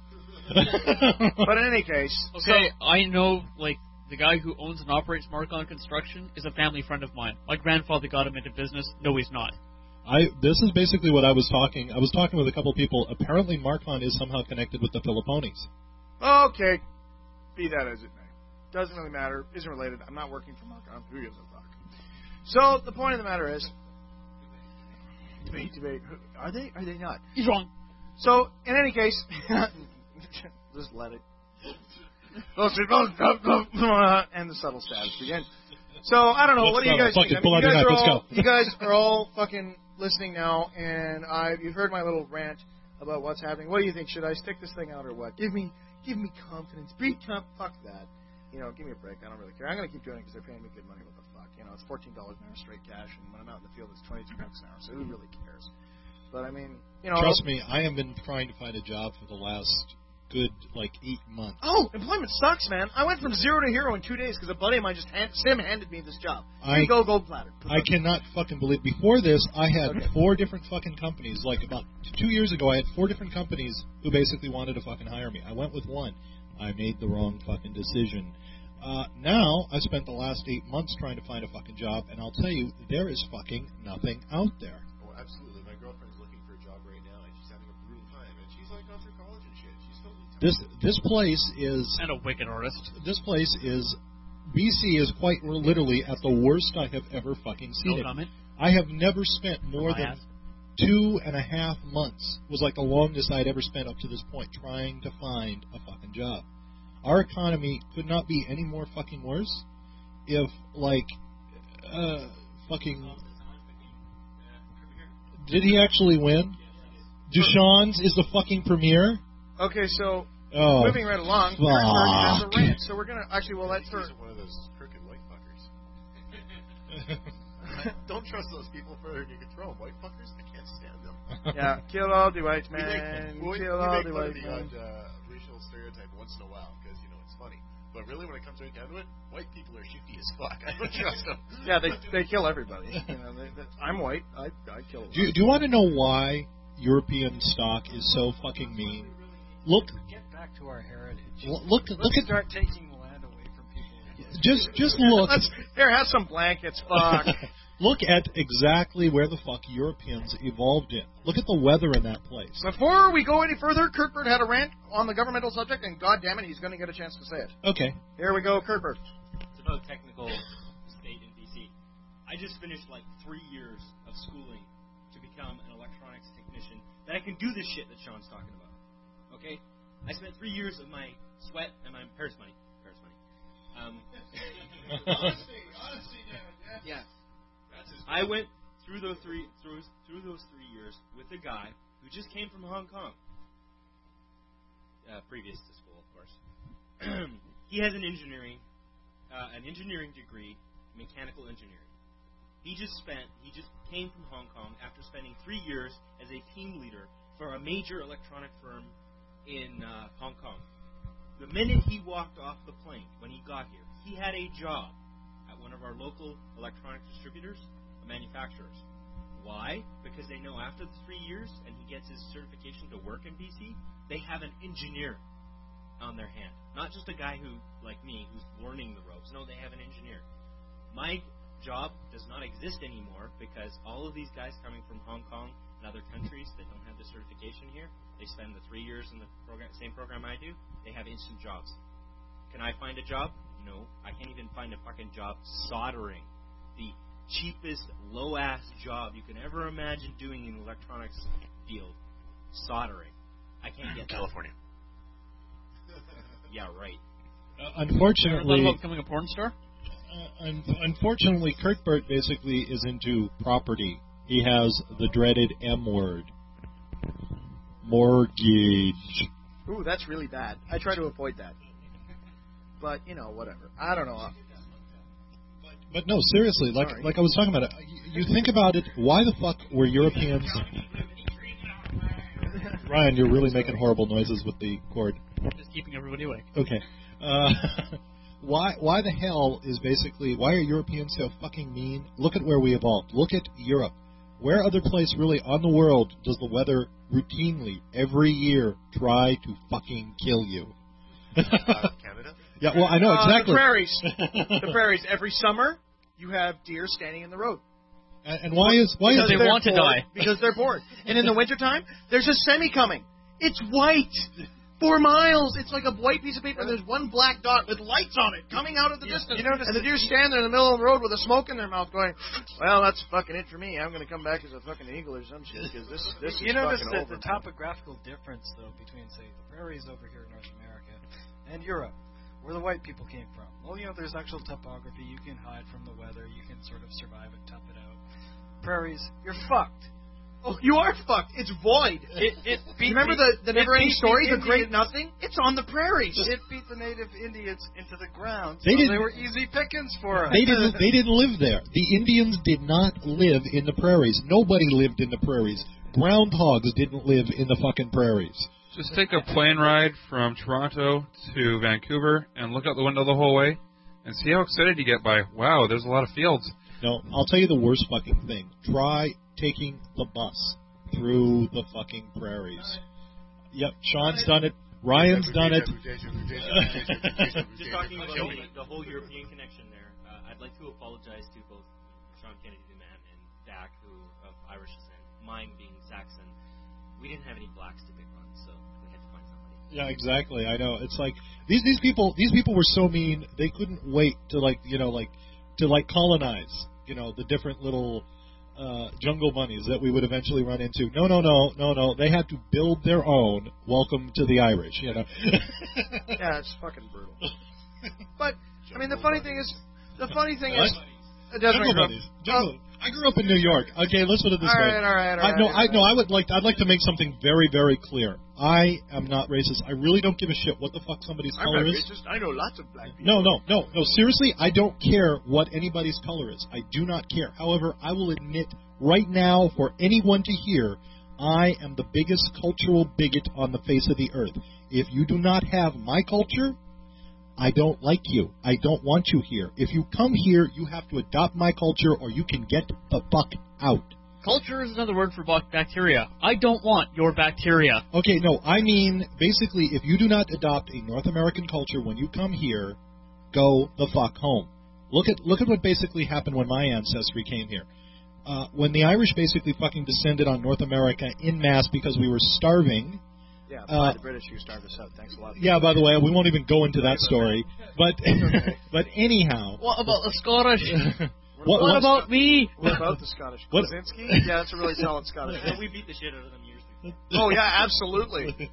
But in any case... Okay, I know, the guy who owns and operates Marcon Construction is a family friend of mine. My grandfather got him into business. No, he's not. This is basically what I was talking with a couple of people. Apparently, Marcon is somehow connected with the Filipponis. Okay. Be that as it may. Doesn't really matter. Isn't related. I'm not working for Marcon. Who gives a fuck? So, the point of the matter is... Debate. Are they not? He's wrong. So, in any case... just let it... and the subtle stabs begin. So, I don't know. What do you guys think? You guys are all fucking listening now, and you've heard my little rant about what's happening. What do you think? Should I stick this thing out or what? Give me confidence. Fuck that. Give me a break. I don't really care. I'm going to keep doing it because they're paying me good money. What the fuck? It's $14 an hour straight cash, and when I'm out in the field, it's $22 an hour. So who really cares? But I mean, Trust me, I have been trying to find a job for the last good 8 months. Oh, employment sucks, man. I went from zero to hero in 2 days because a buddy of mine Sim handed me this job. Here you go, gold platter. I cannot fucking believe. Before this, I had 4 different fucking companies. About 2 years ago, I had 4 different companies who basically wanted to fucking hire me. I went with one. I made the wrong fucking decision. Now, I spent the last 8 months trying to find a fucking job, and I'll tell you, there is fucking nothing out there. Oh, absolutely. My girlfriend's looking for a job right now, and she's having a brutal time, and she's gone through college and shit. She's totally This place is... And a wicked artist. This place is... BC is quite literally at the worst I have ever fucking seen it. Comment. I have never spent more than 2.5 months. Was the longest I'd ever spent up to this point trying to find a fucking job. Our economy could not be any more fucking worse if, fucking... Did he actually win? Duchan's is the fucking premier? Okay, so moving right along, there's a rant. So we're gonna let's start. One of those crooked white fuckers. Don't trust those people further than you can throw them. White fuckers, I can't stand them. Yeah, kill all the white men. Kill all the white men. Racial stereotype once in a while because it's funny. But really, when it comes right down to it, white people are shifty as fuck. I don't trust them. Yeah, they kill everybody. I'm white. I kill. Do you want to know why European stock is so fucking mean? Look. Get back to our heritage. Look at. Start taking the land away from people. Just look. Here, have some blankets. Fuck. Look at exactly where the fuck Europeans evolved in. Look at the weather in that place. Before we go any further, Kurtbert had a rant on the governmental subject, and goddamn it, he's going to get a chance to say it. Okay. Here we go, Kurtbert. It's about technical state in BC. I just finished like 3 years of schooling to become an electronics technician that I can do this shit that Sean's talking about. Okay? I spent 3 years of my sweat and my Paris money. Honestly, yeah. I went through those 3 years with a guy who just came from Hong Kong. Previous to school, of course. He has an engineering degree, mechanical engineering. He just came from Hong Kong after spending 3 years as a team leader for a major electronic firm in Hong Kong. The minute he walked off the plane, when he got here, he had a job at one of our local electronic distributors, manufacturers. Why? Because they know after the 3 years and he gets his certification to work in BC, they have an engineer on their hand. Not just a guy who, like me, who's learning the ropes. No, they have an engineer. My job does not exist anymore because all of these guys coming from Hong Kong and other countries that don't have the certification here, they spend the 3 years in the same program I do, they have instant jobs. Can I find a job? No. I can't even find a fucking job soldering. The cheapest, low-ass job you can ever imagine doing in the electronics field. Soldering. I can't get California. Yeah, right. Unfortunately... Ever thought about becoming a porn star? Unfortunately, Kurtbert basically is into property. He has the dreaded M word. Mortgage. Ooh, that's really bad. I try to avoid that. But, whatever. I don't know. But no, seriously, like I was talking about, you think about it, why the fuck were Europeans... Ryan, you're really making horrible noises with the cord. Just keeping everybody awake. Okay. Why the hell why are Europeans so fucking mean? Look at where we evolved. Look at Europe. Where other place really on the world does the weather routinely, every year, try to fucking kill you? Canada? Yeah, well, I know, exactly. The prairies. The prairies. Every summer, you have deer standing in the road. And why is they want to die? Because they're bored. And in the wintertime, there's a semi coming. It's white. 4 miles. It's like a white piece of paper, and there's one black dot with lights on it coming out of the distance. And the deer stand there in the middle of the road with a smoke in their mouth going, well, that's fucking it for me. I'm going to come back as a fucking eagle or some shit, because this is You notice fucking that over. the topographical difference, though, between, say, the prairies over here in North America and Europe, where the white people came from. Well, there's actual topography. You can hide from the weather. You can sort of survive it, tough it out. Prairies, you're fucked. Oh, you are fucked. It's void. Remember the never-ending story, The Great Nothing? It's on the prairies. It beat the native Indians into the ground. They were easy pickings for us. They didn't live there. The Indians did not live in the prairies. Nobody lived in the prairies. Groundhogs didn't live in the fucking prairies. Just take a plane ride from Toronto to Vancouver and look out the window the whole way and see how excited you get by, wow, there's a lot of fields. No, I'll tell you the worst fucking thing. Try taking the bus through the fucking prairies. Yep, Sean's done it. Ryan's done it. Just talking about the whole European connection there, I'd like to apologize to both Sean Kennedy, the man, and Dak, who of Irish descent, mine being Saxon. We didn't have any blacks to pick on, so we had to find somebody. Yeah, exactly. I know. It's like these people were so mean they couldn't wait to colonize, the different little jungle bunnies that we would eventually run into. No. They had to build their own welcome to the Irish, Yeah, it's fucking brutal. But I mean, the funny thing is, jungle bunnies. I grew up in New York. Okay, let's put it this way. All right. I'd like to make something very, very clear. I am not racist. I really don't give a shit what the fuck somebody's color is. Racist. I know lots of black people. No. Seriously, I don't care what anybody's color is. I do not care. However, I will admit right now for anyone to hear, I am the biggest cultural bigot on the face of the earth. If you do not have my culture, I don't like you. I don't want you here. If you come here, you have to adopt my culture or you can get the fuck out. Culture is another word for bacteria. I don't want your bacteria. Okay, no, I mean, basically, if you do not adopt a North American culture when you come here, go the fuck home. Look at what basically happened when my ancestry came here. When the Irish basically fucking descended on North America in mass because we were starving. Yeah, by the British who starved us out. Thanks a lot. Yeah, by the way, we won't even go into that story. But but anyhow. What about the Scottish? What about me? What about the Scottish? Krasinski? Yeah, that's a really solid Scottish. Yeah, we beat the shit out of them years ago. Oh, yeah, absolutely.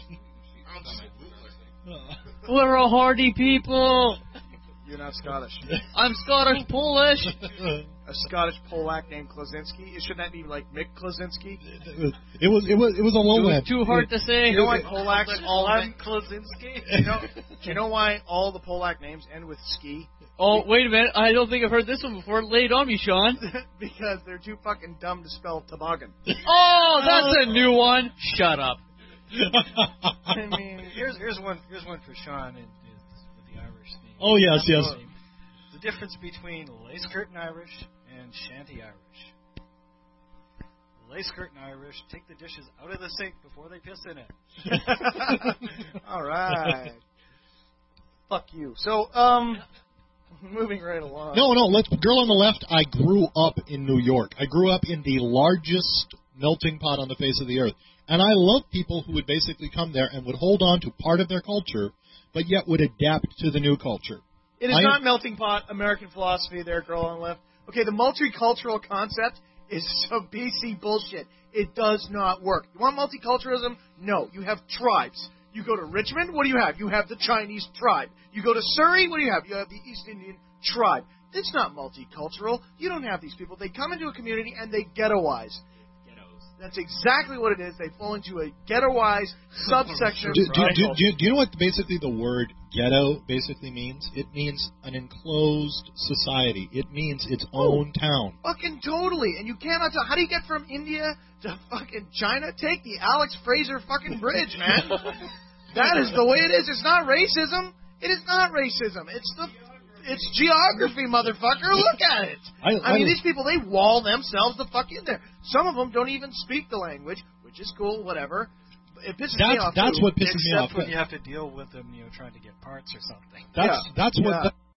We're a hardy people. You're not Scottish. I'm Scottish Polish. A Scottish Polak named Klosinski. Shouldn't that be like Mick Klosinski? It was a low end. Too hard to say. You know why Polaks all Klosinski? Do you know why all the Polak names end with ski? Oh, wait a minute. I don't think I've heard this one before. Lay it on me, Sean. Because they're too fucking dumb to spell toboggan. Oh, that's a new one. Shut up. I mean, here's one for Sean with the Irish theme. Oh yes. The difference between lace curtain Irish and shanty Irish. Lace curtain Irish take the dishes out of the sink before they piss in it. All right. Fuck you. So, moving right along. No. Girl on the left, I grew up in New York. I grew up in the largest melting pot on the face of the earth. And I love people who would basically come there and would hold on to part of their culture, but yet would adapt to the new culture. It is not melting pot American philosophy there, girl on the left. Okay, the multicultural concept is some BC bullshit. It does not work. You want multiculturalism? No. You have tribes. You go to Richmond, what do you have? You have the Chinese tribe. You go to Surrey, what do you have? You have the East Indian tribe. It's not multicultural. You don't have these people. They come into a community and they ghettoize. That's exactly what it is. They fall into a ghettoized subsection. Do you know what basically the word ghetto basically means? It means an enclosed society. It means its own town. Fucking totally. And you cannot tell. How do you get from India to fucking China? Take the Alex Fraser fucking bridge, man. That is the way it is. It's not racism. It is not racism. It's geography, motherfucker. Look at it. I mean, these people, they wall themselves the fuck in there. Some of them don't even speak the language, which is cool, whatever. It pisses me off. That's what pisses me off. Except when you have to deal with them, trying to get parts or something. That's what